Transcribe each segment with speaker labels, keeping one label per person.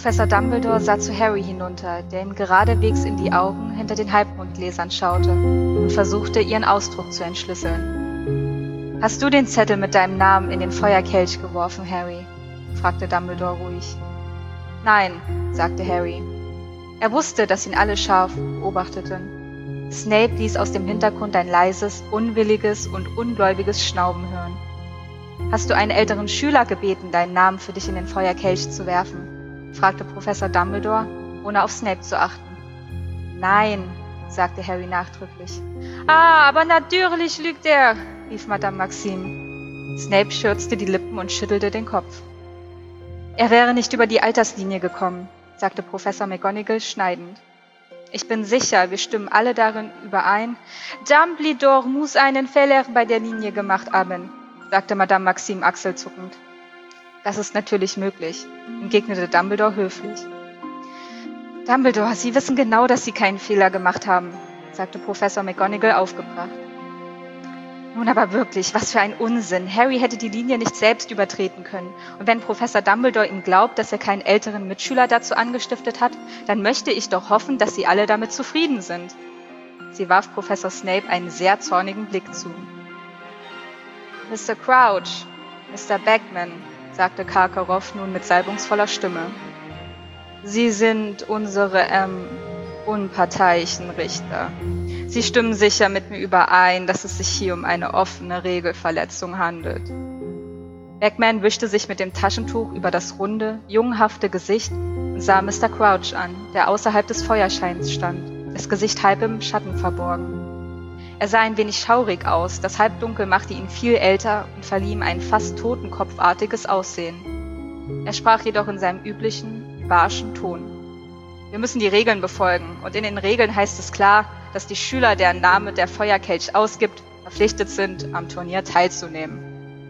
Speaker 1: Professor Dumbledore sah zu Harry hinunter, der ihm geradewegs in die Augen hinter den Halbmondgläsern schaute und versuchte, ihren Ausdruck zu entschlüsseln. »Hast du den Zettel mit deinem Namen in den Feuerkelch geworfen, Harry?« fragte Dumbledore ruhig. »Nein«, sagte Harry. Er wusste, dass ihn alle scharf beobachteten. Snape ließ aus dem Hintergrund ein leises, unwilliges und ungläubiges Schnauben hören. »Hast du einen älteren Schüler gebeten, deinen Namen für dich in den Feuerkelch zu werfen?« fragte Professor Dumbledore, ohne auf Snape zu achten. »Nein«, sagte Harry nachdrücklich. »Ah, aber natürlich lügt er«, rief Madame Maxime. Snape schürzte die Lippen und schüttelte den Kopf. »Er wäre nicht über die Alterslinie gekommen«, sagte Professor McGonagall schneidend. »Ich bin sicher, wir stimmen alle darin überein. Dumbledore muss einen Fehler bei der Linie gemacht haben«, sagte Madame Maxime achselzuckend. »Das ist natürlich möglich«, entgegnete Dumbledore höflich. »Dumbledore, Sie wissen genau, dass Sie keinen Fehler gemacht haben«, sagte Professor McGonagall aufgebracht. »Nun aber wirklich, was für ein Unsinn. Harry hätte die Linie nicht selbst übertreten können. Und wenn Professor Dumbledore ihm glaubt, dass er keinen älteren Mitschüler dazu angestiftet hat, dann möchte ich doch hoffen, dass Sie alle damit zufrieden sind.« Sie warf Professor Snape einen sehr zornigen Blick zu. »Mr. Crouch, Mr. Bagman«, sagte Karkaroff nun mit salbungsvoller Stimme. »Sie sind unsere, unparteiischen Richter. Sie stimmen sicher mit mir überein, dass es sich hier um eine offene Regelverletzung handelt.« Bagman wischte sich mit dem Taschentuch über das runde, junghafte Gesicht und sah Mr. Crouch an, der außerhalb des Feuerscheins stand, das Gesicht halb im Schatten verborgen. Er sah ein wenig schaurig aus, das Halbdunkel machte ihn viel älter und verlieh ihm ein fast totenkopfartiges Aussehen. Er sprach jedoch in seinem üblichen, barschen Ton. »Wir müssen die Regeln befolgen, und in den Regeln heißt es klar, dass die Schüler, deren Name der Feuerkelch ausgibt, verpflichtet sind, am Turnier teilzunehmen.«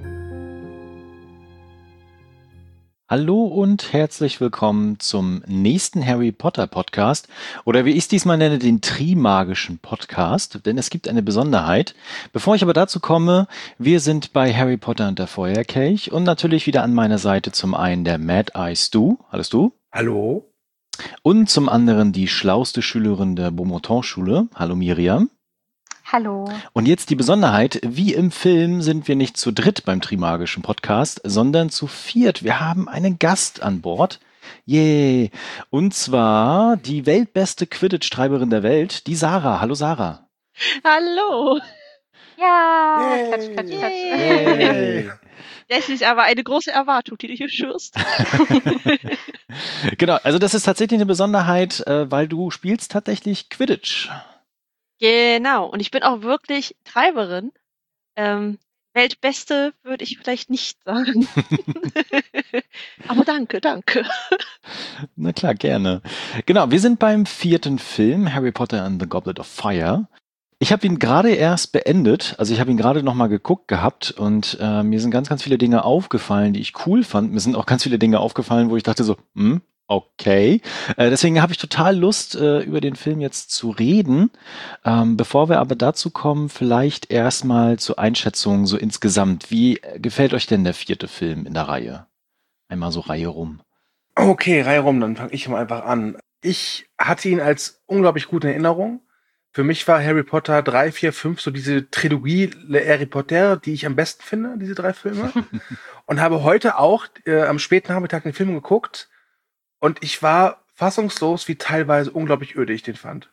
Speaker 2: Hallo und herzlich willkommen zum nächsten Harry Potter Podcast oder wie ich es diesmal nenne, den Trimagischen Podcast, denn es gibt eine Besonderheit. Bevor ich aber dazu komme, wir sind bei Harry Potter und der Feuerkelch und natürlich wieder an meiner Seite zum einen der Mad Eye Stu. Hallo Stu.
Speaker 3: Hallo.
Speaker 2: Und zum anderen die schlauste Schülerin der Beaumonton-Schule. Hallo Miriam.
Speaker 1: »Hallo.«
Speaker 2: Und jetzt die Besonderheit, wie im Film sind wir nicht zu dritt beim Trimagischen Podcast, sondern zu viert. Wir haben einen Gast an Bord. Yay! Und zwar die weltbeste Quidditch-Treiberin der Welt, die Sarah. Hallo Sarah.
Speaker 4: Hallo.
Speaker 1: Ja,
Speaker 3: Yay.
Speaker 1: Klatsch, Klatsch, Klatsch.
Speaker 2: Yay.
Speaker 4: Das ist aber eine große Erwartung, die du hier schürst.
Speaker 2: Genau, also das ist tatsächlich eine Besonderheit, weil du spielst tatsächlich Quidditch.
Speaker 4: Genau, und ich bin auch wirklich Treiberin. Weltbeste würde ich vielleicht nicht sagen. Aber danke.
Speaker 2: Na klar, gerne. Genau, wir sind beim 4. Film, Harry Potter and the Goblet of Fire. Ich habe ihn gerade erst beendet, also ich habe ihn gerade nochmal geguckt gehabt und mir sind ganz, ganz viele Dinge aufgefallen, die ich cool fand. Mir sind auch ganz viele Dinge aufgefallen, wo ich dachte so, okay. Deswegen habe ich total Lust, über den Film jetzt zu reden. Bevor wir aber dazu kommen, vielleicht erstmal zur Einschätzung so insgesamt. Wie gefällt euch denn der 4. Film in der Reihe? Einmal so Reihe rum.
Speaker 3: Okay, Reihe rum, dann fange ich mal einfach an. Ich hatte ihn als unglaublich gute Erinnerung. Für mich war Harry Potter 3, 4, 5 so diese Trilogie Le Harry Potter, die ich am besten finde, diese 3 Filme. Und habe heute auch am späten Nachmittag den Film geguckt und ich war fassungslos, wie teilweise unglaublich öde ich den fand.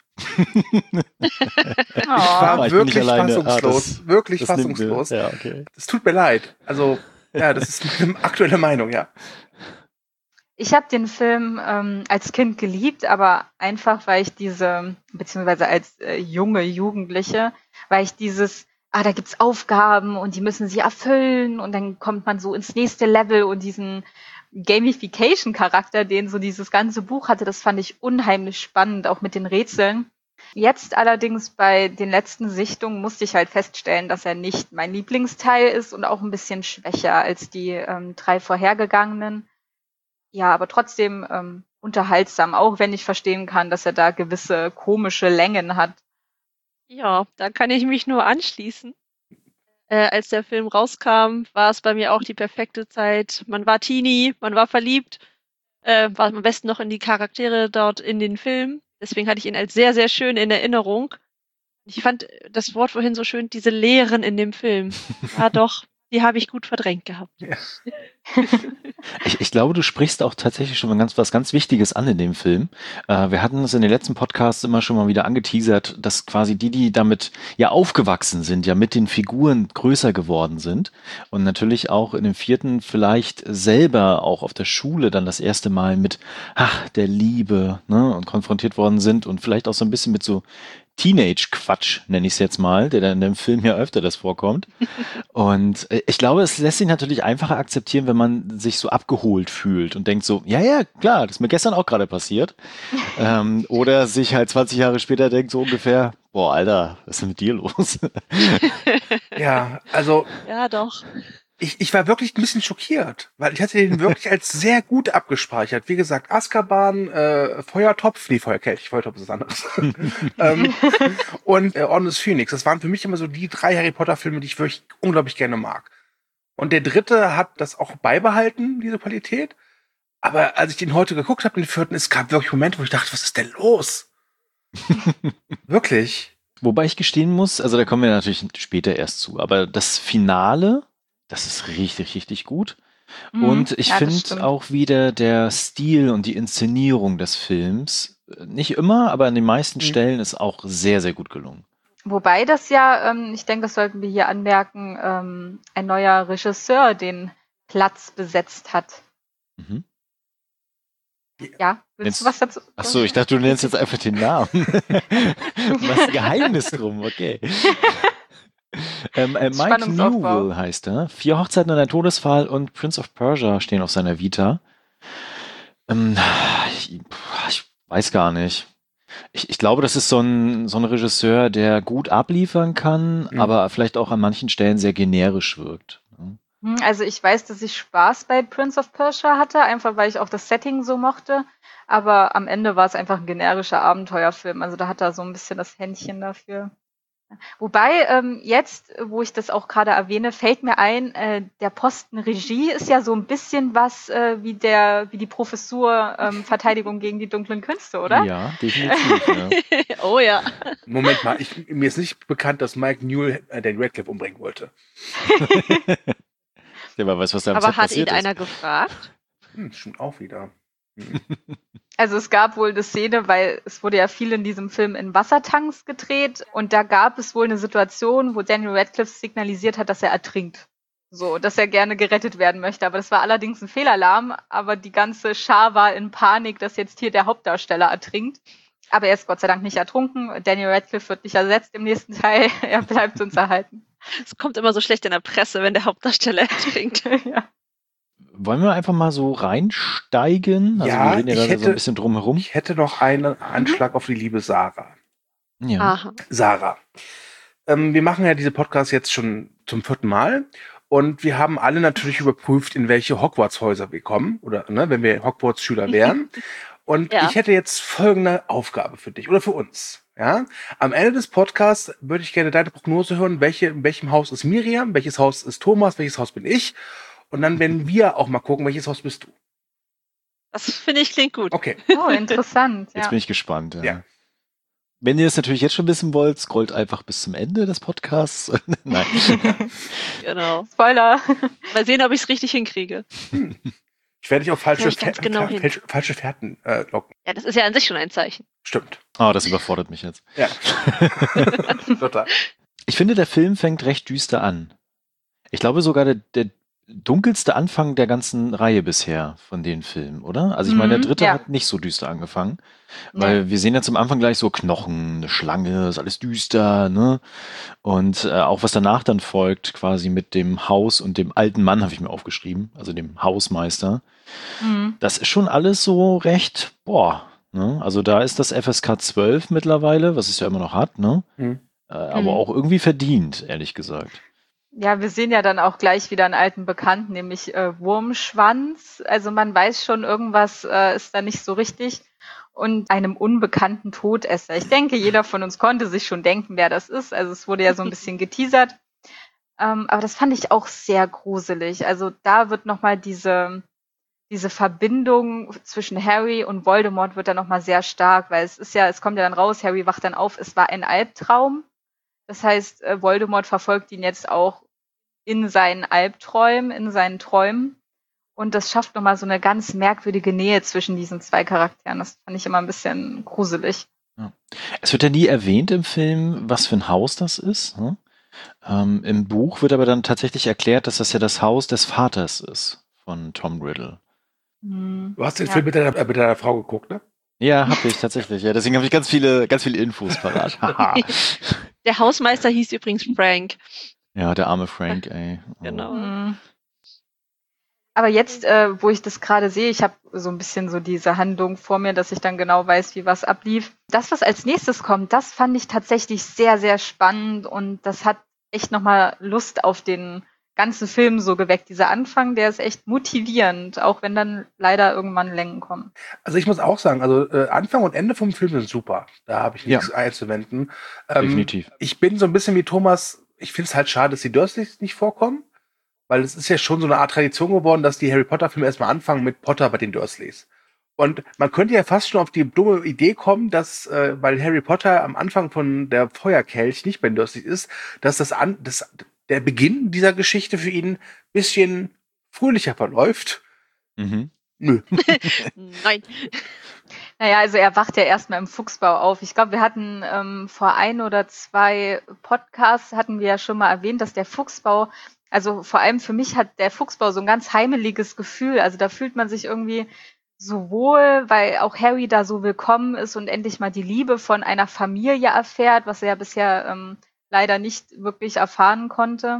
Speaker 3: Ich war wirklich fassungslos. Wirklich fassungslos.
Speaker 2: Ja, okay.
Speaker 3: Es tut mir leid. Also, ja, das ist meine aktuelle Meinung, ja.
Speaker 1: Ich habe den Film als Kind geliebt, aber einfach, weil ich beziehungsweise als junge Jugendliche, weil ich da gibt's Aufgaben und die müssen sie erfüllen und dann kommt man so ins nächste Level und diesen Gamification-Charakter, den so dieses ganze Buch hatte, das fand ich unheimlich spannend, auch mit den Rätseln. Jetzt allerdings bei den letzten Sichtungen musste ich halt feststellen, dass er nicht mein Lieblingsteil ist und auch ein bisschen schwächer als die 3 vorhergegangenen. Ja, aber trotzdem unterhaltsam, auch wenn ich verstehen kann, dass er da gewisse komische Längen hat.
Speaker 4: Ja, da kann ich mich nur anschließen. Als der Film rauskam, war es bei mir auch die perfekte Zeit. Man war Teenie, man war verliebt. war am besten noch in die Charaktere dort in den Film. Deswegen hatte ich ihn als sehr, sehr schön in Erinnerung. Ich fand das Wort vorhin so schön, diese Leeren in dem Film. Ja, doch, die habe ich gut verdrängt gehabt.
Speaker 3: Ja.
Speaker 2: Ich glaube, du sprichst auch tatsächlich schon was ganz Wichtiges an in dem Film. Wir hatten es in den letzten Podcasts immer schon mal wieder angeteasert, dass quasi die damit ja aufgewachsen sind, ja mit den Figuren größer geworden sind und natürlich auch in dem 4. vielleicht selber auch auf der Schule dann das erste Mal mit der Liebe, ne, und konfrontiert worden sind und vielleicht auch so ein bisschen mit so Teenage-Quatsch, nenne ich es jetzt mal, der dann in dem Film ja öfter das vorkommt. Und ich glaube, es lässt sich natürlich einfacher akzeptieren, wenn man sich so abgeholt fühlt und denkt so, ja, klar, das ist mir gestern auch gerade passiert. Oder sich halt 20 Jahre später denkt so ungefähr, boah, Alter, was ist denn mit dir los?
Speaker 3: Ja, also
Speaker 4: Ja, doch.
Speaker 3: ich war wirklich ein bisschen schockiert, weil ich hatte den wirklich als sehr gut abgespeichert. Wie gesagt, Azkaban, Feuertopf ist was anderes. Und Orden des Phönix. Das waren für mich immer so die 3 Harry Potter Filme, die ich wirklich unglaublich gerne mag. Und der 3. hat das auch beibehalten, diese Qualität. Aber als ich den heute geguckt habe, den 4., es gab wirklich Momente, wo ich dachte, was ist denn los? Wirklich.
Speaker 2: Wobei ich gestehen muss, also da kommen wir natürlich später erst zu, aber das Finale, das ist richtig, richtig gut. Und ich finde auch wieder der Stil und die Inszenierung des Films, nicht immer, aber an den meisten Stellen ist auch sehr, sehr gut gelungen.
Speaker 1: Wobei das ja, ich denke, das sollten wir hier anmerken, ein neuer Regisseur den Platz besetzt hat.
Speaker 2: Mhm.
Speaker 1: Ja, willst du was dazu?
Speaker 2: Achso, ich dachte, du nennst jetzt einfach den Namen. Du machst ein Geheimnis drum, okay. Mike Newell heißt er. 4 Hochzeiten und ein Todesfall und Prince of Persia stehen auf seiner Vita. Ich weiß gar nicht. Ich glaube, das ist so ein Regisseur, der gut abliefern kann, aber vielleicht auch an manchen Stellen sehr generisch wirkt.
Speaker 1: Also ich weiß, dass ich Spaß bei Prince of Persia hatte, einfach weil ich auch das Setting so mochte. Aber am Ende war es einfach ein generischer Abenteuerfilm. Also da hat er so ein bisschen das Händchen dafür. Wobei, jetzt, wo ich das auch gerade erwähne, fällt mir ein, der Posten Regie ist ja so ein bisschen was wie die Professur Verteidigung gegen die dunklen Künste, oder?
Speaker 2: Ja, definitiv. Ja.
Speaker 4: Oh ja.
Speaker 3: Moment mal, mir ist nicht bekannt, dass Mike Newell den Radcliffe umbringen wollte.
Speaker 2: Der weiß, was da
Speaker 4: Aber hat
Speaker 2: passiert
Speaker 4: ihn
Speaker 2: ist.
Speaker 4: einer gefragt?
Speaker 3: Stimmt auch wieder.
Speaker 1: Also es gab wohl eine Szene, weil es wurde ja viel in diesem Film in Wassertanks gedreht und da gab es wohl eine Situation, wo Daniel Radcliffe signalisiert hat, dass er ertrinkt. So, dass er gerne gerettet werden möchte. Aber das war allerdings ein Fehlalarm, aber die ganze Schar war in Panik, dass jetzt hier der Hauptdarsteller ertrinkt. Aber er ist Gott sei Dank nicht ertrunken. Daniel Radcliffe wird nicht ersetzt im nächsten Teil. Er bleibt uns erhalten.
Speaker 4: Es kommt immer so schlecht in der Presse, wenn der Hauptdarsteller ertrinkt.
Speaker 1: Ja.
Speaker 2: Wollen wir einfach mal so reinsteigen? Also wir reden ja da so ein bisschen drum herum.
Speaker 3: Ich hätte noch einen Anschlag auf die liebe Sarah.
Speaker 2: Ja.
Speaker 4: Aha.
Speaker 3: Sarah. Wir machen ja diese Podcasts jetzt schon zum 4. Mal. Und wir haben alle natürlich überprüft, in welche Hogwarts-Häuser wir kommen. Oder wenn wir Hogwarts-Schüler wären. Und ich hätte jetzt folgende Aufgabe für dich oder für uns. Ja? Am Ende des Podcasts würde ich gerne deine Prognose hören, in welchem Haus ist Miriam, welches Haus ist Thomas, welches Haus bin ich. Und dann werden wir auch mal gucken, welches Haus bist du.
Speaker 4: Das finde ich klingt gut.
Speaker 3: Okay.
Speaker 1: Oh, interessant.
Speaker 2: Jetzt bin ich gespannt.
Speaker 3: Ja.
Speaker 2: Wenn ihr es natürlich jetzt schon wissen wollt, scrollt einfach bis zum Ende des Podcasts. Nein.
Speaker 4: Genau.
Speaker 1: Spoiler.
Speaker 4: Mal sehen, ob ich es richtig hinkriege.
Speaker 3: Ich werde dich auf falsche
Speaker 4: Fährten
Speaker 3: locken.
Speaker 4: Ja, das ist ja an sich schon ein Zeichen.
Speaker 3: Stimmt.
Speaker 2: Oh, das überfordert mich jetzt.
Speaker 3: Ja. Total.
Speaker 2: Ich finde, der Film fängt recht düster an. Ich glaube sogar der dunkelste Anfang der ganzen Reihe bisher von den Filmen, oder? Also ich meine, der 3. hat nicht so düster angefangen, weil wir sehen ja zum Anfang gleich so Knochen, eine Schlange, ist alles düster, ne? Und auch was danach dann folgt, quasi mit dem Haus und dem alten Mann, habe ich mir aufgeschrieben, also dem Hausmeister. Das ist schon alles so recht, ne? Also da ist das FSK 12 mittlerweile, was es ja immer noch hat, ne? Aber auch irgendwie verdient, ehrlich gesagt.
Speaker 1: Ja, wir sehen ja dann auch gleich wieder einen alten Bekannten, nämlich Wurmschwanz. Also man weiß schon, irgendwas ist da nicht so richtig. Und einem unbekannten Todesser. Ich denke, jeder von uns konnte sich schon denken, wer das ist. Also es wurde ja so ein bisschen geteasert. Aber das fand ich auch sehr gruselig. Also da wird nochmal diese diese Verbindung zwischen Harry und Voldemort wird dann nochmal sehr stark, weil es kommt ja dann raus, Harry wacht dann auf, es war ein Albtraum. Das heißt, Voldemort verfolgt ihn jetzt auch in seinen Albträumen, in seinen Träumen. Und das schafft nochmal so eine ganz merkwürdige Nähe zwischen diesen zwei Charakteren. Das fand ich immer ein bisschen gruselig.
Speaker 2: Ja. Es wird ja nie erwähnt im Film, was für ein Haus das ist. Ne? Im Buch wird aber dann tatsächlich erklärt, dass das ja das Haus des Vaters ist von Tom Riddle.
Speaker 3: Du hast den Film mit deiner Frau geguckt, ne?
Speaker 2: Ja, habe ich tatsächlich. Ja, deswegen habe ich ganz viele Infos parat.
Speaker 4: Der Hausmeister hieß übrigens Frank.
Speaker 2: Ja, der arme Frank, ey.
Speaker 4: Genau.
Speaker 1: Aber jetzt, wo ich das gerade sehe, ich habe so ein bisschen so diese Handlung vor mir, dass ich dann genau weiß, wie was ablief. Das, was als nächstes kommt, das fand ich tatsächlich sehr, sehr spannend und das hat echt nochmal Lust auf den ganzen Film so geweckt. Dieser Anfang, der ist echt motivierend, auch wenn dann leider irgendwann Längen kommen.
Speaker 3: Also ich muss auch sagen, also Anfang und Ende vom Film sind super. Da habe ich nichts einzuwenden.
Speaker 2: Definitiv.
Speaker 3: Ich bin so ein bisschen wie Thomas, ich finde es halt schade, dass die Dursleys nicht vorkommen, weil es ist ja schon so eine Art Tradition geworden, dass die Harry Potter-Filme erstmal anfangen mit Potter bei den Dursleys. Und man könnte ja fast schon auf die dumme Idee kommen, dass, weil Harry Potter am Anfang von der Feuerkelch nicht bei den Dursleys ist, dass der Beginn dieser Geschichte für ihn ein bisschen fröhlicher verläuft.
Speaker 2: Mhm.
Speaker 3: Nö.
Speaker 4: Nein.
Speaker 1: Naja, also er wacht ja erstmal im Fuchsbau auf. Ich glaube, wir hatten vor 1 oder 2 Podcasts hatten wir ja schon mal erwähnt, dass der Fuchsbau, also vor allem für mich hat der Fuchsbau so ein ganz heimeliges Gefühl. Also da fühlt man sich irgendwie so wohl, weil auch Harry da so willkommen ist und endlich mal die Liebe von einer Familie erfährt, was er ja bisher leider nicht wirklich erfahren konnte.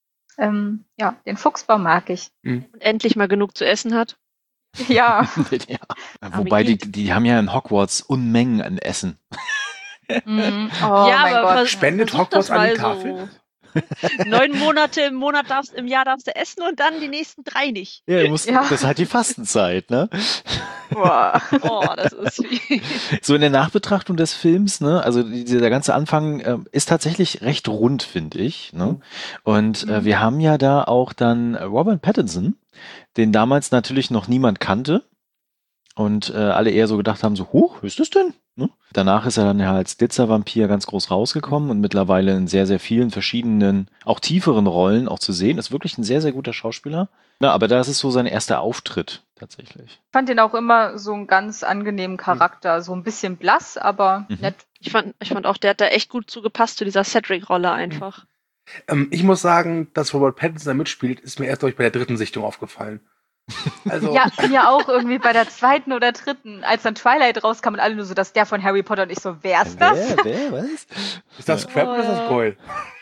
Speaker 1: Ja, den Fuchsbau mag ich.
Speaker 4: Und endlich mal genug zu essen hat.
Speaker 1: Ja.
Speaker 2: Ja. Wobei die haben ja in Hogwarts Unmengen an Essen.
Speaker 1: Mhm. Oh
Speaker 4: Ja,
Speaker 1: mein
Speaker 4: aber
Speaker 1: Gott.
Speaker 3: Spendet
Speaker 4: versuch das
Speaker 3: Hogwarts an die
Speaker 4: mal
Speaker 3: Tafel?
Speaker 4: 9 Monate im Jahr darfst du essen und dann die nächsten 3 nicht.
Speaker 2: Ja, das
Speaker 1: Ja.
Speaker 2: ist halt die Fastenzeit, ne?
Speaker 1: Boah.
Speaker 4: Oh, das ist wie.
Speaker 2: So in der Nachbetrachtung des Films, ne, also dieser ganze Anfang ist tatsächlich recht rund, finde ich. Ne? Und wir haben ja da auch dann Robert Pattinson, den damals natürlich noch niemand kannte und alle eher so gedacht haben, so, huch, was ist das denn? Ne? Danach ist er dann ja als Glitzervampir ganz groß rausgekommen und mittlerweile in sehr, sehr vielen verschiedenen, auch tieferen Rollen auch zu sehen. Ist wirklich ein sehr, sehr guter Schauspieler. Na, aber das ist so sein erster Auftritt tatsächlich.
Speaker 1: Ich fand ihn auch immer so einen ganz angenehmen Charakter. So ein bisschen blass, aber nett.
Speaker 4: Ich fand auch, der hat da echt gut zugepasst zu dieser Cedric-Rolle einfach.
Speaker 3: Ich muss sagen, dass Robert Pattinson da mitspielt, ist mir erst bei der 3. Sichtung aufgefallen. Also,
Speaker 1: Ja, mir auch irgendwie bei der 2. oder 3., als dann Twilight rauskam und alle nur so, dass der von Harry Potter und ich so, wer ist das?
Speaker 2: Wer, was?
Speaker 3: ist das Crab oder ist das Goyle?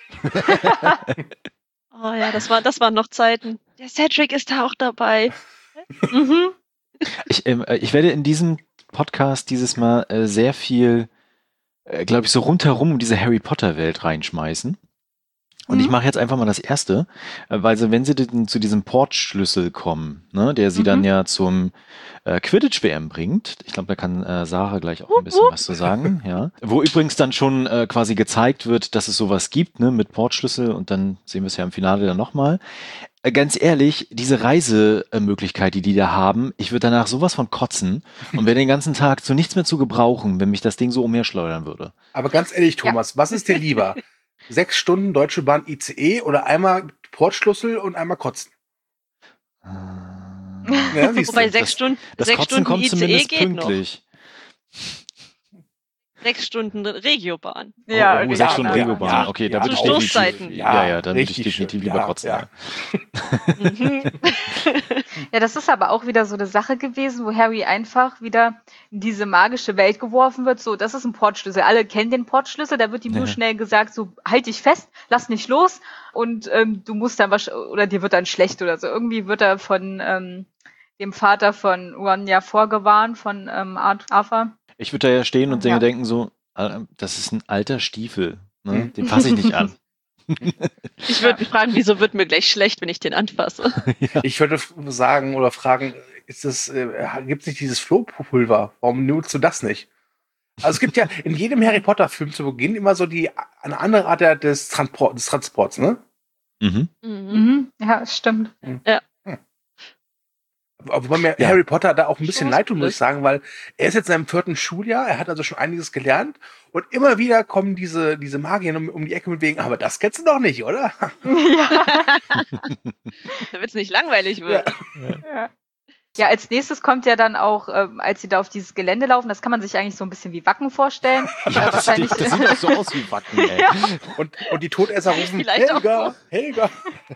Speaker 4: Oh ja, das waren noch Zeiten. Der Cedric ist da auch dabei.
Speaker 1: Mhm.
Speaker 2: Ich werde in diesem Podcast dieses Mal sehr viel, glaube ich, so rundherum um diese Harry Potter-Welt reinschmeißen. Und ich mache jetzt einfach mal das Erste, weil wenn sie zu diesem Portschlüssel kommen, ne, der sie dann ja zum Quidditch-WM bringt, ich glaube, da kann Sarah gleich auch ein bisschen was zu sagen, ja. Wo übrigens dann schon quasi gezeigt wird, dass es sowas gibt, ne, mit Portschlüssel und dann sehen wir es ja im Finale dann nochmal. Ganz ehrlich, diese Reisemöglichkeit, die da haben, ich würde danach sowas von kotzen und wäre den ganzen Tag zu nichts mehr zu gebrauchen, wenn mich das Ding so umherschleudern würde.
Speaker 3: Aber ganz ehrlich, Thomas, was ist dir lieber? 6 Stunden Deutsche Bahn ICE oder einmal Portschlüssel und einmal kotzen? Ja, siehst
Speaker 4: Wobei
Speaker 3: du.
Speaker 4: 6 Stunden,
Speaker 2: Das
Speaker 4: 6
Speaker 2: Kotzen
Speaker 4: Stunden
Speaker 2: kommt
Speaker 4: ICE
Speaker 2: zumindest
Speaker 4: geht
Speaker 2: pünktlich.
Speaker 4: noch. 6 Stunden Regiobahn.
Speaker 1: Ja,
Speaker 2: 6
Speaker 3: ja,
Speaker 2: Stunden
Speaker 3: ja,
Speaker 2: Regiobahn.
Speaker 3: ja,
Speaker 2: Okay,
Speaker 3: ja.
Speaker 2: da würde ich
Speaker 4: Zu Stoßzeiten.
Speaker 2: definitiv, da würde ich
Speaker 3: richtig
Speaker 2: definitiv
Speaker 3: schön.
Speaker 2: lieber
Speaker 3: Ja,
Speaker 2: kotzen.
Speaker 3: ja.
Speaker 4: Mhm.
Speaker 1: Ja, das ist aber auch wieder so eine Sache gewesen, wo Harry einfach wieder in diese magische Welt geworfen wird. So, das ist ein Portschlüssel. Alle kennen den Portschlüssel. Da wird ihm nur schnell gesagt, so, halt dich fest, lass nicht los. Und du musst dann oder dir wird dann schlecht oder so. Irgendwie wird er von dem Vater von Ron ja vorgewarnt, von Arthur.
Speaker 2: Ich würde da ja stehen und
Speaker 1: Ja.
Speaker 2: denken so, das ist ein alter Stiefel. Ne? Den fasse ich nicht an.
Speaker 4: Ich würde mich fragen, wieso wird mir gleich schlecht, wenn ich den anfasse?
Speaker 3: Ich würde sagen oder fragen, gibt es nicht dieses Flohpulver? Warum nutzt du das nicht? Also es gibt ja in jedem Harry Potter Film zu Beginn immer so eine andere Art des Transports, ne?
Speaker 2: Mhm.
Speaker 1: Mhm. Ja, stimmt.
Speaker 3: Aber Wobei mir
Speaker 2: Ja.
Speaker 3: Harry Potter da auch ein bisschen
Speaker 4: Schon
Speaker 3: leid tut, muss
Speaker 4: was
Speaker 3: ich sagen, weil er ist jetzt in seinem 4. Schuljahr, er hat also schon einiges gelernt und immer wieder kommen diese Magier um die Ecke mit wegen, aber das kennst du doch nicht, oder?
Speaker 1: Ja.
Speaker 4: Damit es nicht langweilig wird.
Speaker 1: Ja. Ja, als nächstes kommt ja dann auch, als sie da auf dieses Gelände laufen, das kann man sich eigentlich so ein bisschen wie Wacken vorstellen.
Speaker 2: Das sieht doch so aus wie Wacken, ey.
Speaker 1: Ja.
Speaker 3: Und die Todesser rufen,
Speaker 4: Vielleicht auch
Speaker 3: Helga, Helga.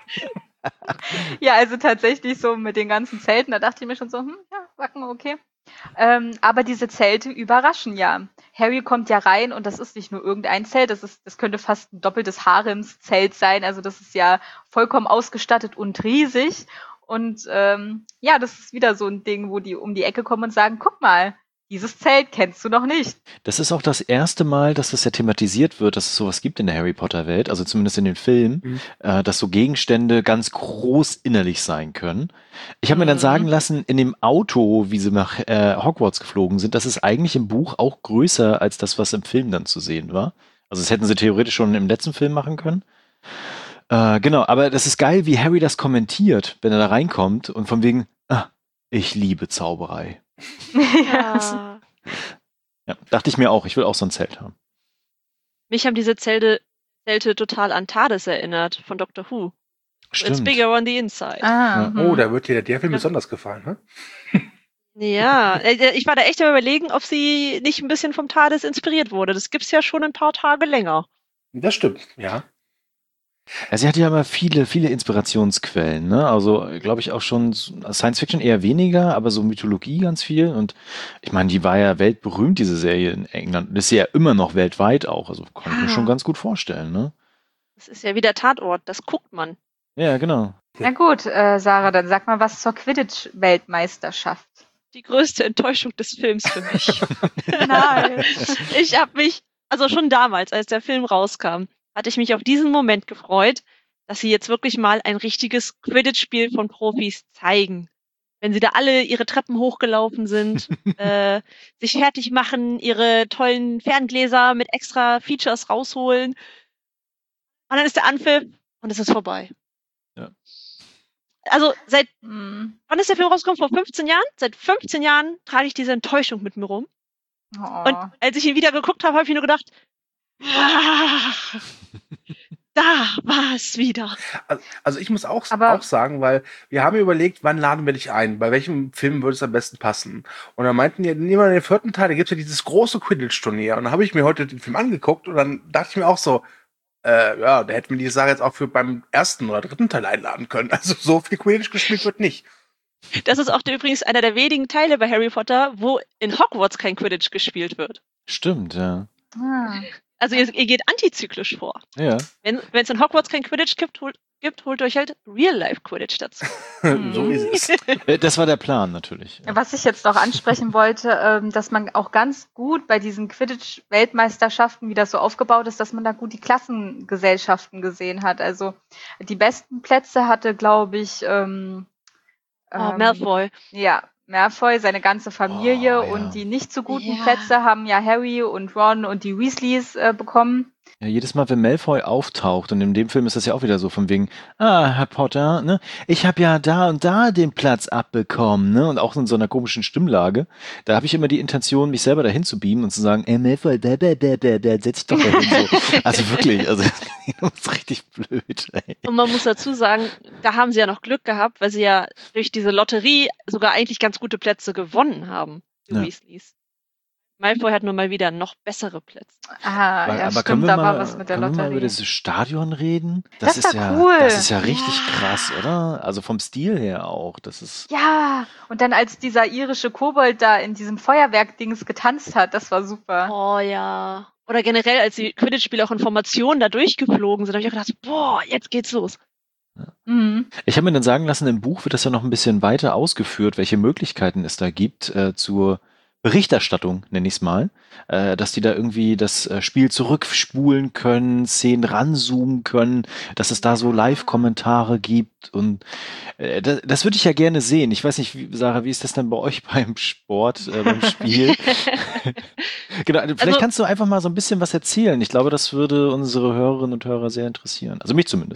Speaker 1: Ja, also tatsächlich so mit den ganzen Zelten, da dachte ich mir schon so, ja, Wacken, okay. Aber diese Zelte überraschen ja. Harry kommt ja rein und das ist nicht nur irgendein Zelt, das könnte fast ein doppeltes Haremszelt sein. Also das ist ja vollkommen ausgestattet und riesig. Und ja, das ist wieder so ein Ding, wo die um die Ecke kommen und sagen, guck mal, dieses Zelt kennst du noch nicht.
Speaker 2: Das ist auch das erste Mal, dass das ja thematisiert wird, dass es sowas gibt in der Harry Potter-Welt, also zumindest in den Filmen, dass so Gegenstände ganz groß innerlich sein können. Ich habe mir dann sagen lassen, in dem Auto, wie sie nach Hogwarts geflogen sind, das ist eigentlich im Buch auch größer als das, was im Film dann zu sehen war. Also das hätten sie theoretisch schon im letzten Film machen können. Genau, aber das ist geil, wie Harry das kommentiert, wenn er da reinkommt und von wegen, ich liebe Zauberei.
Speaker 4: Ja.
Speaker 2: Ja, dachte ich mir auch, ich will auch so ein Zelt haben.
Speaker 4: Mich haben diese Zelte total an TARDIS erinnert von Doctor Who. It's
Speaker 2: Stimmt.
Speaker 4: bigger on the inside.
Speaker 2: Ja.
Speaker 3: Oh, da wird dir der Film besonders gefallen, ne?
Speaker 4: Ja, ich war da echt am Überlegen, ob sie nicht ein bisschen vom TARDIS inspiriert wurde. Das gibt's ja schon ein paar Tage länger.
Speaker 3: Das stimmt, ja.
Speaker 2: Ja, sie hat ja immer viele Inspirationsquellen, ne? Also, glaube ich, auch schon Science Fiction eher weniger, aber so Mythologie ganz viel. Und ich meine, die war ja weltberühmt, diese Serie in England. Und ist ja immer noch weltweit auch. Also kann ich mir schon ganz gut vorstellen, ne?
Speaker 4: Das ist ja wie der Tatort, das guckt man.
Speaker 2: Ja, genau.
Speaker 1: Na gut, Sarah, dann sag mal was zur Quidditch-Weltmeisterschaft.
Speaker 4: Die größte Enttäuschung des Films für mich.
Speaker 1: Nein.
Speaker 4: Ich habe mich, also schon damals, als der Film rauskam, hatte ich mich auf diesen Moment gefreut, dass sie jetzt wirklich mal ein richtiges Quidditch-Spiel von Profis zeigen. Wenn sie da alle ihre Treppen hochgelaufen sind, sich fertig machen, ihre tollen Ferngläser mit extra Features rausholen. Und dann ist der Anpfiff und es ist vorbei.
Speaker 2: Ja.
Speaker 4: Also wann ist der Film rausgekommen? Vor 15 Jahren? Seit 15 Jahren trage ich diese Enttäuschung mit mir rum.
Speaker 1: Oh.
Speaker 4: Und als ich ihn wieder geguckt habe, habe ich mir nur gedacht, da war es wieder.
Speaker 3: Also ich muss auch
Speaker 1: Aber-
Speaker 3: sagen, weil wir haben überlegt, wann laden wir dich ein? Bei welchem Film würde es am besten passen? Und dann meinten die, nehmen wir den 4. Teil, da gibt es ja dieses große Quidditch-Turnier. Und dann habe ich mir heute den Film angeguckt und dann dachte ich mir auch so, ja, da hätten wir die Sache jetzt auch für beim 1. oder 3. Teil einladen können. Also so viel Quidditch gespielt wird nicht.
Speaker 4: Das ist auch übrigens einer der wenigen Teile bei Harry Potter, wo in Hogwarts kein Quidditch gespielt wird.
Speaker 2: Stimmt, ja.
Speaker 1: Ah.
Speaker 4: Also ihr geht antizyklisch vor.
Speaker 2: Ja.
Speaker 4: Wenn es in Hogwarts kein Quidditch gibt, holt euch halt Real-Life-Quidditch dazu.
Speaker 3: So ist es.
Speaker 2: Das war der Plan natürlich. Ja.
Speaker 1: Was ich jetzt noch ansprechen wollte, dass man auch ganz gut bei diesen Quidditch-Weltmeisterschaften, wie das so aufgebaut ist, dass man da gut die Klassengesellschaften gesehen hat. Also die besten Plätze hatte, glaube ich,
Speaker 4: Malfoy.
Speaker 1: ja, Malfoy, seine ganze Familie
Speaker 2: Oh, ja.
Speaker 1: und die nicht so guten
Speaker 4: Ja.
Speaker 1: Plätze haben ja Harry und Ron und die Weasleys bekommen.
Speaker 2: Ja, jedes Mal, wenn Malfoy auftaucht, und in dem Film ist das ja auch wieder so von wegen, Herr Potter, ne, ich habe ja da und da den Platz abbekommen, ne, und auch in so einer komischen Stimmlage, da habe ich immer die Intention, mich selber dahin zu beamen und zu sagen, Malfoy, setz dich doch dahin, so. Also wirklich, also das ist richtig blöd, ey.
Speaker 4: Und man muss dazu sagen, da haben sie ja noch Glück gehabt, weil sie ja durch diese Lotterie sogar eigentlich ganz gute Plätze gewonnen haben, die
Speaker 2: Ja.
Speaker 4: Weasleys. Malfoy hat nur mal wieder noch bessere Plätze.
Speaker 1: Ah, ja,
Speaker 2: Aber
Speaker 1: stimmt,
Speaker 2: können wir
Speaker 1: da war
Speaker 2: mal,
Speaker 1: was mit der
Speaker 2: können wir mal über
Speaker 1: Lotterie.
Speaker 2: dieses Stadion reden?
Speaker 1: Das
Speaker 2: ist
Speaker 1: war
Speaker 2: ja,
Speaker 1: cool.
Speaker 2: das ist ja richtig
Speaker 1: Ja.
Speaker 2: krass, oder? Also vom Stil her auch, das ist,
Speaker 1: Ja, und dann als dieser irische Kobold da in diesem Feuerwerk-Dings getanzt hat, das war super.
Speaker 4: Oh ja. Oder generell, als die Quidditch-Spieler auch in Formationen da durchgeflogen sind, habe ich auch gedacht, boah, jetzt geht's los.
Speaker 1: Mhm.
Speaker 2: Ich habe mir dann sagen lassen, im Buch wird das ja noch ein bisschen weiter ausgeführt, welche Möglichkeiten es da gibt zur Berichterstattung, nenne ich es mal, dass die da irgendwie das Spiel zurückspulen können, Szenen ranzoomen können, dass es da so Live-Kommentare gibt und das würde ich ja gerne sehen. Ich weiß nicht, Sarah, wie ist das denn bei euch beim Sport, beim Spiel? Genau, vielleicht
Speaker 4: Also-
Speaker 2: kannst du einfach mal so ein bisschen was erzählen. Ich glaube, das würde unsere Hörerinnen und Hörer sehr interessieren. Also mich zumindest.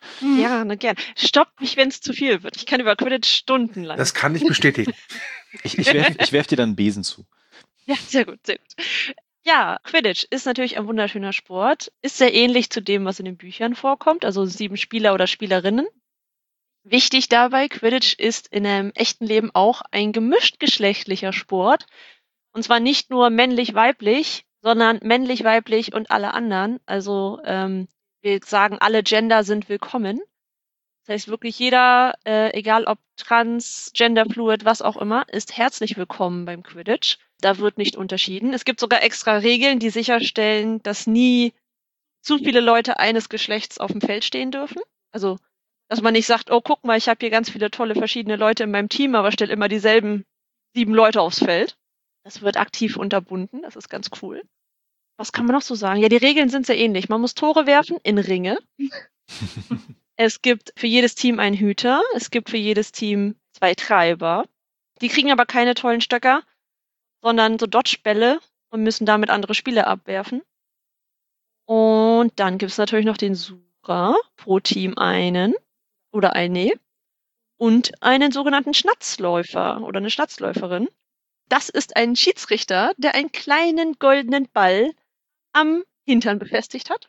Speaker 4: Gerne, gerne. Stoppt mich, wenn es zu viel wird. Ich kann über Quidditch stundenlang.
Speaker 3: Das kann ich bestätigen.
Speaker 2: Ich werf dir dann einen Besen zu.
Speaker 4: Ja, sehr gut, sehr gut. Ja, Quidditch ist natürlich ein wunderschöner Sport. Ist sehr ähnlich zu dem, was in den Büchern vorkommt, also 7 Spieler oder Spielerinnen. Wichtig dabei, Quidditch ist in einem echten Leben auch ein gemischtgeschlechtlicher Sport. Und zwar nicht nur männlich-weiblich, sondern männlich-weiblich und alle anderen. Also wir sagen, alle Gender sind willkommen. Das heißt wirklich jeder, egal ob trans, genderfluid, was auch immer, ist herzlich willkommen beim Quidditch. Da wird nicht unterschieden. Es gibt sogar extra Regeln, die sicherstellen, dass nie zu viele Leute eines Geschlechts auf dem Feld stehen dürfen. Also, dass man nicht sagt, oh, guck mal, ich habe hier ganz viele tolle verschiedene Leute in meinem Team, aber stelle immer dieselben 7 Leute aufs Feld. Das wird aktiv unterbunden, das ist ganz cool. Was kann man noch so sagen? Ja, die Regeln sind sehr ähnlich. Man muss Tore werfen in Ringe. Es gibt für jedes Team einen Hüter. Es gibt für jedes Team 2 Treiber. Die kriegen aber keine tollen Stöcker, sondern so Dodgebälle und müssen damit andere Spieler abwerfen. Und dann gibt es natürlich noch den Sucher, pro Team einen oder eine und einen sogenannten Schnatzläufer oder eine Schnatzläuferin. Das ist ein Schiedsrichter, der einen kleinen goldenen Ball am Hintern befestigt hat.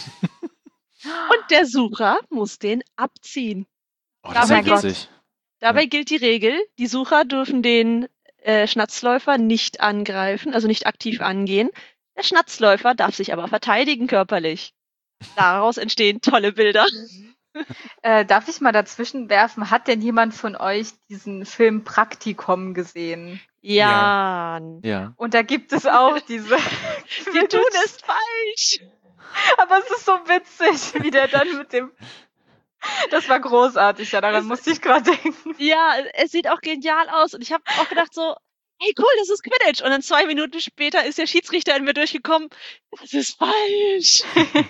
Speaker 4: Und der Sucher muss den abziehen.
Speaker 2: Oh, das
Speaker 4: Dabei
Speaker 2: ist witzig.
Speaker 4: Dabei gilt die Regel, die Sucher dürfen den Schnatzläufer nicht angreifen, also nicht aktiv angehen. Der Schnatzläufer darf sich aber verteidigen körperlich. Daraus entstehen tolle Bilder.
Speaker 1: Darf ich mal dazwischen werfen? Hat denn jemand von euch diesen Film Praktikum gesehen?
Speaker 4: Ja.
Speaker 2: Ja.
Speaker 1: Und da gibt es auch diese.
Speaker 4: Wir tun es falsch.
Speaker 1: Aber es ist so witzig, wie der dann mit dem. Das war großartig, ja, daran musste ich gerade denken.
Speaker 4: Ja, es sieht auch genial aus. Und ich habe auch gedacht so, hey cool, das ist Quidditch. Und dann 2 Minuten später ist der Schiedsrichter in mir durchgekommen. Das ist falsch.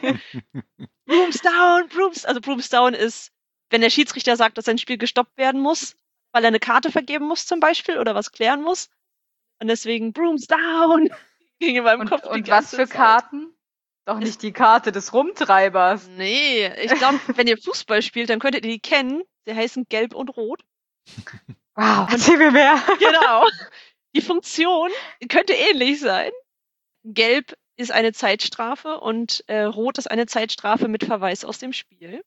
Speaker 4: Brooms down, Brooms down ist, wenn der Schiedsrichter sagt, dass ein Spiel gestoppt werden muss, weil er eine Karte vergeben muss zum Beispiel oder was klären muss. Und deswegen Brooms down. Ging in meinem Kopf
Speaker 1: und was für Karten? Doch nicht die Karte des Rumtreibers.
Speaker 4: Nee, ich glaube, wenn ihr Fußball spielt, dann könntet ihr die kennen. Sie heißen Gelb und Rot.
Speaker 1: Wow, erzähl mir mehr.
Speaker 4: Genau. Die Funktion könnte ähnlich sein. Gelb ist eine Zeitstrafe und Rot ist eine Zeitstrafe mit Verweis aus dem Spiel.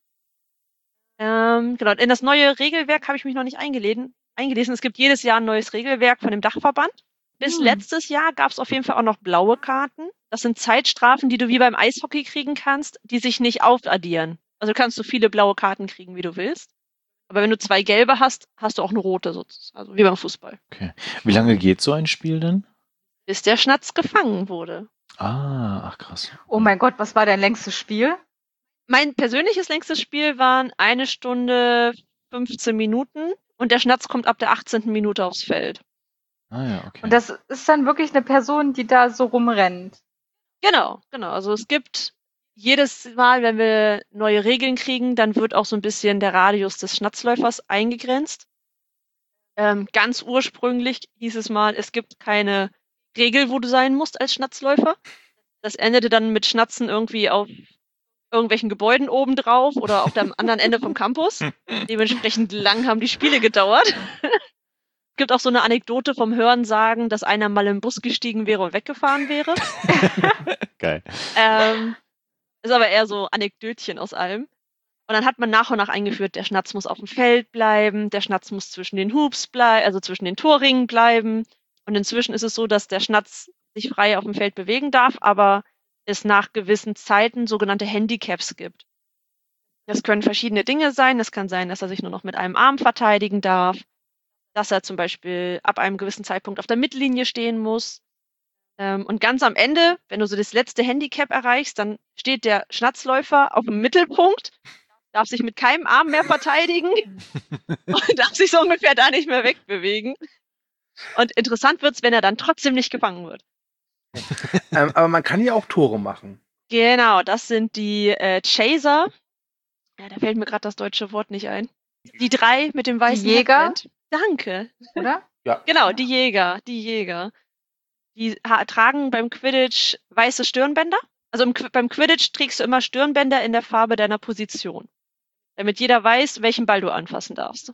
Speaker 4: Genau. In das neue Regelwerk habe ich mich noch nicht eingelesen. Es gibt jedes Jahr ein neues Regelwerk von dem Dachverband. Bis letztes Jahr gab es auf jeden Fall auch noch blaue Karten. Das sind Zeitstrafen, die du wie beim Eishockey kriegen kannst, die sich nicht aufaddieren. Also du kannst so viele blaue Karten kriegen, wie du willst. Aber wenn du 2 gelbe hast, hast du auch eine rote sozusagen. Also wie beim Fußball.
Speaker 2: Okay. Wie lange geht so ein Spiel denn?
Speaker 4: Bis der Schnatz gefangen wurde.
Speaker 2: Ach krass.
Speaker 1: Oh mein Gott, was war dein längstes Spiel?
Speaker 4: Mein persönliches längstes Spiel waren 1 Stunde 15 Minuten und der Schnatz kommt ab der 18. Minute aufs Feld.
Speaker 2: Ja, okay.
Speaker 1: Und das ist dann wirklich eine Person, die da so rumrennt.
Speaker 4: Genau. Also es gibt jedes Mal, wenn wir neue Regeln kriegen, dann wird auch so ein bisschen der Radius des Schnatzläufers eingegrenzt. Ganz ursprünglich hieß es mal, es gibt keine Regel, wo du sein musst als Schnatzläufer. Das endete dann mit Schnatzen irgendwie auf irgendwelchen Gebäuden obendrauf oder auf dem anderen Ende vom Campus. Dementsprechend lang haben die Spiele gedauert. Es gibt auch so eine Anekdote vom Hörensagen, dass einer mal im Bus gestiegen wäre und weggefahren wäre.
Speaker 2: Geil.
Speaker 4: Ist aber eher so Anekdötchen aus allem. Und dann hat man nach und nach eingeführt, der Schnatz muss auf dem Feld bleiben, der Schnatz muss zwischen den Hoops bleiben, also zwischen den Torringen bleiben. Und inzwischen ist es so, dass der Schnatz sich frei auf dem Feld bewegen darf, aber es nach gewissen Zeiten sogenannte Handicaps gibt. Das können verschiedene Dinge sein. Es kann sein, dass er sich nur noch mit einem Arm verteidigen darf, dass er zum Beispiel ab einem gewissen Zeitpunkt auf der Mittellinie stehen muss. Und ganz am Ende, wenn du so das letzte Handicap erreichst, dann steht der Schnatzläufer auf dem Mittelpunkt, darf sich mit keinem Arm mehr verteidigen und darf sich so ungefähr da nicht mehr wegbewegen. Und interessant wird's, wenn er dann trotzdem nicht gefangen wird.
Speaker 3: Aber man kann ja auch Tore machen.
Speaker 4: Genau, das sind die Chaser. Ja, da fällt mir gerade das deutsche Wort nicht ein. Die 3 mit dem weißen
Speaker 1: Jäger?
Speaker 4: Headband. Danke.
Speaker 1: Oder?
Speaker 3: Ja.
Speaker 4: Genau, die Jäger. Die tragen beim Quidditch weiße Stirnbänder. Also beim Quidditch trägst du immer Stirnbänder in der Farbe deiner Position. Damit jeder weiß, welchen Ball du anfassen darfst.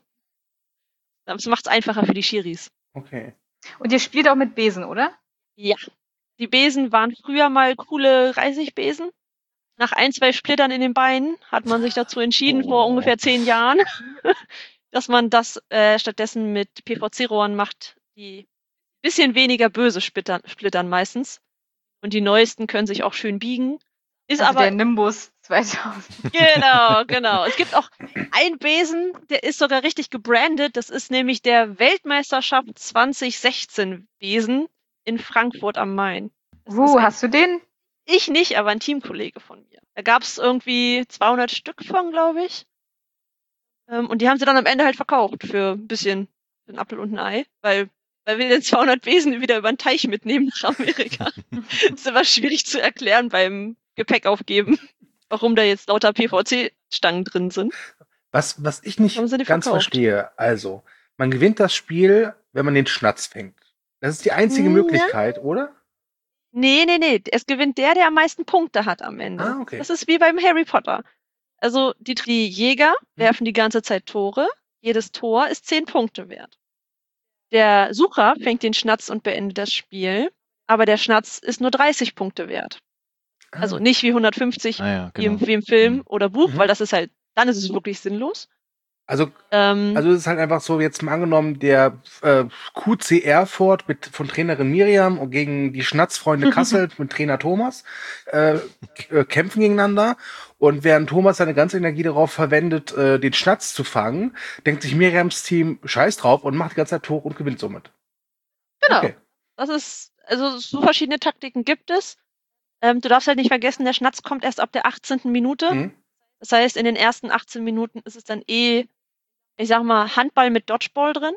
Speaker 4: Das macht es einfacher für die Schiris.
Speaker 3: Okay.
Speaker 1: Und ihr spielt auch mit Besen, oder?
Speaker 4: Ja. Die Besen waren früher mal coole Reisigbesen. Nach 1, 2 Splittern in den Beinen hat man sich dazu entschieden, vor ungefähr 10 Jahren, dass man das stattdessen mit PVC-Rohren macht, die bisschen weniger böse splittern meistens. Und die neuesten können sich auch schön biegen. Ist
Speaker 1: Also
Speaker 4: aber
Speaker 1: der Nimbus 2000.
Speaker 4: Genau. Es gibt auch einen Besen, der ist sogar richtig gebrandet. Das ist nämlich der Weltmeisterschaft 2016 Besen in Frankfurt am Main.
Speaker 1: Hast du den?
Speaker 4: Ich nicht, aber ein Teamkollege von mir. Da gab es irgendwie 200 Stück von, glaube ich. Und die haben sie dann am Ende halt verkauft für ein bisschen einen Apfel und ein Ei, weil wir den 200 Besen wieder über den Teich mitnehmen nach Amerika. Das ist immer schwierig zu erklären beim Gepäck aufgeben, warum da jetzt lauter PVC-Stangen drin sind.
Speaker 3: Was ich nicht
Speaker 4: Haben sie die
Speaker 3: ganz
Speaker 4: verkauft?
Speaker 3: verstehe, also, man gewinnt das Spiel, wenn man den Schnatz fängt. Das ist die einzige
Speaker 4: Ja.
Speaker 3: Möglichkeit, oder?
Speaker 4: Nee. Es gewinnt der am meisten Punkte hat am Ende.
Speaker 3: Ah, okay.
Speaker 4: Das ist wie beim Harry Potter. Also die Jäger werfen die ganze Zeit Tore. Jedes Tor ist 10 Punkte wert. Der Sucher fängt den Schnatz und beendet das Spiel, aber der Schnatz ist nur 30 Punkte wert. Also nicht wie 150 wie im Film oder Buch, weil das ist halt, dann ist es wirklich sinnlos.
Speaker 3: Also es ist halt einfach so, jetzt mal angenommen, der QC Erfurt von Trainerin Miriam und gegen die Schnatzfreunde Kassel mit Trainer Thomas kämpfen gegeneinander. Und während Thomas seine ganze Energie darauf verwendet, den Schnatz zu fangen, denkt sich Miriams Team Scheiß drauf und macht die ganze Zeit Tore und gewinnt somit.
Speaker 4: Genau.
Speaker 3: Okay.
Speaker 4: Das ist, also so verschiedene Taktiken gibt es. Du darfst halt nicht vergessen, der Schnatz kommt erst ab der 18. Minute.
Speaker 3: Mhm.
Speaker 4: Das heißt, in den ersten 18 Minuten ist es dann ich sag mal, Handball mit Dodgeball drin.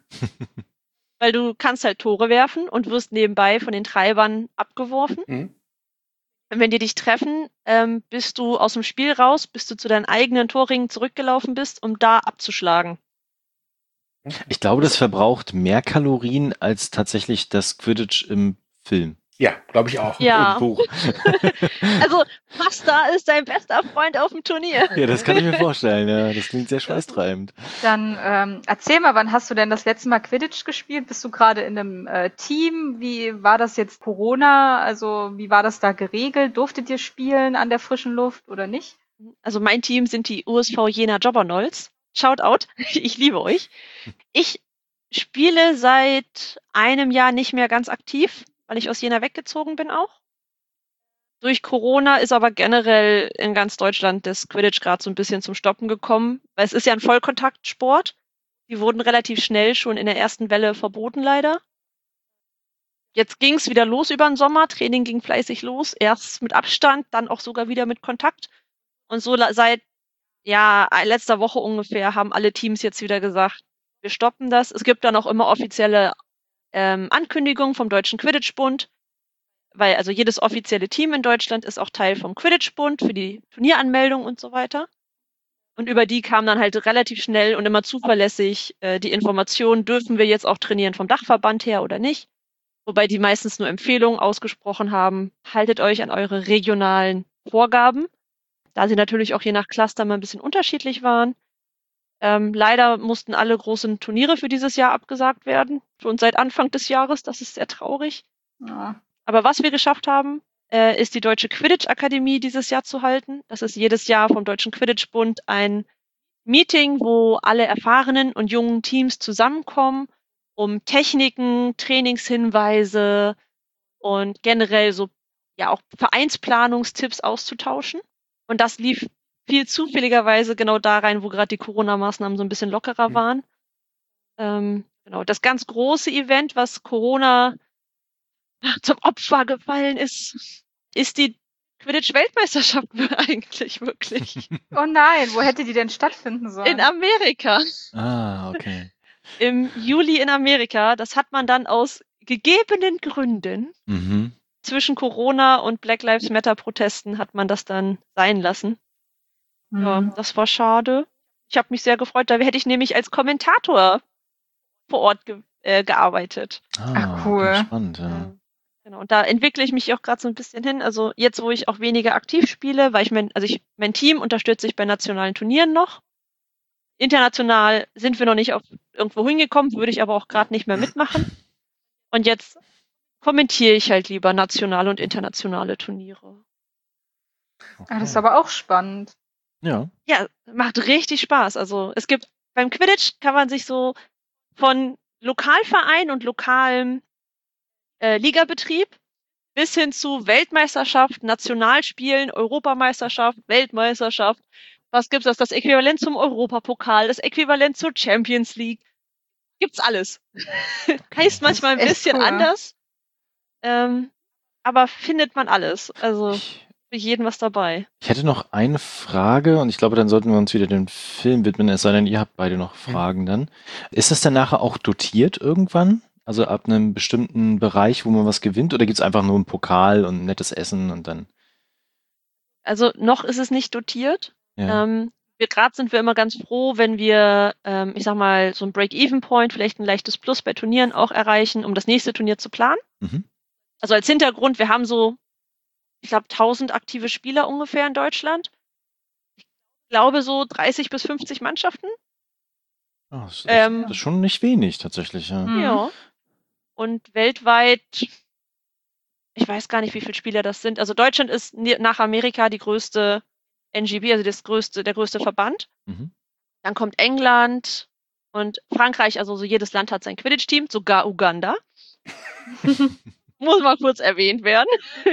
Speaker 4: Weil du kannst halt Tore werfen und wirst nebenbei von den Treibern abgeworfen.
Speaker 3: Mhm.
Speaker 4: Und wenn die dich treffen, bist du aus dem Spiel raus, bis du zu deinen eigenen Torringen zurückgelaufen bist, um da abzuschlagen.
Speaker 2: Ich glaube, das verbraucht mehr Kalorien als tatsächlich das Quidditch im Film.
Speaker 3: Ja, glaube ich auch.
Speaker 4: Ja.
Speaker 2: Im Buch.
Speaker 4: Also, Pasta ist dein bester Freund auf dem Turnier.
Speaker 2: Ja, das kann ich mir vorstellen. Ja, das klingt sehr schweißtreibend.
Speaker 1: Dann erzähl mal, wann hast du denn das letzte Mal Quidditch gespielt? Bist du gerade in einem Team? Wie war das jetzt Corona? Also wie war das da geregelt? Durftet ihr spielen an der frischen Luft oder nicht?
Speaker 4: Also mein Team sind die USV Jena Jobbernolls. Shoutout, ich liebe euch. Ich spiele seit einem Jahr nicht mehr ganz aktiv, weil ich aus Jena weggezogen bin auch. Durch Corona ist aber generell in ganz Deutschland das Quidditch gerade so ein bisschen zum Stoppen gekommen, weil es ist ja ein Vollkontaktsport. Die wurden relativ schnell schon in der ersten Welle verboten, leider. Jetzt ging es wieder los über den Sommer, Training ging fleißig los, erst mit Abstand, dann auch sogar wieder mit Kontakt. Und so seit letzter Woche ungefähr haben alle Teams jetzt wieder gesagt, wir stoppen das. Es gibt dann auch immer offizielle Ankündigungen vom Deutschen Quidditch-Bund, weil also jedes offizielle Team in Deutschland ist auch Teil vom Quidditch-Bund für die Turnieranmeldung und so weiter. Und über die kam dann halt relativ schnell und immer zuverlässig die Information, dürfen wir jetzt auch trainieren vom Dachverband her oder nicht. Wobei die meistens nur Empfehlungen ausgesprochen haben, haltet euch an eure regionalen Vorgaben, da sie natürlich auch je nach Cluster mal ein bisschen unterschiedlich waren. Leider mussten alle großen Turniere für dieses Jahr abgesagt werden, schon seit Anfang des Jahres, das ist sehr traurig.
Speaker 1: Ja.
Speaker 4: Aber was wir geschafft haben, ist die Deutsche Quidditch-Akademie dieses Jahr zu halten. Das ist jedes Jahr vom Deutschen Quidditch-Bund ein Meeting, wo alle erfahrenen und jungen Teams zusammenkommen, um Techniken, Trainingshinweise und generell so auch Vereinsplanungstipps auszutauschen. Und das lief viel zufälligerweise genau da rein, wo gerade die Corona-Maßnahmen so ein bisschen lockerer waren. Genau, das ganz große Event, was Corona zum Opfer gefallen ist die Quidditch-Weltmeisterschaft eigentlich wirklich.
Speaker 1: Oh nein, wo hätte die denn stattfinden sollen?
Speaker 4: In Amerika.
Speaker 2: Ah, okay.
Speaker 4: Im Juli in Amerika. Das hat man dann aus gegebenen Gründen zwischen Corona und Black Lives Matter Protesten hat man das dann sein lassen. Ja, das war schade. Ich habe mich sehr gefreut. Da hätte ich nämlich als Kommentator vor Ort gearbeitet.
Speaker 1: Ach, cool.
Speaker 2: Okay, spannend, ja.
Speaker 4: Genau, und da entwickle ich mich auch gerade so ein bisschen hin. Also jetzt, wo ich auch weniger aktiv spiele, weil mein Team unterstütze ich bei nationalen Turnieren noch. International sind wir noch nicht irgendwo hingekommen, würde ich aber auch gerade nicht mehr mitmachen. Und jetzt kommentiere ich halt lieber nationale und internationale Turniere.
Speaker 1: Das ist aber auch spannend.
Speaker 2: Ja.
Speaker 4: Ja, macht richtig Spaß. Also beim Quidditch kann man sich so von Lokalverein und lokalem Ligabetrieb bis hin zu Weltmeisterschaft, Nationalspielen, Europameisterschaft, Weltmeisterschaft. Was gibt's das Äquivalent zum Europapokal, das Äquivalent zur Champions League? Gibt's alles. Heißt manchmal ein bisschen anders. Aber findet man alles. Also für jeden was dabei.
Speaker 2: Ich hätte noch eine Frage und ich glaube, dann sollten wir uns wieder dem Film widmen, es sei denn, ihr habt beide noch Fragen dann. Ist das dann nachher auch dotiert irgendwann? Also ab einem bestimmten Bereich, wo man was gewinnt? Oder gibt es einfach nur einen Pokal und ein nettes Essen und dann?
Speaker 4: Also noch ist es nicht dotiert.
Speaker 2: Ja.
Speaker 4: Gerade sind wir immer ganz froh, wenn wir, ich sag mal, so ein Break-Even-Point, vielleicht ein leichtes Plus bei Turnieren auch erreichen, um das nächste Turnier zu planen.
Speaker 2: Mhm.
Speaker 4: Also als Hintergrund, wir haben so, ich glaube, 1000 aktive Spieler ungefähr in Deutschland. Ich glaube so 30 bis 50 Mannschaften.
Speaker 2: Oh, das ist schon nicht wenig tatsächlich. Ja.
Speaker 4: Ja. Und weltweit, ich weiß gar nicht, wie viele Spieler das sind. Also Deutschland ist nach Amerika die größte NGB, also der größte Verband.
Speaker 2: Mhm.
Speaker 4: Dann kommt England und Frankreich, also so jedes Land hat sein Quidditch-Team, sogar Uganda. Muss mal kurz erwähnt werden.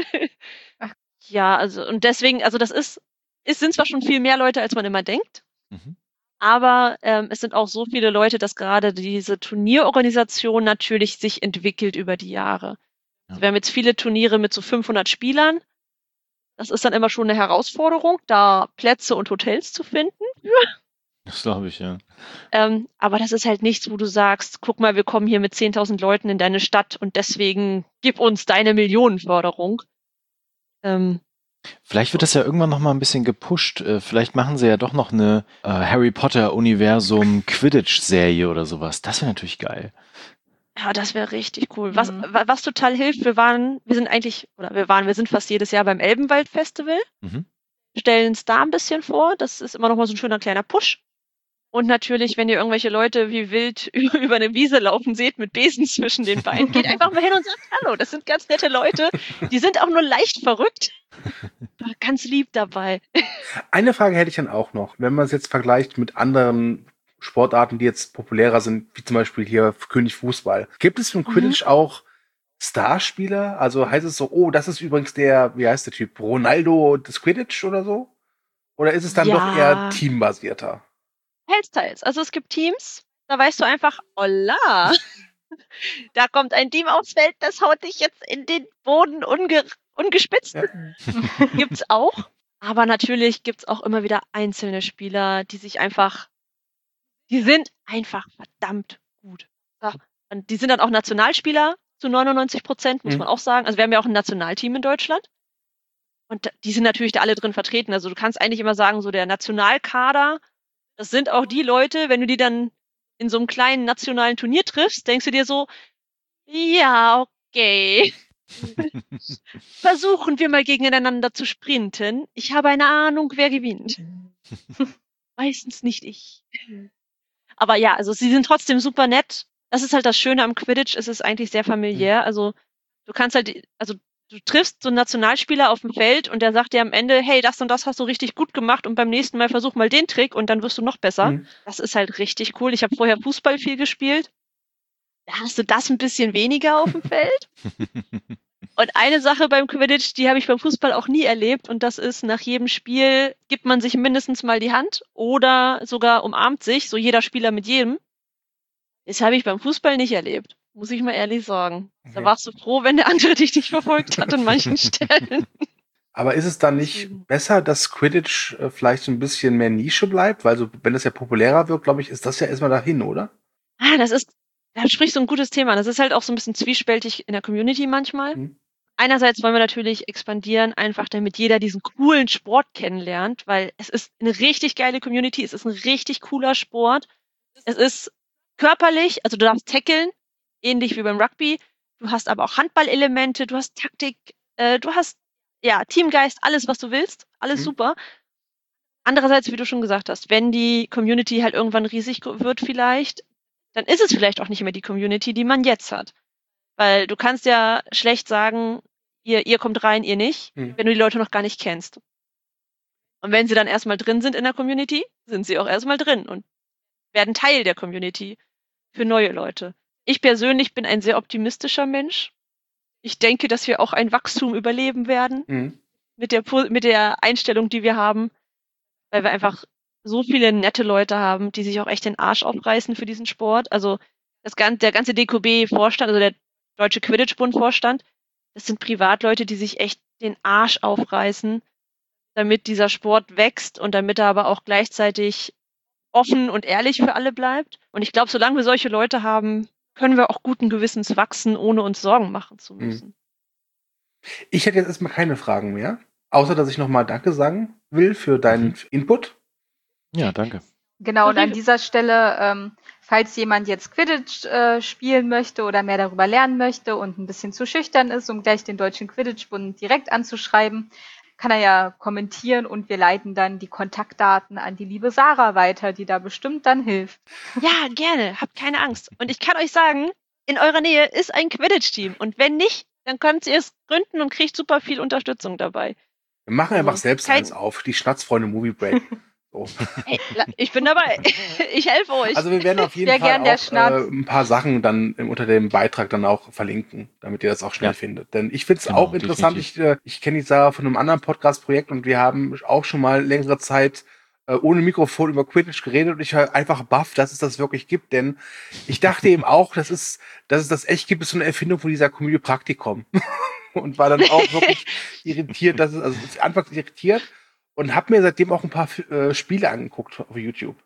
Speaker 4: Ja, also und deswegen, also es sind zwar schon viel mehr Leute, als man immer denkt, aber es sind auch so viele Leute, dass gerade diese Turnierorganisation natürlich sich entwickelt über die Jahre.
Speaker 2: Ja.
Speaker 4: Also wir haben jetzt viele Turniere mit so 500 Spielern. Das ist dann immer schon eine Herausforderung, da Plätze und Hotels zu finden.
Speaker 2: Das glaube ich, ja.
Speaker 4: Aber das ist halt nichts, wo du sagst, guck mal, wir kommen hier mit 10.000 Leuten in deine Stadt und deswegen gib uns deine Millionenförderung.
Speaker 2: Vielleicht wird das ja irgendwann noch mal ein bisschen gepusht. Vielleicht machen sie ja doch noch eine Harry Potter Universum Quidditch-Serie oder sowas. Das wäre natürlich geil.
Speaker 4: Ja, das wäre richtig cool. Was total hilft, wir sind fast jedes Jahr beim Elbenwald Festival, stellen es da ein bisschen vor. Das ist immer noch mal so ein schöner kleiner Push. Und natürlich, wenn ihr irgendwelche Leute wie wild über eine Wiese laufen seht mit Besen zwischen den Beinen, geht einfach mal hin und sagt Hallo. Das sind ganz nette Leute. Die sind auch nur leicht verrückt. Aber ganz lieb dabei.
Speaker 3: Eine Frage hätte ich dann auch noch. Wenn man es jetzt vergleicht mit anderen Sportarten, die jetzt populärer sind, wie zum Beispiel hier König Fußball. Gibt es im Quidditch auch Starspieler? Also heißt es so, oh, das ist übrigens wie heißt der Typ? Ronaldo des Quidditch oder so? Oder ist es dann doch eher teambasierter?
Speaker 4: Teils. Also es gibt Teams, da weißt du einfach, holla, da kommt ein Team aufs Feld, das haut dich jetzt in den Boden ungespitzt. Ja. Gibt's auch. Aber natürlich gibt's auch immer wieder einzelne Spieler, die sind einfach verdammt gut. Ja. Und die sind dann auch Nationalspieler zu 99%, muss man auch sagen. Also wir haben ja auch ein Nationalteam in Deutschland. Und die sind natürlich da alle drin vertreten. Also du kannst eigentlich immer sagen, so der Nationalkader, das sind auch die Leute, wenn du die dann in so einem kleinen nationalen Turnier triffst, denkst du dir so, ja, okay. Versuchen wir mal gegeneinander zu sprinten. Ich habe eine Ahnung, wer gewinnt. Meistens nicht ich. Aber ja, also sie sind trotzdem super nett. Das ist halt das Schöne am Quidditch, es ist eigentlich sehr familiär. Also du kannst du triffst so einen Nationalspieler auf dem Feld und der sagt dir am Ende, hey, das und das hast du richtig gut gemacht und beim nächsten Mal versuch mal den Trick und dann wirst du noch besser. Das ist halt richtig cool. Ich habe vorher Fußball viel gespielt. Da hast du das ein bisschen weniger auf dem Feld. Und eine Sache beim Quidditch, die habe ich beim Fußball auch nie erlebt und das ist, nach jedem Spiel gibt man sich mindestens mal die Hand oder sogar umarmt sich, so jeder Spieler mit jedem. Das habe ich beim Fußball nicht erlebt. Muss ich mal ehrlich sagen. Okay. Da warst du froh, wenn der andere dich nicht verfolgt hat an manchen Stellen.
Speaker 3: Aber ist es dann nicht besser, dass Quidditch vielleicht so ein bisschen mehr Nische bleibt? Weil so, wenn das ja populärer wird, glaube ich, ist das ja erstmal dahin, oder?
Speaker 4: Da sprichst du ein gutes Thema. Das ist halt auch so ein bisschen zwiespältig in der Community manchmal. Einerseits wollen wir natürlich expandieren, einfach damit jeder diesen coolen Sport kennenlernt, weil es ist eine richtig geile Community, es ist ein richtig cooler Sport. Es ist körperlich, also du darfst tackeln, ähnlich wie beim Rugby. du hast aber auch Handballelemente, du hast Taktik, du hast Teamgeist, alles, was du willst, alles super. Andererseits, wie du schon gesagt hast, wenn die Community halt irgendwann riesig wird vielleicht, dann ist es vielleicht auch nicht mehr die Community, die man jetzt hat. Weil du kannst ja schlecht sagen, ihr kommt rein, ihr nicht, wenn du die Leute noch gar nicht kennst. Und wenn sie dann erstmal drin sind in der Community, sind sie auch erstmal drin und werden Teil der Community für neue Leute. Ich persönlich bin ein sehr optimistischer Mensch. Ich denke, dass wir auch ein Wachstum überleben werden mit der Einstellung, die wir haben, weil wir einfach so viele nette Leute haben, die sich auch echt den Arsch aufreißen für diesen Sport. Also der ganze DQB-Vorstand, also der Deutsche Quidditch-Bund-Vorstand, das sind Privatleute, die sich echt den Arsch aufreißen, damit dieser Sport wächst und damit er aber auch gleichzeitig offen und ehrlich für alle bleibt. Und ich glaube, solange wir solche Leute haben, können wir auch guten Gewissens wachsen, ohne uns Sorgen machen zu müssen.
Speaker 3: Ich hätte jetzt erstmal keine Fragen mehr, außer dass ich nochmal Danke sagen will für deinen Input.
Speaker 2: Ja, danke.
Speaker 1: Genau, und an dieser Stelle, falls jemand jetzt Quidditch spielen möchte oder mehr darüber lernen möchte und ein bisschen zu schüchtern ist, um gleich den Deutschen Quidditch-Bund direkt anzuschreiben, kann er ja kommentieren und wir leiten dann die Kontaktdaten an die liebe Sarah weiter, die da bestimmt dann hilft.
Speaker 4: Ja, gerne. Habt keine Angst. Und ich kann euch sagen, in eurer Nähe ist ein Quidditch-Team. Und wenn nicht, dann könnt ihr es gründen und kriegt super viel Unterstützung dabei.
Speaker 3: Wir machen einfach selbst eins auf, die Schnatzfreunde Movie Break. So.
Speaker 4: Hey, ich bin dabei. Ich helfe euch.
Speaker 3: Also wir werden auf jeden Fall auch ein paar Sachen dann unter dem Beitrag dann auch verlinken, damit ihr das auch schnell findet. Denn ich finde es auch interessant. Ich kenne die Sarah von einem anderen Podcast-Projekt und wir haben auch schon mal längere Zeit ohne Mikrofon über Quidditch geredet und ich war einfach baff, dass es das wirklich gibt. Denn ich dachte eben auch, dass es das echt gibt, ist so eine Erfindung von dieser Community Praktikum. Und war dann auch wirklich irritiert, anfangs irritiert. Und habe mir seitdem auch ein paar Spiele angeguckt auf YouTube.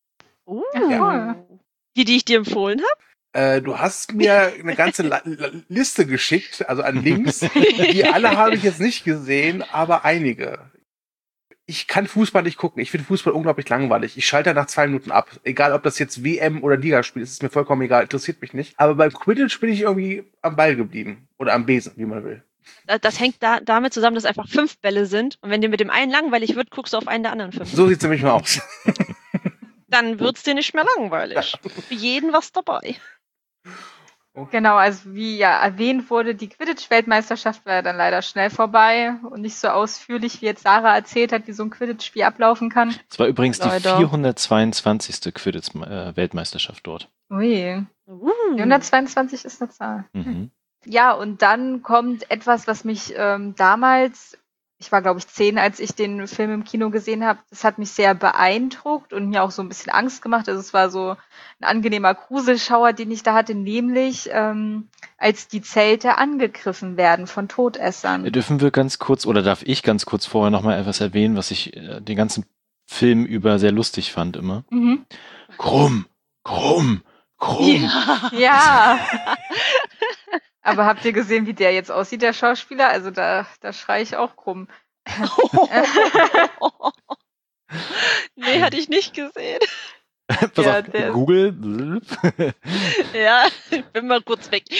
Speaker 4: Ja. Die ich dir empfohlen habe?
Speaker 3: Du hast mir eine ganze Liste geschickt, also an Links. Die alle habe ich jetzt nicht gesehen, aber einige. Ich kann Fußball nicht gucken. Ich finde Fußball unglaublich langweilig. Ich schalte nach 2 Minuten ab. Egal, ob das jetzt WM oder Ligaspiel ist, ist mir vollkommen egal. Interessiert mich nicht. Aber beim Quidditch bin ich irgendwie am Ball geblieben. Oder am Besen, wie man will.
Speaker 4: Das hängt damit zusammen, dass einfach 5 Bälle sind. Und wenn dir mit dem einen langweilig wird, guckst du auf einen der anderen 5.
Speaker 3: So sieht's nämlich mal aus.
Speaker 4: Dann wird's dir nicht mehr langweilig. Für jeden was dabei.
Speaker 1: Genau, also wie ja erwähnt wurde, die Quidditch-Weltmeisterschaft war ja dann leider schnell vorbei und nicht so ausführlich, wie jetzt Sarah erzählt hat, wie so ein Quidditch-Spiel ablaufen kann.
Speaker 2: Es war übrigens die 422. Quidditch-Weltmeisterschaft dort.
Speaker 1: Ui. 422 ist eine Zahl. Ja, und dann kommt etwas, was mich damals, ich war glaube ich 10, als ich den Film im Kino gesehen habe, das hat mich sehr beeindruckt und mir auch so ein bisschen Angst gemacht. Also es war so ein angenehmer Gruselschauer, den ich da hatte, nämlich als die Zelte angegriffen werden von Todessern.
Speaker 2: Dürfen wir ganz kurz, oder darf ich ganz kurz vorher nochmal etwas erwähnen, was ich den ganzen Film über sehr lustig fand immer? Krumm.
Speaker 1: Ja. Aber habt ihr gesehen, wie der jetzt aussieht, der Schauspieler? Also da schreie ich auch krumm.
Speaker 4: Nee, hatte ich nicht gesehen.
Speaker 2: Pass auf, Google.
Speaker 4: Ja, ich bin mal kurz weg.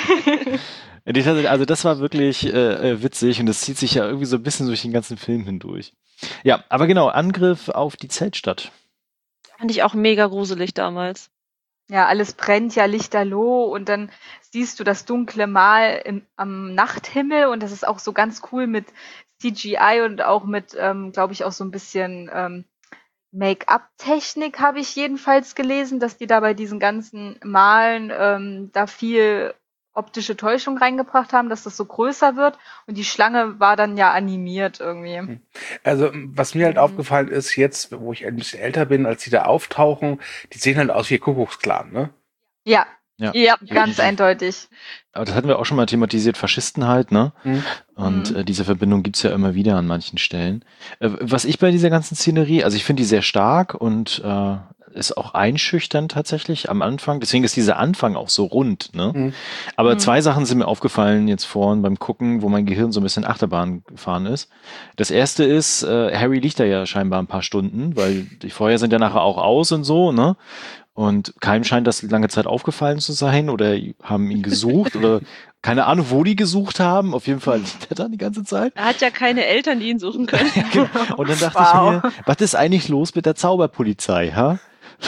Speaker 2: Also das war wirklich witzig und das zieht sich ja irgendwie so ein bisschen durch den ganzen Film hindurch. Ja, aber genau, Angriff auf die Zeltstadt.
Speaker 4: Fand ich auch mega gruselig damals.
Speaker 1: Ja, alles brennt ja lichterloh und dann siehst du das dunkle Mal am Nachthimmel und das ist auch so ganz cool mit CGI und auch mit, glaube ich, auch so ein bisschen Make-up-Technik habe ich jedenfalls gelesen, dass die da bei diesen ganzen Malen da viel optische Täuschung reingebracht haben, dass das so größer wird und die Schlange war dann ja animiert irgendwie.
Speaker 3: Also was mir halt aufgefallen ist jetzt, wo ich ein bisschen älter bin, als die da auftauchen, die sehen halt aus wie Kuckucksklan, ne?
Speaker 1: Ja, ganz eindeutig.
Speaker 2: Aber das hatten wir auch schon mal thematisiert, Faschisten halt, ne? Und diese Verbindung gibt's ja immer wieder an manchen Stellen. Was ich bei dieser ganzen Szenerie, also ich finde die sehr stark und ist auch einschüchternd tatsächlich am Anfang. Deswegen ist dieser Anfang auch so rund, ne? Aber 2 Sachen sind mir aufgefallen jetzt vorhin beim Gucken, wo mein Gehirn so ein bisschen Achterbahn gefahren ist. Das erste ist, Harry liegt da ja scheinbar ein paar Stunden, weil die Feuer sind ja nachher auch aus und so, ne? Und keinem scheint das lange Zeit aufgefallen zu sein oder haben ihn gesucht oder keine Ahnung, wo die gesucht haben. Auf jeden Fall liegt er da die ganze Zeit.
Speaker 4: Er hat ja keine Eltern, die ihn suchen können.
Speaker 2: Und dann dachte ich mir, was ist eigentlich los mit der Zauberpolizei, ha?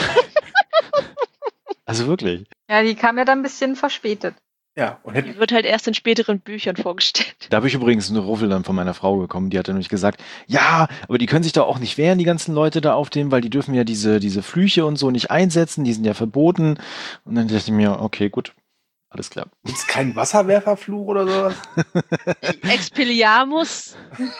Speaker 2: Also wirklich.
Speaker 1: Ja, die kam ja dann ein bisschen verspätet.
Speaker 3: Ja, und
Speaker 4: Die wird halt erst in späteren Büchern vorgestellt.
Speaker 2: Da habe ich übrigens eine Ruffel dann von meiner Frau bekommen, die hat dann nämlich gesagt, ja, aber die können sich da auch nicht wehren, die ganzen Leute da auf dem, weil die dürfen ja diese Flüche und so nicht einsetzen, die sind ja verboten. Und dann dachte ich mir, okay, gut, alles klar.
Speaker 3: gibt's keinen Wasserwerferfluch oder sowas?
Speaker 4: Expelliarmus.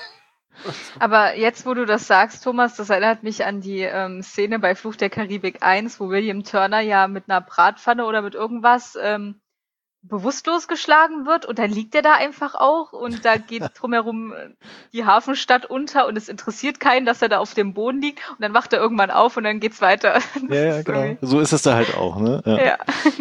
Speaker 1: Aber jetzt, wo du das sagst, Thomas, das erinnert mich an die Szene bei Fluch der Karibik 1, wo William Turner ja mit einer Bratpfanne oder mit irgendwas bewusstlos geschlagen wird und dann liegt er da einfach auch und da geht drumherum die Hafenstadt unter und es interessiert keinen, dass er da auf dem Boden liegt und dann wacht er irgendwann auf und dann geht's weiter.
Speaker 2: Ja, genau. So ist es da halt auch, ne?
Speaker 1: Ja.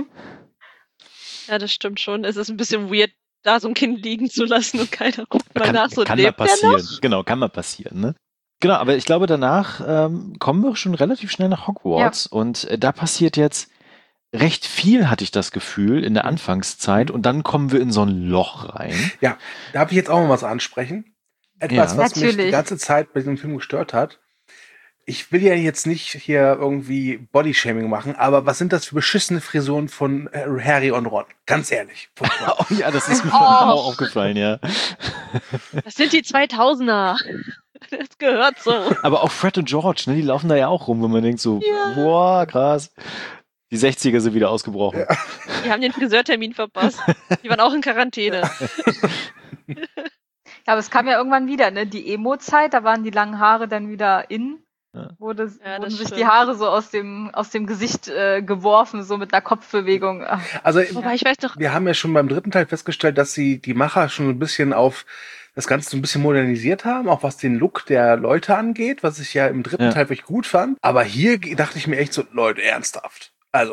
Speaker 4: Ja, das stimmt schon. Es ist ein bisschen weird, da so ein Kind liegen zu lassen und keiner guckt mal nach. So,
Speaker 2: kann mal
Speaker 4: lebt der
Speaker 2: passieren.
Speaker 4: noch?
Speaker 2: Genau, kann mal passieren, ne? Genau, aber ich glaube, danach kommen wir schon relativ schnell nach Hogwarts und da passiert jetzt recht viel, hatte ich das Gefühl, in der Anfangszeit und dann kommen wir in so ein Loch rein.
Speaker 3: Ja, da habe ich jetzt auch mal was ansprechen. Etwas,
Speaker 2: Ja.
Speaker 3: was mich die
Speaker 1: Natürlich.
Speaker 3: ganze Zeit bei diesem Film gestört hat. Ich will ja jetzt nicht hier irgendwie Bodyshaming machen, aber was sind das für beschissene Frisuren von Harry und Ron? Ganz ehrlich. Furchtbar.
Speaker 2: Oh ja, das ist mir auch aufgefallen, ja.
Speaker 4: Das sind die 2000er. Das gehört so.
Speaker 2: Aber auch Fred und George, ne, die laufen da ja auch rum, wo man denkt so, boah, krass. Die 60er sind wieder ausgebrochen.
Speaker 3: Ja.
Speaker 4: Die haben den Friseurtermin verpasst. Die waren auch in Quarantäne.
Speaker 1: Ja, aber es kam ja irgendwann wieder, ne? Die Emo-Zeit, da waren die langen Haare dann wieder in.
Speaker 2: Ja.
Speaker 1: Wurden
Speaker 4: das
Speaker 1: sich
Speaker 4: stimmt.
Speaker 1: die Haare so aus dem Gesicht geworfen, so mit einer Kopfbewegung. Ach,
Speaker 3: Also
Speaker 4: Wobei ich weiß doch,
Speaker 3: wir haben ja schon beim dritten Teil festgestellt, dass die Macher schon ein bisschen auf das Ganze so ein bisschen modernisiert haben, auch was den Look der Leute angeht, was ich ja im dritten Teil wirklich gut fand. Aber hier dachte ich mir echt so, Leute, ernsthaft. Also,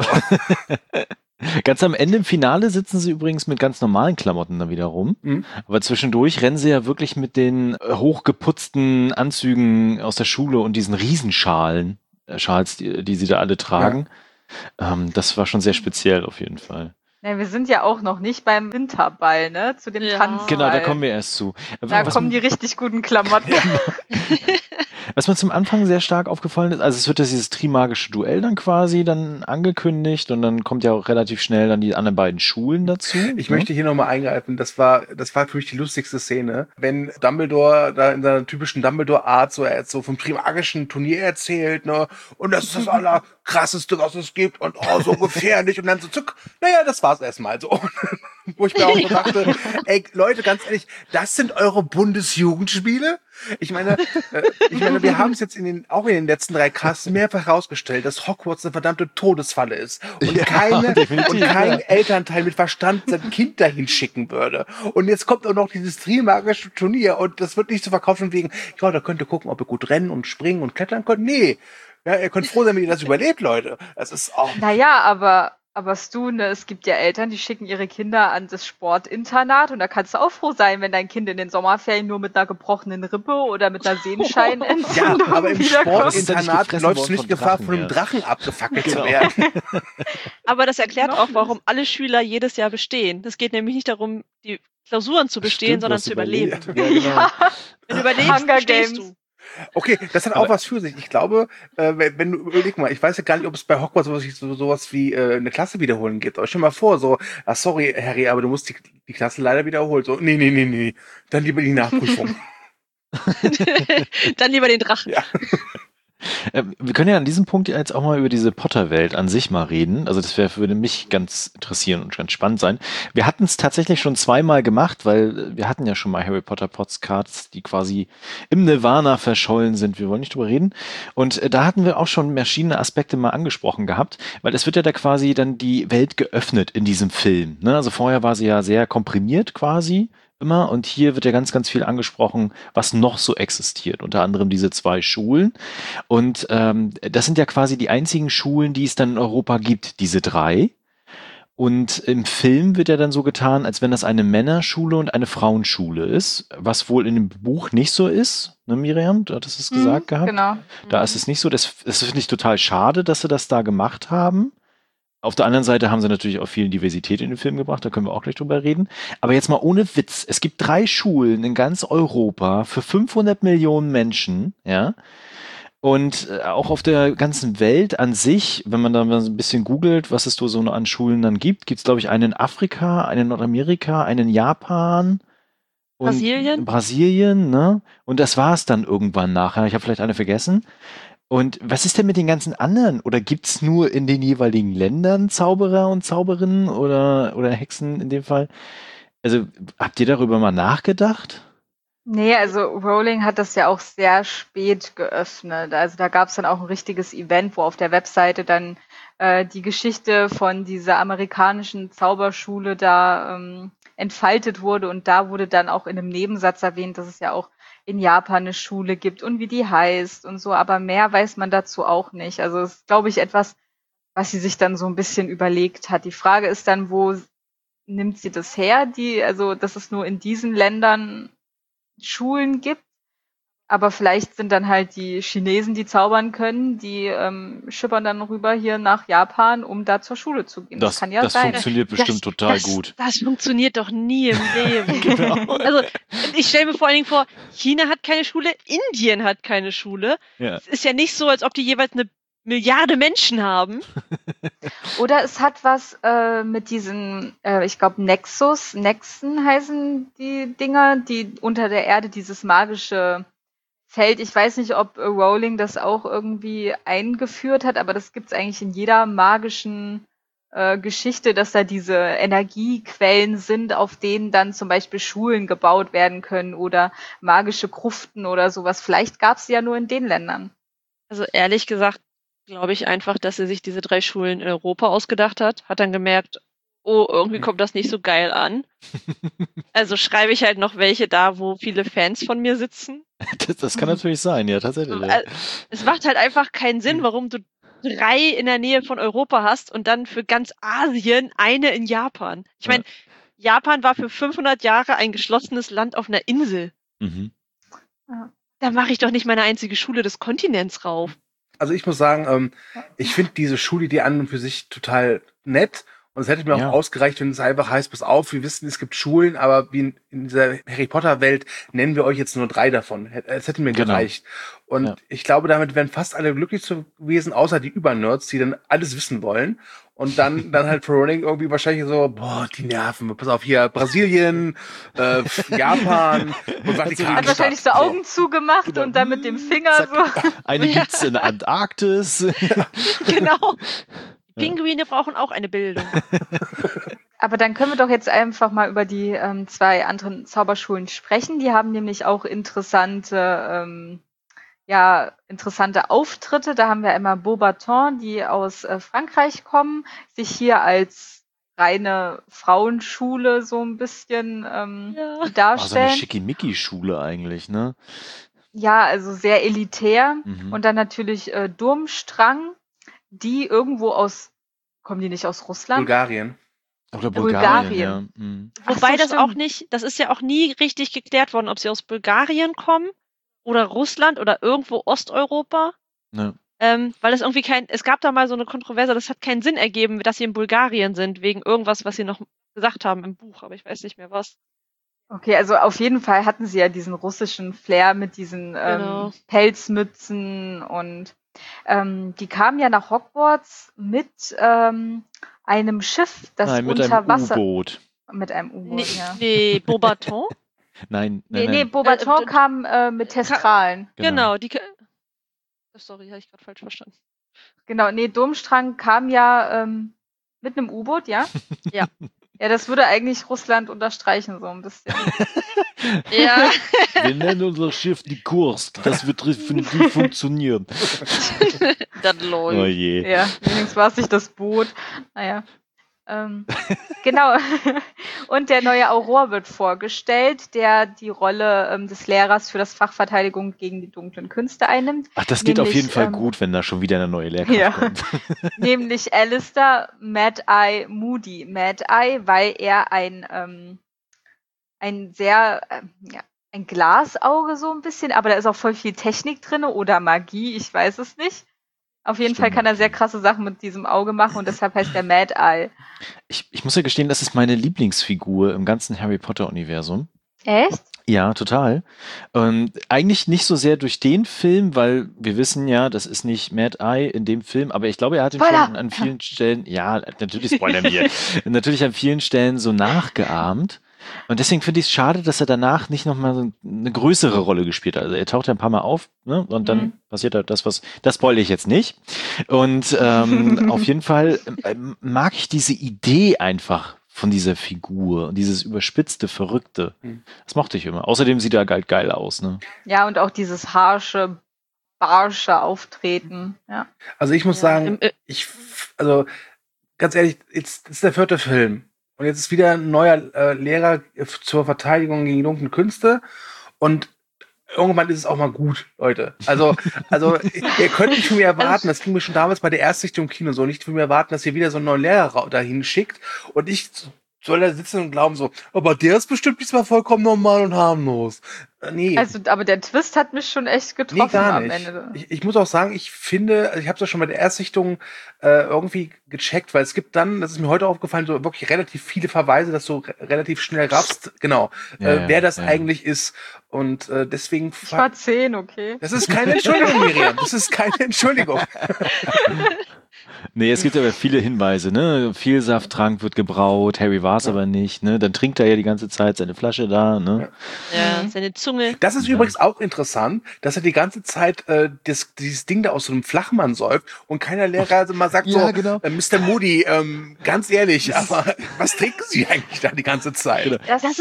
Speaker 2: Ganz am Ende im Finale sitzen sie übrigens mit ganz normalen Klamotten da wieder rum.
Speaker 3: Mhm.
Speaker 2: Aber zwischendurch rennen sie ja wirklich mit den hochgeputzten Anzügen aus der Schule und diesen Riesenschalen, Schals, die sie da alle tragen. Das war schon sehr speziell auf jeden Fall.
Speaker 1: ja, wir sind ja auch noch nicht beim Winterball, ne? Zu dem
Speaker 4: Ja.
Speaker 1: Tanzball.
Speaker 2: Genau, da kommen wir erst zu.
Speaker 1: Da kommen die richtig guten Klamotten.
Speaker 2: Was mir zum Anfang sehr stark aufgefallen ist, also es wird dieses Trimagische Duell dann quasi dann angekündigt und dann kommt ja auch relativ schnell dann die anderen beiden Schulen dazu.
Speaker 3: ich möchte hier nochmal eingreifen, das war für mich die lustigste Szene, wenn Dumbledore da in seiner typischen Dumbledore-Art so vom Trimagischen Turnier erzählt, ne, und das ist das Allerkrasseste, was es gibt und so gefährlich und dann so zuck, naja, das war's erstmal so. Wo ich mir auch so dachte, ey, Leute, ganz ehrlich, das sind eure Bundesjugendspiele? Ich meine, wir haben es jetzt auch in den letzten 3 Casts mehrfach herausgestellt, dass Hogwarts eine verdammte Todesfalle ist und
Speaker 2: Ja,
Speaker 3: kein
Speaker 2: definitiv,
Speaker 3: Elternteil mit Verstand sein Kind dahin schicken würde. Und jetzt kommt auch noch dieses Trimagische Turnier und das wird nicht so verkauft von wegen, ja, da könnt ihr gucken, ob ihr gut rennen und springen und klettern könnt. Nee. Ja, ihr könnt froh sein, wenn ihr das überlebt, Leute. Das ist auch.
Speaker 1: Naja, aber Stu, ne, es gibt ja Eltern, die schicken ihre Kinder an das Sportinternat und da kannst du auch froh sein, wenn dein Kind in den Sommerferien nur mit einer gebrochenen Rippe oder mit einer Sehenscheinentzündung
Speaker 3: Ja, aber im
Speaker 1: wiederkommt.
Speaker 3: Sportinternat
Speaker 2: gefressen
Speaker 3: läufst
Speaker 2: worden
Speaker 3: du nicht
Speaker 2: von
Speaker 3: Gefahr,
Speaker 2: Drachen,
Speaker 3: von einem
Speaker 2: ja.
Speaker 3: Drachen abgefackelt
Speaker 2: Genau.
Speaker 3: zu werden.
Speaker 4: aber das erklärt
Speaker 1: Noch
Speaker 4: auch, warum alle Schüler jedes Jahr bestehen. Es geht nämlich nicht darum, die Klausuren zu bestehen,
Speaker 2: Stimmt,
Speaker 4: sondern
Speaker 2: was
Speaker 4: zu überleben.
Speaker 2: Ja, genau.
Speaker 4: Wenn du überlebst,
Speaker 1: Hunger
Speaker 4: bestehst
Speaker 1: Games.
Speaker 4: du.
Speaker 3: Okay, das hat auch was für sich. Ich glaube, wenn du überleg mal, ich weiß ja gar nicht, ob es bei Hogwarts sowas wie eine Klasse wiederholen gibt. Aber stell mal vor, so, sorry, Harry, aber du musst die Klasse leider wiederholen. So, nee. Dann lieber die Nachprüfung.
Speaker 4: Dann lieber den Drachen.
Speaker 3: Ja.
Speaker 2: Wir können ja an diesem Punkt jetzt auch mal über diese Potter-Welt an sich mal reden. Also das würde mich ganz interessieren und ganz spannend sein. Wir hatten es tatsächlich schon 2-mal gemacht, weil wir hatten ja schon mal Harry Potter Podcasts, die quasi im Nirvana verschollen sind. Wir wollen nicht drüber reden. Und da hatten wir auch schon verschiedene Aspekte mal angesprochen gehabt, weil es wird ja da quasi dann die Welt geöffnet in diesem Film. Ne? Also vorher war sie ja sehr komprimiert quasi immer und hier wird ja ganz, ganz viel angesprochen, was noch so existiert. Unter anderem diese 2 Schulen. Und das sind ja quasi die einzigen Schulen, die es dann in Europa gibt, diese 3. Und im Film wird ja dann so getan, als wenn das eine Männerschule und eine Frauenschule ist, was wohl in dem Buch nicht so ist, ne, Miriam? Du hattest es gesagt gehabt.
Speaker 1: Genau.
Speaker 2: Da ist es nicht so. Das finde ich total schade, dass sie das da gemacht haben. Auf der anderen Seite haben sie natürlich auch viel Diversität in den Film gebracht, da können wir auch gleich drüber reden. Aber jetzt mal ohne Witz, es gibt 3 Schulen in ganz Europa für 500 Millionen Menschen, ja. Und auch auf der ganzen Welt an sich, wenn man da mal so ein bisschen googelt, was es so an Schulen dann gibt, es, glaube ich, einen in Afrika, einen in Nordamerika, einen in Japan und Brasilien, ne? Und das war es dann irgendwann nachher. Ich habe vielleicht eine vergessen. Und was ist denn mit den ganzen anderen? Oder gibt's nur in den jeweiligen Ländern Zauberer und Zauberinnen oder Hexen in dem Fall? Also, habt ihr darüber mal nachgedacht?
Speaker 1: Nee, also Rowling hat das ja auch sehr spät geöffnet. Also da gab es dann auch ein richtiges Event, wo auf der Webseite dann die Geschichte von dieser amerikanischen Zauberschule da entfaltet wurde. Und da wurde dann auch in einem Nebensatz erwähnt, dass es ja auch in Japan eine Schule gibt und wie die heißt und so. Aber mehr weiß man dazu auch nicht. Also es ist, glaube ich, etwas, was sie sich dann so ein bisschen überlegt hat. Die Frage ist dann, wo nimmt sie das her? Also dass es nur in diesen Ländern Schulen gibt, aber vielleicht sind dann halt die Chinesen, die zaubern können, die schippern dann rüber hier nach Japan, um da zur Schule zu gehen. Das kann ja
Speaker 2: das
Speaker 1: sein.
Speaker 2: Funktioniert bestimmt total gut.
Speaker 4: Das funktioniert doch nie im Leben.
Speaker 2: Genau.
Speaker 4: Also ich stelle mir vor allen Dingen vor, China hat keine Schule, Indien hat keine Schule.
Speaker 2: Ja.
Speaker 4: Es ist ja nicht so, als ob die jeweils eine Milliarde Menschen haben.
Speaker 1: Oder es hat was mit diesen, ich glaube Nexen heißen die Dinger, die unter der Erde dieses magische Feld. Ich weiß nicht, ob Rowling das auch irgendwie eingeführt hat, aber das gibt's eigentlich in jeder magischen Geschichte, dass da diese Energiequellen sind, auf denen dann zum Beispiel Schulen gebaut werden können oder magische Gruften oder sowas. Vielleicht gab's sie ja nur in den Ländern.
Speaker 4: Also ehrlich gesagt, glaube ich einfach, dass sie sich diese 3 Schulen in Europa ausgedacht hat dann gemerkt, oh, irgendwie kommt das nicht so geil an. Also schreibe ich halt noch welche da, wo viele Fans von mir sitzen.
Speaker 2: Das kann natürlich sein, ja, tatsächlich. Ja.
Speaker 4: Es macht halt einfach keinen Sinn, warum du 3 in der Nähe von Europa hast und dann für ganz Asien eine in Japan. Ich meine, Japan war für 500 Jahre ein geschlossenes Land auf einer Insel.
Speaker 2: Mhm.
Speaker 4: Da mache ich doch nicht meine einzige Schule des Kontinents rauf.
Speaker 3: Also ich muss sagen, ich finde diese Schulidee an und für sich total nett. Und es hätte mir auch ausgereicht, wenn es einfach heißt, pass auf, wir wissen, es gibt Schulen, aber wie in dieser Harry Potter Welt nennen wir euch jetzt nur 3 davon. Es hätte mir gereicht. Und ich glaube, damit wären fast alle glücklich gewesen, außer die Übernerds, die dann alles wissen wollen. Und dann halt für Rowling irgendwie wahrscheinlich so, boah, die Nerven, pass auf, hier Brasilien, Japan und Vatikan.
Speaker 1: Hat wahrscheinlich so Augen zugemacht und dann mit dem Finger so.
Speaker 2: Eine gibt's in der Antarktis.
Speaker 4: Genau. Pinguine brauchen auch eine Bildung.
Speaker 1: Aber dann können wir doch jetzt einfach mal über die 2 anderen Zauberschulen sprechen. Die haben nämlich auch interessante Auftritte. Da haben wir einmal Beauxbatons, die aus Frankreich kommen, sich hier als reine Frauenschule so ein bisschen darstellen.
Speaker 2: So eine Schickimicki-Schule eigentlich, ne?
Speaker 1: Ja, also sehr elitär. Und dann natürlich Durmstrang, die irgendwo kommen die nicht aus Russland?
Speaker 3: Bulgarien.
Speaker 2: Oder Bulgarien. Ja.
Speaker 4: Wobei das auch nicht, das ist ja auch nie richtig geklärt worden, ob sie aus Bulgarien kommen oder Russland oder irgendwo Osteuropa.
Speaker 2: Ja.
Speaker 4: Weil es irgendwie es gab da mal so eine Kontroverse, das hat keinen Sinn ergeben, dass sie in Bulgarien sind, wegen irgendwas, was sie noch gesagt haben im Buch, aber ich weiß nicht mehr was.
Speaker 1: Okay, also auf jeden Fall hatten sie ja diesen russischen Flair mit diesen Pelzmützen und die kamen ja nach Hogwarts mit einem Schiff, das unter Wasser... Mit einem U-Boot, ja.
Speaker 4: Nee, Beauxbaton?
Speaker 2: Nein.
Speaker 1: Beauxbaton kam mit Testralen.
Speaker 4: Genau, sorry, habe ich gerade falsch verstanden.
Speaker 1: Genau, nee, Durmstrang kam ja mit einem U-Boot, ja?
Speaker 4: Ja.
Speaker 1: Ja, das würde eigentlich Russland unterstreichen, so ein bisschen.
Speaker 4: Ja.
Speaker 2: Wir nennen unser Schiff die Kursk. Das wird definitiv funktionieren.
Speaker 4: Das läuft.
Speaker 2: Oh je.
Speaker 1: Ja, wenigstens war es nicht das Boot. Naja. Genau. Und der neue Auror wird vorgestellt, der die Rolle des Lehrers für das Fach Verteidigung gegen die dunklen Künste einnimmt.
Speaker 2: Ach, das geht auf jeden
Speaker 1: Nämlich,
Speaker 2: Fall gut, wenn da schon wieder eine neue Lehrkraft
Speaker 1: Ja.
Speaker 2: kommt.
Speaker 1: Nämlich Alistair Mad-Eye Moody. Mad-Eye, weil er ein sehr, ein Glasauge so ein bisschen, aber da ist auch voll viel Technik drin oder Magie, ich weiß es nicht. Auf jeden Fall kann er sehr krasse Sachen mit diesem Auge machen und deshalb heißt er Mad-Eye.
Speaker 2: Ich muss ja gestehen, das ist meine Lieblingsfigur im ganzen Harry Potter-Universum.
Speaker 1: Echt?
Speaker 2: Ja, total. Eigentlich nicht so sehr durch den Film, weil wir wissen ja, das ist nicht Mad-Eye in dem Film, aber ich glaube, er hat ihn
Speaker 1: Spoiler!
Speaker 2: schon an vielen Stellen, ja, natürlich spoilern wir, natürlich an vielen Stellen so nachgeahmt. Und deswegen finde ich es schade, dass er danach nicht nochmal so eine größere Rolle gespielt hat. Also er taucht ja ein paar Mal auf, ne? Und dann passiert halt das spoilere ich jetzt nicht. Und auf jeden Fall mag ich diese Idee einfach von dieser Figur und dieses überspitzte, verrückte. Das mochte ich immer. Außerdem sieht er halt geil aus, ne?
Speaker 1: Ja, und auch dieses harsche, barsche Auftreten. Ja.
Speaker 3: Also ich muss sagen, also ganz ehrlich, jetzt ist der 4. Film. Und jetzt ist wieder ein neuer Lehrer zur Verteidigung gegen die dunklen Künste. Und irgendwann ist es auch mal gut, Leute. Also ihr könnt nicht von mir erwarten, das ging mir schon damals bei der Erstsichtung im Kino so, nicht von mir erwarten, dass ihr wieder so einen neuen Lehrer dahin schickt. Und ich soll da sitzen und glauben so, aber der ist bestimmt diesmal vollkommen normal und harmlos. Nee.
Speaker 1: Also, aber der Twist hat mich schon echt getroffen
Speaker 3: Nee, gar
Speaker 1: am
Speaker 3: nicht.
Speaker 1: Ende.
Speaker 3: Ich muss auch sagen, ich finde, ich habe es ja schon bei der Erstsichtung irgendwie gecheckt, weil es gibt dann, das ist mir heute aufgefallen, so wirklich relativ viele Verweise, dass du relativ schnell raffst, genau, wer das eigentlich ist. Und deswegen...
Speaker 1: Ich war 10, okay.
Speaker 3: Das ist keine Entschuldigung, Miriam. Das ist keine Entschuldigung.
Speaker 2: Nee, es gibt aber viele Hinweise, ne? Viel Safttrank wird gebraut, Harry war es aber nicht, ne? Dann trinkt er ja die ganze Zeit seine Flasche da, ne?
Speaker 4: Ja, seine Zunge.
Speaker 3: Das ist übrigens auch interessant, dass er die ganze Zeit dieses Ding da aus so einem Flachmann säuft und keiner Lehrer also mal sagt
Speaker 2: Ja, genau.
Speaker 3: Mr. Moody, ganz ehrlich, aber was trinken Sie eigentlich da die ganze Zeit?
Speaker 2: Genau.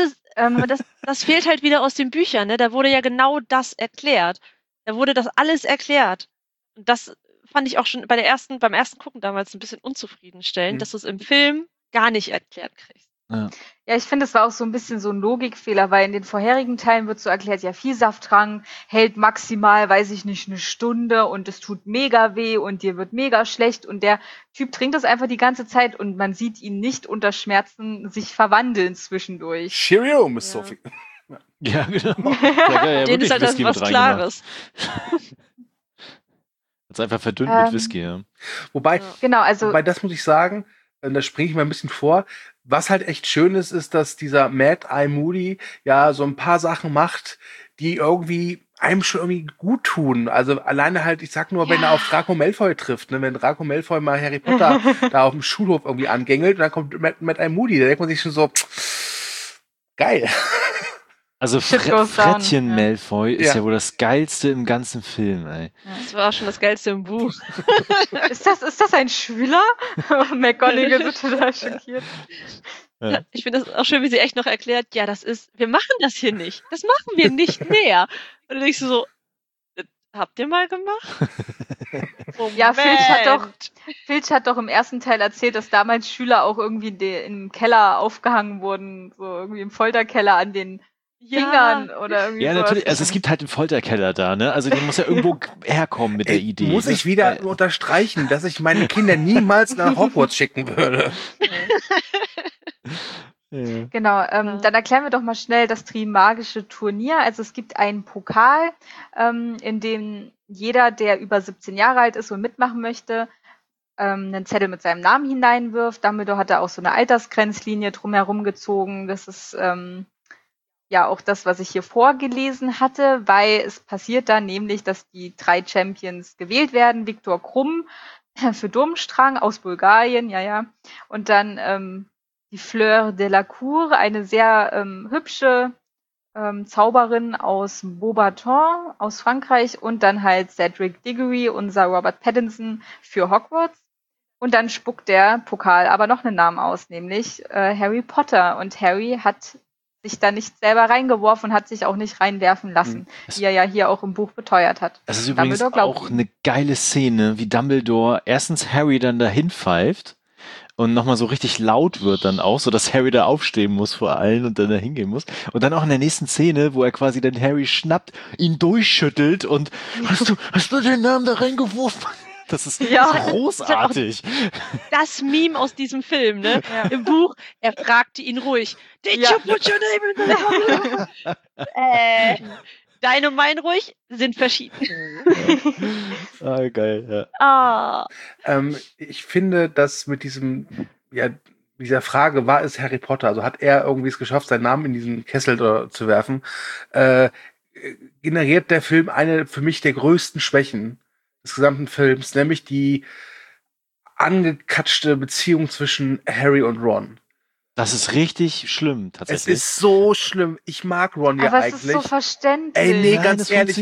Speaker 4: Das fehlt halt wieder aus den Büchern, ne? Da wurde ja genau das erklärt. Da wurde das alles erklärt. Und das fand ich auch schon beim ersten Gucken damals ein bisschen unzufriedenstellend, dass du es im Film gar nicht erklärt kriegst.
Speaker 2: Ja.
Speaker 1: Ja, ich finde, es war auch so ein bisschen so ein Logikfehler, weil in den vorherigen Teilen wird so erklärt, ja, viel Safttrank hält maximal, weiß ich nicht, 1 Stunde und es tut mega weh und dir wird mega schlecht und der Typ trinkt das einfach die ganze Zeit und man sieht ihn nicht unter Schmerzen sich verwandeln zwischendurch.
Speaker 3: Cheerio, Miss Sophie.
Speaker 2: Ja, genau. Ja,
Speaker 4: Denen ist halt das was Klares.
Speaker 2: Hat's einfach verdünnt mit Whisky, ja.
Speaker 3: Wobei,
Speaker 1: Genau, also
Speaker 3: wobei, das muss ich sagen, da springe ich mal ein bisschen vor. Was halt echt schön ist, dass dieser Mad-Eye Moody ja so ein paar Sachen macht, die irgendwie einem schon irgendwie gut tun. Also alleine halt, ich sag nur, wenn er auf Draco Malfoy trifft, ne, wenn Draco Malfoy mal Harry Potter da auf dem Schulhof irgendwie angängelt und dann kommt Mad-Eye Moody, da denkt man sich schon so, geil.
Speaker 2: Also
Speaker 1: Shit goes down,
Speaker 2: Frettchen
Speaker 1: ja.
Speaker 2: Malfoy ist ja wohl das Geilste im ganzen Film, ey.
Speaker 4: Das war auch schon das Geilste im Buch.
Speaker 1: ist das ein Schüler? McGonagall wird total schockiert.
Speaker 2: Ja.
Speaker 4: Ich finde das auch schön, wie sie echt noch erklärt, ja, wir machen das hier nicht. Das machen wir nicht mehr. Und dann denkst du so, das habt ihr mal gemacht?
Speaker 1: Ja, Filch hat doch im ersten Teil erzählt, dass damals Schüler auch irgendwie im Keller aufgehangen wurden, so irgendwie im Folterkeller an den Fingern oder irgendwie
Speaker 2: Ja,
Speaker 1: sowas.
Speaker 2: natürlich. Also es gibt halt einen Folterkeller da, ne? Also der muss ja irgendwo herkommen mit der Idee.
Speaker 3: Muss ich wieder unterstreichen, dass ich meine Kinder niemals nach Hogwarts schicken würde.
Speaker 2: Ja.
Speaker 1: Genau, dann erklären wir doch mal schnell das Trimagische Turnier. Also es gibt einen Pokal, in dem jeder, der über 17 Jahre alt ist und mitmachen möchte, einen Zettel mit seinem Namen hineinwirft. Dumbledore hat da auch so eine Altersgrenzlinie drumherum gezogen. Das ist ja auch das, was ich hier vorgelesen hatte, weil es passiert dann nämlich, dass die 3 Champions gewählt werden. Viktor Krumm für Durmstrang aus Bulgarien, und dann die Fleur de la Cour, eine sehr hübsche Zauberin aus Beauxbatons aus Frankreich und dann halt Cedric Diggory, unser Robert Pattinson für Hogwarts. Und dann spuckt der Pokal aber noch einen Namen aus, nämlich Harry Potter. Und Harry hat sich da nicht selber reingeworfen und hat sich auch nicht reinwerfen lassen, wie er ja hier auch im Buch beteuert hat.
Speaker 2: Das ist übrigens auch eine geile Szene, wie Dumbledore erstens Harry dann dahin pfeift und nochmal so richtig laut wird dann auch, so dass Harry da aufstehen muss vor allen und dann da hingehen muss. Und dann auch in der nächsten Szene, wo er quasi dann Harry schnappt, ihn durchschüttelt und hast du den Namen da reingeworfen? Das ist großartig.
Speaker 4: Das Meme aus diesem Film, ne? Ja. Im Buch, er fragte ihn ruhig, Did you put your name in the Dein und mein ruhig sind verschieden.
Speaker 2: Geil, ja.
Speaker 3: Ich finde, dass mit dieser Frage, war es Harry Potter, also hat er irgendwie es geschafft, seinen Namen in diesen Kessel zu werfen, generiert der Film eine für mich der größten Schwächen des gesamten Films, nämlich die angekatschte Beziehung zwischen Harry und Ron.
Speaker 2: Das ist richtig schlimm, tatsächlich.
Speaker 3: Es ist so schlimm. Ich mag Ron ja eigentlich.
Speaker 1: Aber es ist so verständlich.
Speaker 3: Ey, nee,
Speaker 2: Nein,
Speaker 3: ganz ehrlich,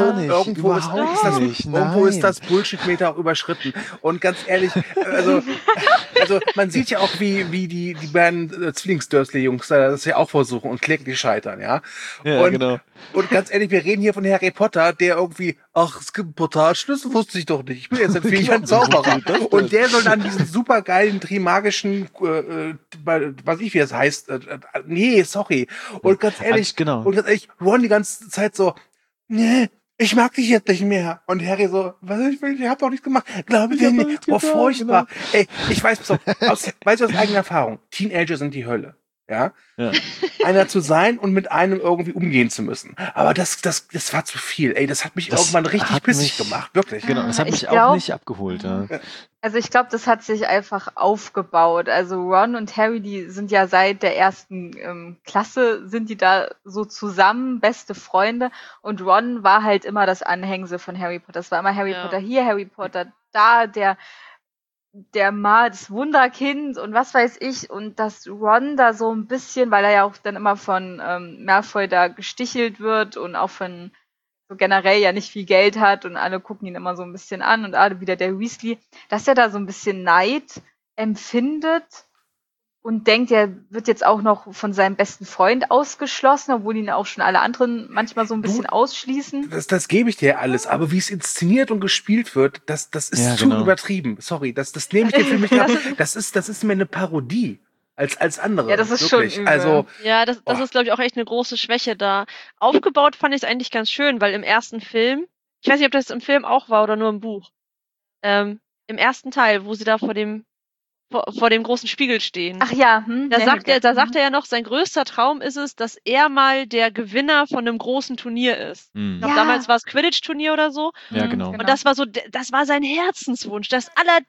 Speaker 3: irgendwo ist das Bullshit-Meter auch überschritten. Und ganz ehrlich, also man sieht ja auch, wie die beiden Zwillings-Dursley-Jungs das ja auch versuchen und kläglich scheitern, ja.
Speaker 2: Ja, genau.
Speaker 3: Und ganz ehrlich, wir reden hier von Harry Potter, der irgendwie, es gibt einen Portalschlüssel, wusste ich doch nicht. Ich bin jetzt ein Zauberer. Und der soll dann diesen supergeilen, trimagischen, weiß ich, wie das heißt. Nee, sorry. Und ganz ehrlich, Ron die ganze Zeit so, nee, ich mag dich jetzt nicht mehr. Und Harry so, ich hab doch nichts gemacht. Glaube dir nicht. Boah, furchtbar. Genau. Ey, ich weiß aus eigener Erfahrung, Teenager sind die Hölle. Ja? Einer zu sein und mit einem irgendwie umgehen zu müssen. Aber das war zu viel. Ey, das hat mich irgendwann richtig pissig gemacht. Wirklich.
Speaker 2: Genau, das hat mich auch nicht abgeholt. Ja.
Speaker 1: Also ich glaube, das hat sich einfach aufgebaut. Also Ron und Harry, die sind ja seit der ersten Klasse, sind die da so zusammen, beste Freunde. Und Ron war halt immer das Anhängsel von Harry Potter. Es war immer Harry Potter hier, Harry Potter da, das Wunderkind und was weiß ich. Und dass Ron da so ein bisschen, weil er ja auch dann immer von Malfoy da gestichelt wird und auch von so generell ja nicht viel Geld hat und alle gucken ihn immer so ein bisschen an und alle wieder der Weasley, dass er da so ein bisschen Neid empfindet und denkt, er wird jetzt auch noch von seinem besten Freund ausgeschlossen, obwohl ihn auch schon alle anderen manchmal so ein bisschen ausschließen.
Speaker 3: Das gebe ich dir alles, aber wie es inszeniert und gespielt wird, das ist zu übertrieben. Sorry, das nehme ich dir für mich ab. Das ist mir eine Parodie. Als andere.
Speaker 1: Ja, das ist wirklich schon übel.
Speaker 3: Also,
Speaker 4: ja, das ist, glaube ich, auch echt eine große Schwäche da. Aufgebaut fand ich es eigentlich ganz schön, weil im ersten Film, ich weiß nicht, ob das im Film auch war oder nur im Buch, im ersten Teil, wo sie da vor dem großen Spiegel stehen.
Speaker 1: Ach ja.
Speaker 4: Da sagt er ja noch, sein größter Traum ist es, dass er mal der Gewinner von einem großen Turnier ist. Ich glaube, damals war es Quidditch-Turnier oder so.
Speaker 2: Ja, genau.
Speaker 4: Und das war sein Herzenswunsch, sein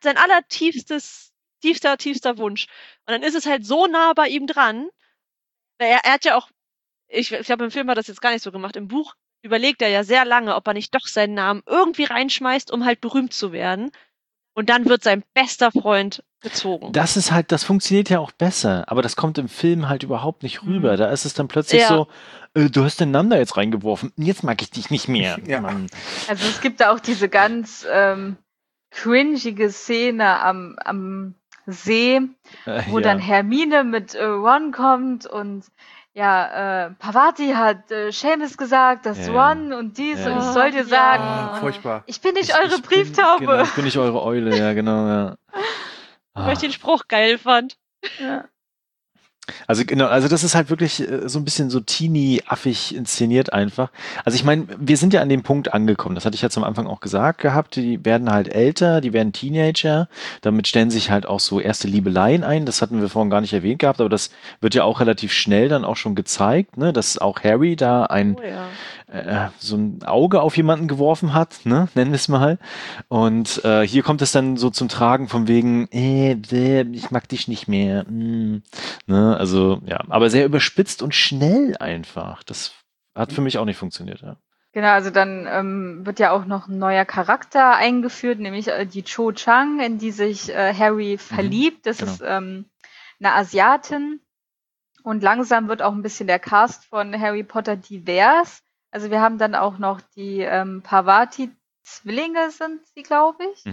Speaker 4: tiefster Wunsch. Und dann ist es halt so nah bei ihm dran. Er hat ja auch, ich glaube, im Film hat das jetzt gar nicht so gemacht. Im Buch überlegt er ja sehr lange, ob er nicht doch seinen Namen irgendwie reinschmeißt, um halt berühmt zu werden. Und dann wird sein bester Freund gezogen.
Speaker 2: Das funktioniert ja auch besser, aber das kommt im Film halt überhaupt nicht rüber. Da ist es dann plötzlich so, du hast den Namen da jetzt reingeworfen, jetzt mag ich dich nicht mehr.
Speaker 3: Ja.
Speaker 2: Mann.
Speaker 1: Also es gibt da auch diese ganz cringige Szene am See, wo dann Hermine mit Ron kommt und Pavati hat Seamus gesagt, dass Ron und dies und ich soll dir sagen,
Speaker 3: furchtbar.
Speaker 1: Ich bin nicht eure Brieftaube.
Speaker 2: Ich bin nicht eure Eule, ja genau, ja.
Speaker 4: Weil ich den Spruch geil fand.
Speaker 1: Ja.
Speaker 2: Also das ist halt wirklich so ein bisschen so teeny-affig inszeniert einfach. Also ich meine, wir sind ja an dem Punkt angekommen, das hatte ich jetzt am Anfang auch gesagt gehabt, die werden halt älter, die werden Teenager, damit stellen sich halt auch so erste Liebeleien ein, das hatten wir vorhin gar nicht erwähnt gehabt, aber das wird ja auch relativ schnell dann auch schon gezeigt, ne, dass auch Harry da so ein Auge auf jemanden geworfen hat, ne, nennen wir es mal. Und hier kommt es dann so zum Tragen von wegen, ich mag dich nicht mehr, ne, also, ja, aber sehr überspitzt und schnell einfach. Das hat für mich auch nicht funktioniert, ja.
Speaker 1: Genau, also dann wird ja auch noch ein neuer Charakter eingeführt, nämlich die Cho Chang, in die sich Harry verliebt. Das ist eine Asiatin. Und langsam wird auch ein bisschen der Cast von Harry Potter divers. Also wir haben dann auch noch die Parvati-Zwillinge sind sie, glaube ich.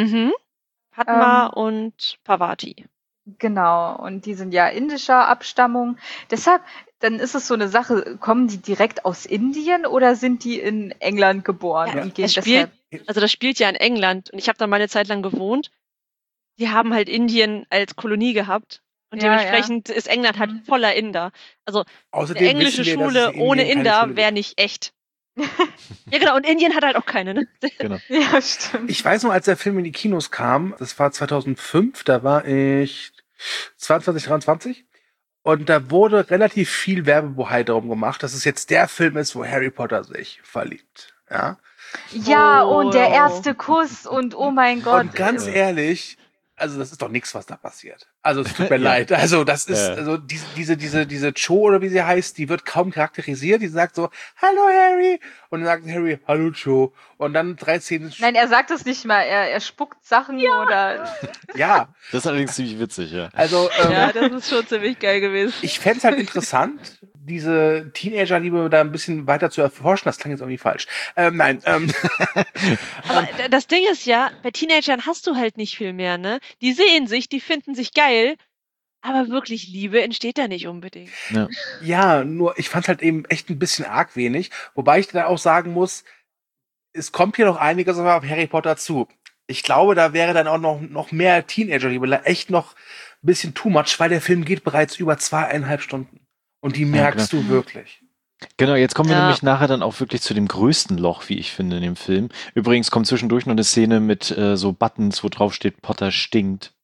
Speaker 4: Padma und Parvati.
Speaker 1: Genau, und die sind ja indischer Abstammung. Deshalb, dann ist es so eine Sache, kommen die direkt aus Indien oder sind die in England geboren?
Speaker 4: Ja,
Speaker 1: und gehen
Speaker 4: das spielt ja in England und ich habe da mal eine Zeit lang gewohnt. die haben halt Indien als Kolonie gehabt. Und
Speaker 1: Ja,
Speaker 4: dementsprechend ist England halt
Speaker 1: Mhm.
Speaker 4: voller Inder. Also eine
Speaker 3: Außerdem
Speaker 4: englische
Speaker 3: wissen wir, dass es
Speaker 4: Schule
Speaker 3: in
Speaker 4: ohne
Speaker 3: Indien keine
Speaker 4: Inder
Speaker 3: Schule
Speaker 4: wäre
Speaker 3: gibt.
Speaker 4: nicht echt. Ja, genau. Und Indien hat halt auch keine, ne?
Speaker 2: Genau.
Speaker 1: Ja, stimmt.
Speaker 3: Ich weiß noch, als der Film in die Kinos kam, das war 2005, da war ich 22, 23. Und da wurde relativ viel Werbebohai darum gemacht, dass es jetzt der Film ist, wo Harry Potter sich verliebt. Ja.
Speaker 1: Ja,
Speaker 4: Oh.
Speaker 1: und der erste Kuss und oh mein Gott.
Speaker 3: Und ganz
Speaker 2: Ja.
Speaker 3: ehrlich, also das ist doch nichts, was da passiert. Also es tut mir
Speaker 2: Ja.
Speaker 3: leid. Also das ist,
Speaker 2: Ja.
Speaker 3: also diese Cho oder wie sie heißt, die wird kaum charakterisiert. Die sagt so, hallo Harry. Und dann sagt Harry, hallo Cho. Und dann 3 Szenen.
Speaker 1: Nein, er sagt es nicht mal. Er spuckt Sachen oder.
Speaker 3: Ja,
Speaker 2: Das ist allerdings ziemlich witzig, ja.
Speaker 3: also
Speaker 4: Ja, das ist schon ziemlich geil gewesen.
Speaker 3: ich fände es halt interessant, diese Teenager-Liebe da ein bisschen weiter zu erforschen. Das klang jetzt irgendwie falsch. Nein,
Speaker 4: Aber das Ding ist ja, bei Teenagern hast du halt nicht viel mehr, ne? Die sehen sich, die finden sich geil, aber wirklich Liebe entsteht da nicht unbedingt.
Speaker 3: ja, nur ich fand halt eben echt ein bisschen arg wenig. Wobei ich da auch sagen muss, es kommt hier noch einiges auf Harry Potter zu. Ich glaube, da wäre dann auch noch mehr Teenager-Liebe, echt noch ein bisschen too much, weil der Film geht bereits über 2,5 Stunden. Und die merkst du wirklich.
Speaker 2: Genau, jetzt kommen wir
Speaker 4: Ja.
Speaker 2: nämlich nachher dann auch wirklich zu dem größten Loch, wie ich finde, in dem Film. Übrigens kommt zwischendurch noch eine Szene mit so Buttons, wo drauf steht, Potter stinkt.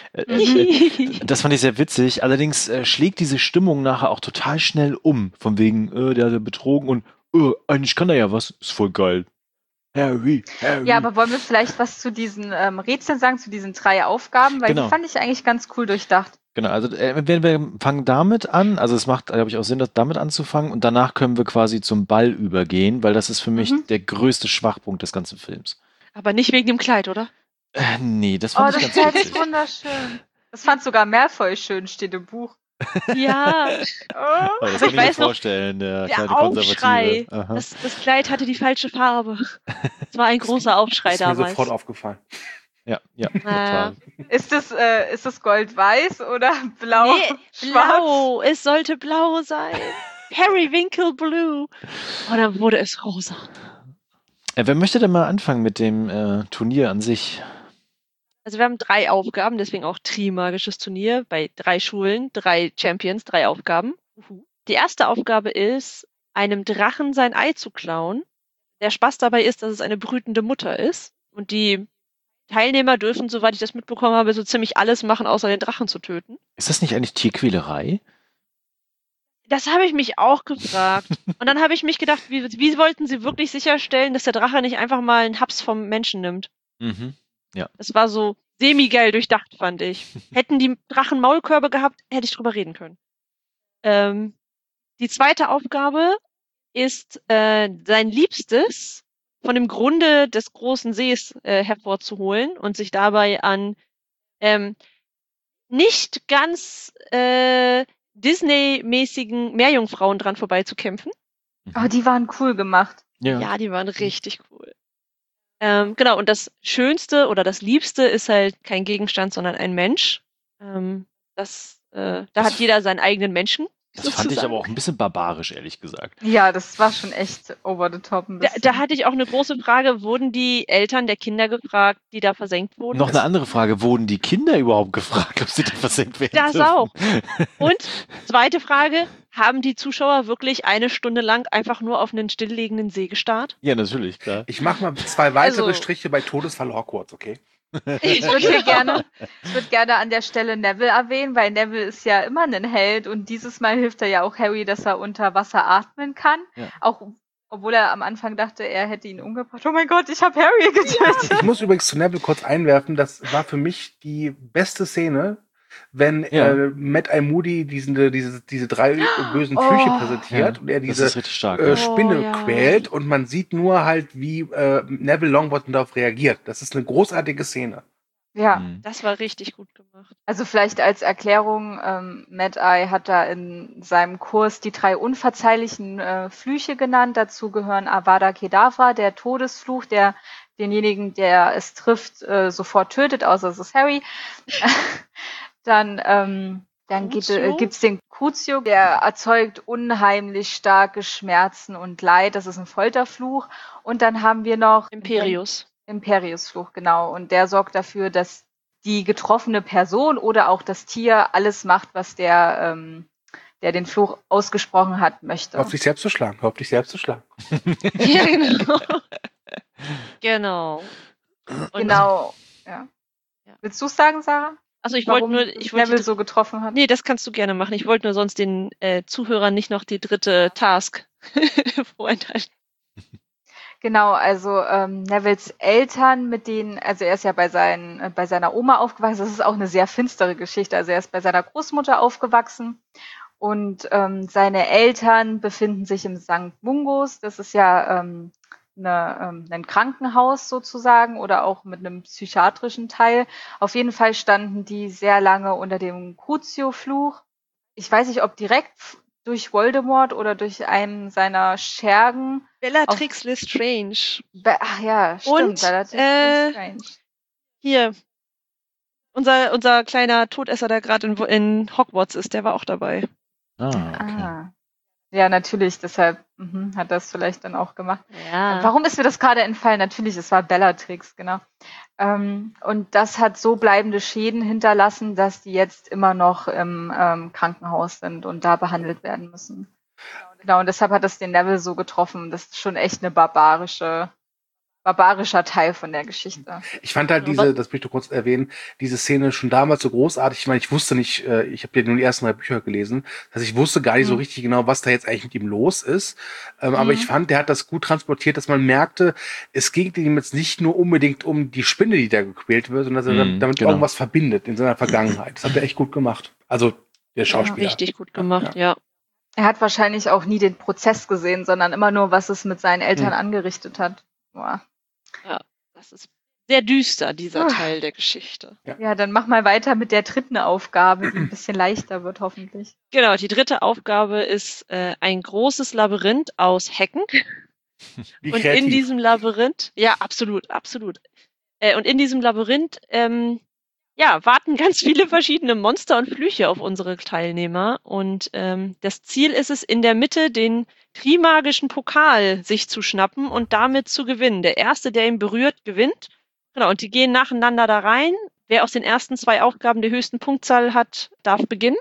Speaker 2: Das fand ich sehr witzig. Allerdings schlägt diese Stimmung nachher auch total schnell um. Von wegen, der hat betrogen und eigentlich kann er ja was. Ist voll geil. Harry.
Speaker 1: Ja, aber wollen wir vielleicht was zu diesen Rätseln sagen, zu diesen 3 Aufgaben? Weil
Speaker 2: Genau.
Speaker 1: die fand ich eigentlich ganz cool durchdacht.
Speaker 2: Genau, also wir fangen damit an, also es macht, glaube ich, auch Sinn, damit anzufangen und danach können wir quasi zum Ball übergehen, weil das ist für mich
Speaker 1: Mhm.
Speaker 2: der größte Schwachpunkt des ganzen Films.
Speaker 4: Aber nicht wegen dem Kleid, oder?
Speaker 2: Nee, das
Speaker 1: Oh,
Speaker 2: fand
Speaker 1: das
Speaker 2: ich ganz
Speaker 1: Kleid
Speaker 2: witzig.
Speaker 1: ist wunderschön. Das fand sogar Malfoy schön, steht im Buch.
Speaker 4: Ja,
Speaker 1: Oh.
Speaker 2: Aber das
Speaker 4: ich
Speaker 2: kann ich mir
Speaker 4: weiß noch,
Speaker 2: vorstellen, der
Speaker 4: der
Speaker 2: kleine
Speaker 4: Aufschrei.
Speaker 2: Konservative. Aha.
Speaker 4: Das Kleid hatte die falsche Farbe. Es war ein großer Aufschrei
Speaker 3: Ist mir
Speaker 4: damals.
Speaker 3: sofort aufgefallen.
Speaker 2: Ja, total.
Speaker 1: Ist das Gold-Weiß oder blau?
Speaker 4: Nee,
Speaker 1: Schwarz?
Speaker 4: blau. Es sollte blau sein. Periwinkle Blue. Und dann wurde es rosa.
Speaker 2: Wer möchte denn mal anfangen mit dem Turnier an sich?
Speaker 4: Also wir haben 3 Aufgaben, deswegen auch Trimagisches Turnier bei 3 Schulen, 3 Champions, 3 Aufgaben. Die erste Aufgabe ist, einem Drachen sein Ei zu klauen. Der Spaß dabei ist, dass es eine brütende Mutter ist. Und die Teilnehmer dürfen, soweit ich das mitbekommen habe, so ziemlich alles machen, außer den Drachen zu töten.
Speaker 2: Ist das nicht eigentlich Tierquälerei?
Speaker 4: Das habe ich mich auch gefragt. Und dann habe ich mich gedacht, wie wollten sie wirklich sicherstellen, dass der Drache nicht einfach mal einen Haps vom Menschen nimmt?
Speaker 2: Mhm.
Speaker 4: Das war so semi-geil durchdacht, fand ich. Hätten die Drachen Maulkörbe gehabt, hätte ich drüber reden können. Die zweite Aufgabe ist, sein Liebstes von dem Grunde des großen Sees hervorzuholen und sich dabei an nicht ganz Disney-mäßigen Meerjungfrauen dran vorbeizukämpfen.
Speaker 1: Oh, die waren cool gemacht.
Speaker 4: Ja, die waren richtig cool. Genau, und das Schönste oder das Liebste ist halt kein Gegenstand, sondern ein Mensch. Da hat jeder seinen eigenen Menschen.
Speaker 2: Das fand ich aber auch ein bisschen barbarisch, ehrlich gesagt.
Speaker 1: Ja, das war schon echt over the top. Ein bisschen.
Speaker 4: Da hatte ich auch eine große Frage, wurden die Eltern der Kinder gefragt, die da versenkt wurden?
Speaker 2: Noch eine andere Frage, wurden die Kinder überhaupt gefragt, ob sie da versenkt werden
Speaker 4: Das
Speaker 2: dürfen?
Speaker 4: auch. Und zweite Frage, haben die Zuschauer wirklich 1 Stunde lang einfach nur auf einen stilllegenden See gestarrt?
Speaker 2: Ja, natürlich, klar.
Speaker 3: Ich mache mal 2 weitere
Speaker 4: Also-
Speaker 3: Striche bei Todesfall Hogwarts, okay?
Speaker 1: Ich würde gerne an der Stelle Neville erwähnen, weil Neville ist ja immer ein Held und dieses Mal hilft er ja auch Harry, dass er unter Wasser atmen kann.
Speaker 2: Ja.
Speaker 1: Auch obwohl er am Anfang dachte, er hätte ihn umgebracht. Oh mein Gott, ich habe Harry getötet.
Speaker 3: Ich muss übrigens zu Neville kurz einwerfen, das war für mich die beste Szene, wenn
Speaker 2: Ja.
Speaker 3: Mad-Eye Moody diese 3 bösen
Speaker 1: Oh.
Speaker 3: Flüche präsentiert
Speaker 2: Ja,
Speaker 3: und er
Speaker 2: das
Speaker 3: diese
Speaker 2: ist richtig stark.
Speaker 3: Spinne
Speaker 4: Oh, ja.
Speaker 3: quält und man sieht nur halt, wie Neville Longbottom darauf reagiert. Das ist eine großartige Szene.
Speaker 1: Ja,
Speaker 2: Mhm.
Speaker 4: Das war richtig gut gemacht.
Speaker 1: also vielleicht als Erklärung, Mad-Eye hat da in seinem Kurs die 3 unverzeihlichen Flüche genannt. Dazu gehören Avada Kedavra, der Todesfluch, der denjenigen, der es trifft, sofort tötet, außer es ist Harry. Dann
Speaker 4: Crucio?
Speaker 1: gibt's den Crucio, der erzeugt unheimlich starke Schmerzen und Leid. Das ist ein Folterfluch. Und dann haben wir noch
Speaker 4: Imperius.
Speaker 1: Imperiusfluch, genau. Und der sorgt dafür, dass die getroffene Person oder auch das Tier alles macht, was der den Fluch ausgesprochen hat, möchte.
Speaker 3: Auf dich selbst zu schlagen.
Speaker 4: Ja, genau. Genau. Und
Speaker 1: Genau, ja.
Speaker 4: Ja.
Speaker 1: Willst du es sagen, Sarah?
Speaker 4: Also ich wollte
Speaker 1: Warum
Speaker 4: nur,
Speaker 1: Neville so getroffen hat?
Speaker 4: nee, das kannst du gerne machen. Ich wollte nur sonst den Zuhörern nicht noch die dritte Task vorenthalten.
Speaker 1: Genau, also Nevilles Eltern, mit denen, also er ist ja bei seiner Oma aufgewachsen, das ist auch eine sehr finstere Geschichte, also er ist bei seiner Großmutter aufgewachsen und seine Eltern befinden sich im St. Mungos, das ist ja ein Krankenhaus sozusagen oder auch mit einem psychiatrischen Teil. Auf jeden Fall standen die sehr lange unter dem Crucio-Fluch. Ich weiß nicht, ob direkt durch Voldemort oder durch einen seiner Schergen.
Speaker 4: Bellatrix Lestrange.
Speaker 1: Ach ja, stimmt.
Speaker 4: Und,
Speaker 1: Bellatrix Lestrange.
Speaker 4: Hier. Unser kleiner Todesser, der gerade in Hogwarts ist, der war auch dabei.
Speaker 2: Okay.
Speaker 1: Ja, natürlich, deshalb hat das vielleicht dann auch gemacht.
Speaker 4: Ja.
Speaker 1: Warum ist mir das gerade entfallen? Natürlich, es war Bellatrix, genau. Und das hat so bleibende Schäden hinterlassen, dass die jetzt immer noch im Krankenhaus sind und da behandelt werden müssen. Genau, und deshalb hat das den Neville so getroffen. Das ist schon echt ein barbarischer Teil von der Geschichte.
Speaker 3: Ich fand halt das möchte ich kurz erwähnen, diese Szene schon damals so großartig. Ich meine, ich wusste nicht, ich habe ja nur die ersten 3 Bücher gelesen, also ich wusste gar nicht so richtig genau, was da jetzt eigentlich mit ihm los ist. Aber ich fand, der hat das gut transportiert, dass man merkte, es ging ihm jetzt nicht nur unbedingt um die Spinne, die da gequält wird, sondern dass er damit irgendwas verbindet in seiner Vergangenheit. Das hat er echt gut gemacht. Also der Schauspieler.
Speaker 4: Richtig gut gemacht, ja.
Speaker 1: Er hat wahrscheinlich auch nie den Prozess gesehen, sondern immer nur, was es mit seinen Eltern angerichtet hat. Boah.
Speaker 4: Ja, das ist sehr düster, dieser Teil der Geschichte.
Speaker 1: Ja, dann mach mal weiter mit der dritten Aufgabe, die ein bisschen leichter wird, hoffentlich.
Speaker 4: Genau, die dritte Aufgabe ist ein großes Labyrinth aus Hecken.
Speaker 3: Wie
Speaker 4: Und
Speaker 3: kreativ.
Speaker 4: in diesem Labyrinth, ja, absolut. Und in diesem Labyrinth, warten ganz viele verschiedene Monster und Flüche auf unsere Teilnehmer. Und das Ziel ist es, in der Mitte den trimagischen Pokal sich zu schnappen und damit zu gewinnen. Der Erste, der ihn berührt, gewinnt. Genau, und die gehen nacheinander da rein. Wer aus den ersten 2 Aufgaben die höchsten Punktzahl hat, darf beginnen.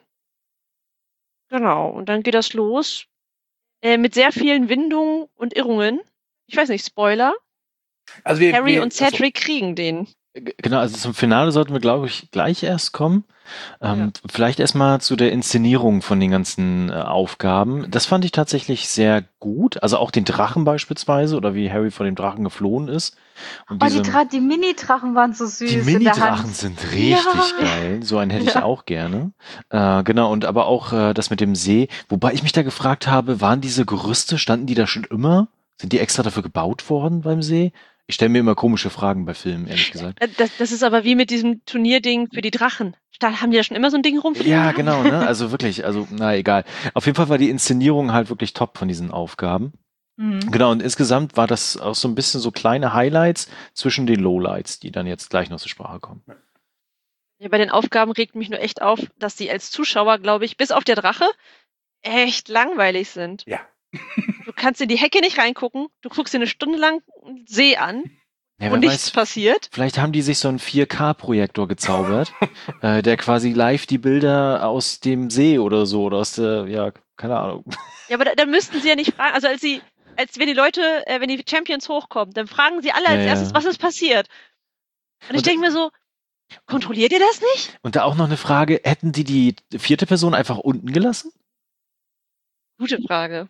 Speaker 4: Genau, und dann geht das los. Mit sehr vielen Windungen und Irrungen. Ich weiß nicht, Spoiler.
Speaker 3: Also
Speaker 4: Harry und Cedric kriegen den.
Speaker 2: Genau, also zum Finale sollten wir, glaube ich, gleich erst kommen. Vielleicht erstmal zu der Inszenierung von den ganzen Aufgaben. Das fand ich tatsächlich sehr gut. Also auch den Drachen beispielsweise oder wie Harry vor dem Drachen geflohen ist. Und
Speaker 1: die Mini-Drachen waren so süß.
Speaker 2: Die Mini-Drachen sind richtig geil. So einen hätte ich auch gerne. Genau, und aber auch das mit dem See. Wobei ich mich da gefragt habe, waren diese Gerüste, standen die da schon immer? Sind die extra dafür gebaut worden beim See? Ich stelle mir immer komische Fragen bei Filmen, ehrlich gesagt.
Speaker 4: Das ist aber wie mit diesem Turnierding für die Drachen. Da haben die ja schon immer so ein Ding rumfliegen.
Speaker 2: Ja, genau, ne? Also wirklich, na egal. Auf jeden Fall war die Inszenierung halt wirklich top von diesen Aufgaben. Genau, und insgesamt war das auch so ein bisschen so kleine Highlights zwischen den Lowlights, die dann jetzt gleich noch zur Sprache kommen.
Speaker 4: Ja, bei den Aufgaben regt mich nur echt auf, dass die als Zuschauer, glaube ich, bis auf der Drache, echt langweilig sind.
Speaker 3: Ja.
Speaker 4: Du kannst in die Hecke nicht reingucken, du guckst dir eine Stunde lang einen See an,
Speaker 2: Ja,
Speaker 4: wo nichts passiert.
Speaker 2: Vielleicht haben die sich so einen 4K-Projektor gezaubert, der quasi live die Bilder aus dem See oder so, oder aus der, keine Ahnung.
Speaker 4: Ja, aber da müssten sie ja nicht fragen, also als wenn die Leute, wenn die Champions hochkommen, dann fragen sie alle als erstes, was ist passiert? Und ich denke mir so, kontrolliert ihr das nicht?
Speaker 2: Und da auch noch eine Frage, hätten die 4. Person einfach unten gelassen?
Speaker 4: Gute Frage.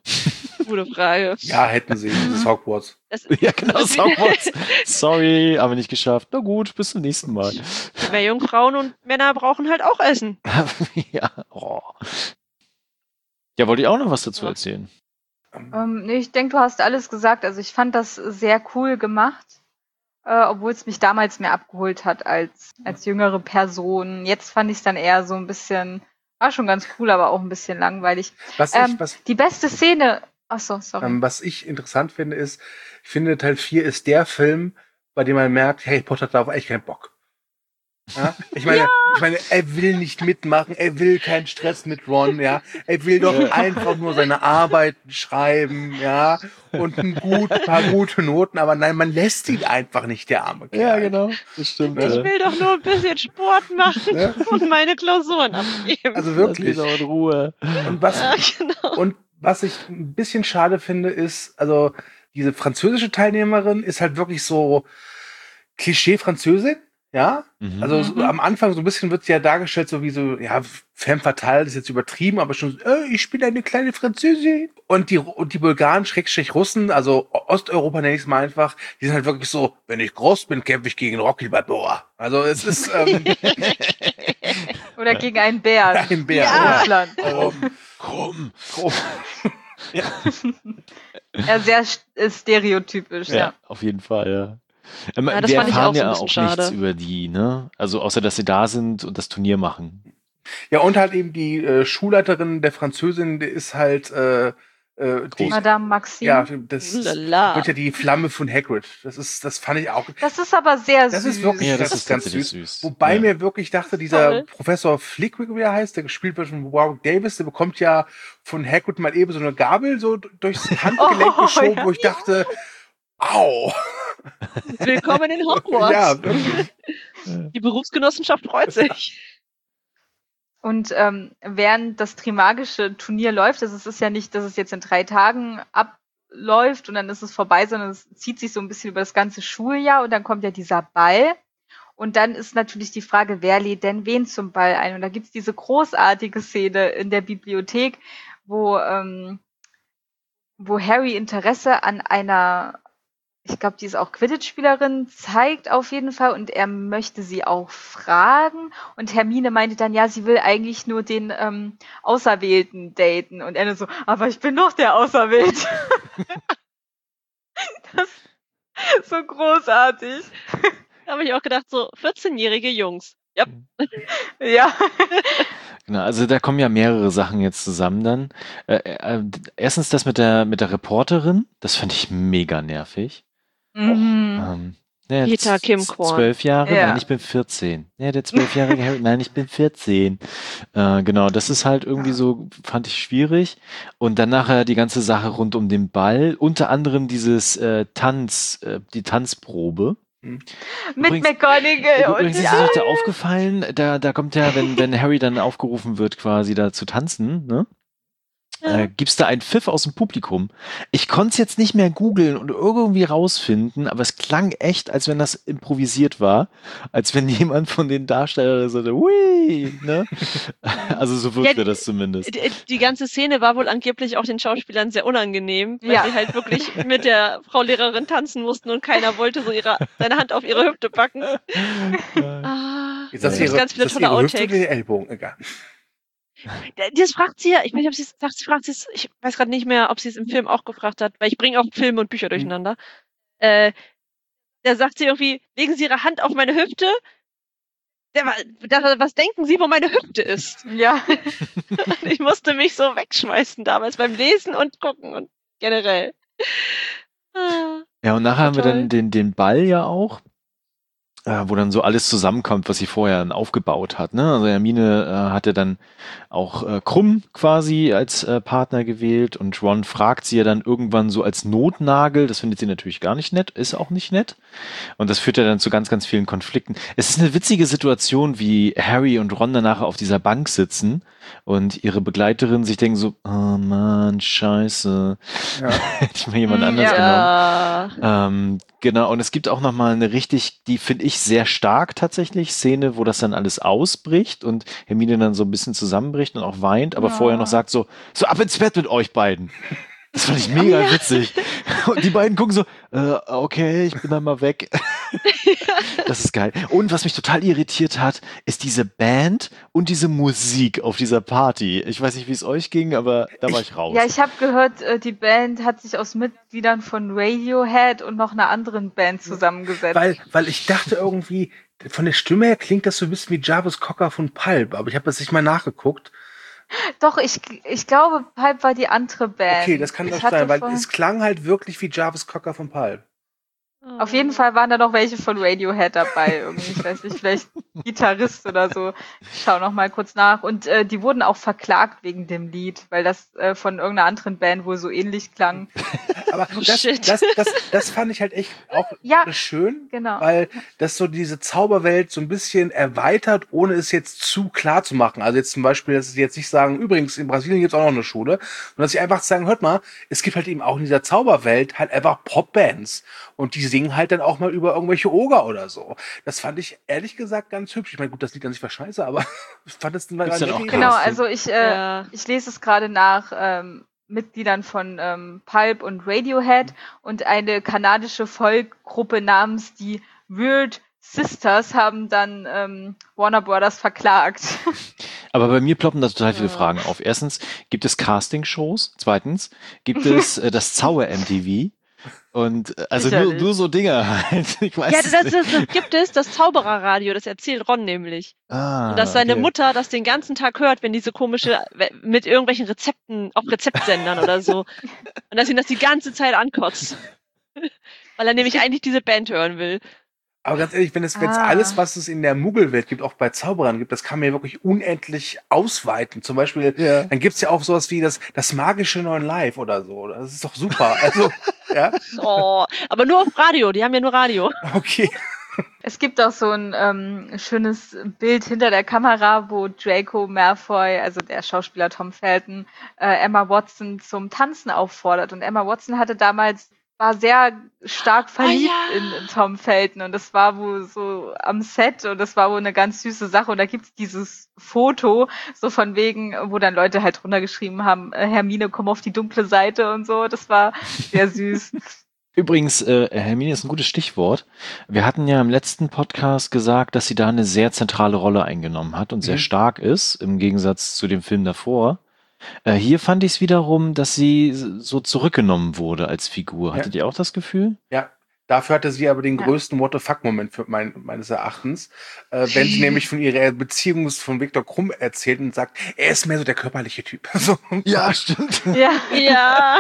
Speaker 3: Ja, hätten sie. Das ist Hogwarts.
Speaker 2: Ja, genau, Hogwarts. Sorry, haben wir nicht geschafft. Na gut, bis zum nächsten Mal.
Speaker 4: Mehr Jungfrauen und Männer brauchen halt auch Essen.
Speaker 2: Ja, Ja, wollte ich auch noch was dazu erzählen?
Speaker 1: Nee, ich denke, du hast alles gesagt. Also ich fand das sehr cool gemacht, obwohl es mich damals mehr abgeholt hat als jüngere Person. Jetzt fand ich es dann eher so ein bisschen, war schon ganz cool, aber auch ein bisschen langweilig. Die beste Szene, sorry.
Speaker 3: Was ich interessant finde, ist, ich finde Teil 4 ist der Film, bei dem man merkt, Harry Potter hat darauf eigentlich keinen Bock. Ja? Ich meine, er will nicht mitmachen, er will keinen Stress mit Ron, ja. Er will doch einfach nur seine Arbeiten schreiben, ja, und ein paar gute Noten, aber nein, man lässt ihn einfach nicht, der arme Kerl.
Speaker 2: Ja, genau. Das stimmt.
Speaker 4: Ich will doch nur ein bisschen Sport machen und meine Klausuren abgeben.
Speaker 3: Also wirklich.
Speaker 2: Lass mich doch in Ruhe.
Speaker 3: Und was,
Speaker 4: Ja, genau.
Speaker 3: und was ich ein bisschen schade finde, ist, also diese französische Teilnehmerin ist halt wirklich so Klischee-Französin, ja.
Speaker 2: Mhm.
Speaker 3: Also so am Anfang so ein bisschen wird sie ja dargestellt, so wie so, ja, femme fatale, das ist jetzt übertrieben, aber schon, ich bin eine kleine Französin. Und die Bulgaren, Russen, also Osteuropa nenne ich es mal einfach, die sind halt wirklich so, wenn ich groß bin, kämpfe ich gegen Rocky Balboa. Also es ist
Speaker 1: Oder gegen einen Bären.
Speaker 3: ein Bär.
Speaker 1: Ja. Russland.
Speaker 2: Komm.
Speaker 3: Ja.
Speaker 1: Ja, sehr stereotypisch, ja.
Speaker 2: Auf jeden Fall, ja.
Speaker 4: Ja, das
Speaker 2: wir
Speaker 4: fand ich
Speaker 2: erfahren
Speaker 4: auch so ein
Speaker 2: ja
Speaker 4: bisschen
Speaker 2: auch
Speaker 4: schade.
Speaker 2: nichts über die, ne? Also außer, dass sie da sind und das Turnier machen.
Speaker 3: Ja, und halt eben die Schulleiterin der Französin, die ist halt die,
Speaker 1: Madame Maxime.
Speaker 3: ja, das
Speaker 4: Lala.
Speaker 3: wird ja die Flamme von Hagrid. Das fand ich auch.
Speaker 1: Das ist aber sehr süß.
Speaker 3: Das ist wirklich,
Speaker 2: Ja,
Speaker 3: das ist ganz
Speaker 2: tatsächlich
Speaker 3: süß. Wobei
Speaker 2: ja.
Speaker 3: mir wirklich dachte, dieser
Speaker 4: Toll.
Speaker 3: Professor Flitwick, wie er heißt, der gespielt wird von Warwick Davis, der bekommt ja von Hagrid mal eben so eine Gabel so durchs Handgelenk geschoben,
Speaker 1: ja.
Speaker 3: wo ich dachte, au.
Speaker 4: Willkommen in Hogwarts.
Speaker 3: Ja, wirklich.
Speaker 4: Die Berufsgenossenschaft freut sich.
Speaker 1: Und während das Trimagische Turnier läuft, also es ist ja nicht, dass es jetzt in 3 Tagen abläuft und dann ist es vorbei, sondern es zieht sich so ein bisschen über das ganze Schuljahr und dann kommt ja dieser Ball. Und dann ist natürlich die Frage, wer lädt denn wen zum Ball ein? Und da gibt's diese großartige Szene in der Bibliothek, wo Harry Interesse an einer, ich glaube, die ist auch Quidditch-Spielerin, zeigt auf jeden Fall und er möchte sie auch fragen. Und Hermine meinte dann, ja, sie will eigentlich nur den Auserwählten daten. Und er so, aber ich bin doch der Auserwählte. Das ist so großartig.
Speaker 4: Da habe ich auch gedacht, so 14-jährige Jungs. Ja.
Speaker 1: Ja.
Speaker 2: Genau, also da kommen ja mehrere Sachen jetzt zusammen dann. Erstens das mit der Reporterin, das fand ich mega nervig.
Speaker 1: Mhm.
Speaker 4: Peter Kimcorn.
Speaker 2: 12 Jahre?
Speaker 1: Ja.
Speaker 2: Nein, ich bin 14. Ja, der 12-jährige Harry, nein, ich bin 14. Genau, das ist halt irgendwie so, fand ich schwierig. Und dann nachher die ganze Sache rund um den Ball, unter anderem dieses die Tanzprobe.
Speaker 1: Mit
Speaker 2: Übrigens-
Speaker 1: McGonagall
Speaker 2: Übrigens
Speaker 1: und
Speaker 2: ist es euch da aufgefallen, da kommt ja, wenn Harry dann aufgerufen wird, quasi da zu tanzen, ne? Gibt's da einen Pfiff aus dem Publikum? Ich konnte es jetzt nicht mehr googeln und irgendwie rausfinden, aber es klang echt, als wenn das improvisiert war, als wenn jemand von den Darstellern so, hui, ne? Also so wirkte das zumindest.
Speaker 4: Die ganze Szene war wohl angeblich auch den Schauspielern sehr unangenehm, weil
Speaker 1: Ja.
Speaker 4: sie halt wirklich mit der Frau Lehrerin tanzen mussten und keiner wollte so seine Hand auf ihre Hüfte packen.
Speaker 3: Jetzt hast
Speaker 4: Ja.
Speaker 3: du
Speaker 4: Ganz viele
Speaker 3: das
Speaker 4: tolle
Speaker 3: ihre Hüfte
Speaker 4: Outtakes.
Speaker 3: oder die Ellbogen? Egal.
Speaker 4: Das fragt sie ja, ich weiß nicht, ob sie es sagt, sie fragt es, ich weiß gerade nicht mehr, ob sie es im Film auch gefragt hat, weil ich bringe auch Filme und Bücher durcheinander. Da sagt sie irgendwie, legen Sie Ihre Hand auf meine Hüfte. Was denken Sie, wo meine Hüfte ist?
Speaker 1: ja.
Speaker 4: Ich musste mich so wegschmeißen damals beim Lesen und gucken und generell.
Speaker 2: Ja, und nachher haben wir
Speaker 4: Toll.
Speaker 2: dann den Ball ja auch, wo dann so alles zusammenkommt, was sie vorher dann aufgebaut hat. Ne? Also Hermine hatte dann auch Krumm quasi als Partner gewählt und Ron fragt sie ja dann irgendwann so als Notnagel. Das findet sie natürlich gar nicht nett, ist auch nicht nett. Und das führt ja dann zu ganz, ganz vielen Konflikten. Es ist eine witzige Situation, wie Harry und Ron danach auf dieser Bank sitzen und ihre Begleiterin sich denken so, oh Mann, scheiße.
Speaker 3: Ja.
Speaker 2: Hätte ich mal jemand anders genommen.
Speaker 4: Ja.
Speaker 2: Genau, und es gibt auch nochmal eine richtig, die finde ich sehr stark tatsächlich, Szene, wo das dann alles ausbricht und Hermine dann so ein bisschen zusammenbricht und auch weint, aber
Speaker 1: Ja.
Speaker 2: vorher noch sagt so ab ins Bett mit euch beiden. Das fand ich mega witzig. Und die beiden gucken so, okay, ich bin dann mal weg. Das ist geil. Und was mich total irritiert hat, ist diese Band und diese Musik auf dieser Party. Ich weiß nicht, wie es euch ging, aber da war ich raus.
Speaker 1: Ja, ich habe gehört, die Band hat sich aus Mitgliedern von Radiohead und noch einer anderen Band zusammengesetzt.
Speaker 3: Weil ich dachte irgendwie, von der Stimme her klingt das so ein bisschen wie Jarvis Cocker von Pulp, aber ich habe das nicht mal nachgeguckt.
Speaker 1: Doch, ich glaube, Pulp war die andere Band.
Speaker 3: Okay, das kann
Speaker 1: Ich
Speaker 3: doch
Speaker 1: hatte
Speaker 3: sein, weil
Speaker 1: vorhin-
Speaker 3: es klang halt wirklich wie Jarvis Cocker von Pulp.
Speaker 1: Auf jeden Fall waren da noch welche von Radiohead dabei. Irgendwie, ich weiß nicht, vielleicht Gitarrist oder so. Ich schau noch mal kurz nach. Und die wurden auch verklagt wegen dem Lied, weil das von irgendeiner anderen Band wohl so ähnlich klang.
Speaker 3: Aber das fand ich halt echt auch schön,
Speaker 1: genau.
Speaker 3: Weil das so diese Zauberwelt so ein bisschen erweitert, ohne es jetzt zu klar zu machen. Also jetzt zum Beispiel, dass sie jetzt nicht sagen, übrigens, in Brasilien gibt es auch noch eine Schule. Und dass sie einfach sagen, hört mal, es gibt halt eben auch in dieser Zauberwelt halt einfach Popbands. Und die singen halt dann auch mal über irgendwelche Oger oder so. Das fand ich ehrlich gesagt ganz hübsch. Ich meine, gut, das Lied an sich war scheiße, aber ich fand es dann
Speaker 2: auch
Speaker 1: genau, also ich lese es gerade nach Mitgliedern von Pulp und Radiohead und eine kanadische Folkgruppe namens die Weird Sisters haben dann Warner Brothers verklagt.
Speaker 2: Aber bei mir ploppen da total viele Fragen auf. Erstens, gibt es Castingshows? Zweitens, gibt es das Zauber-MTV? Und also nur so Dinge halt. Ich weiß
Speaker 4: das gibt es, das Zaubererradio, das erzählt Ron nämlich. Und dass seine Mutter das den ganzen Tag hört, wenn diese mit irgendwelchen Rezepten auf Rezeptsendern oder so. Und dass ihn das die ganze Zeit ankotzt. Weil er nämlich eigentlich diese Band hören will.
Speaker 3: Aber ganz ehrlich, wenn es alles, was es in der Muggelwelt gibt, auch bei Zauberern gibt, das kann man ja wirklich unendlich ausweiten. Zum Beispiel, dann gibt's ja auch sowas wie das magische neuen Live oder so. Das ist doch super. Also, ja.
Speaker 4: Oh, aber nur auf Radio, die haben ja nur Radio.
Speaker 3: Okay.
Speaker 1: Es gibt auch so ein schönes Bild hinter der Kamera, wo Draco Malfoy, also der Schauspieler Tom Felton, Emma Watson zum Tanzen auffordert. Und Emma Watson war sehr stark verliebt in Tom Felton und das war wohl so am Set und das war wohl eine ganz süße Sache und da gibt's dieses Foto, so von wegen, wo dann Leute halt runtergeschrieben haben, Hermine, komm auf die dunkle Seite und so, das war sehr süß.
Speaker 2: Übrigens, Hermine ist ein gutes Stichwort. Wir hatten ja im letzten Podcast gesagt, dass sie da eine sehr zentrale Rolle eingenommen hat und sehr stark ist, im Gegensatz zu dem Film davor. Hier fand ich es wiederum, dass sie so zurückgenommen wurde als Figur. Hattet ihr auch das Gefühl?
Speaker 3: Ja, dafür hatte sie aber den größten What-the-fuck-Moment meines Erachtens. Wenn sie nämlich von ihrer Beziehung von Viktor Krumm erzählt und sagt, er ist mehr so der körperliche Typ. So.
Speaker 2: Ja, stimmt.
Speaker 4: Ja.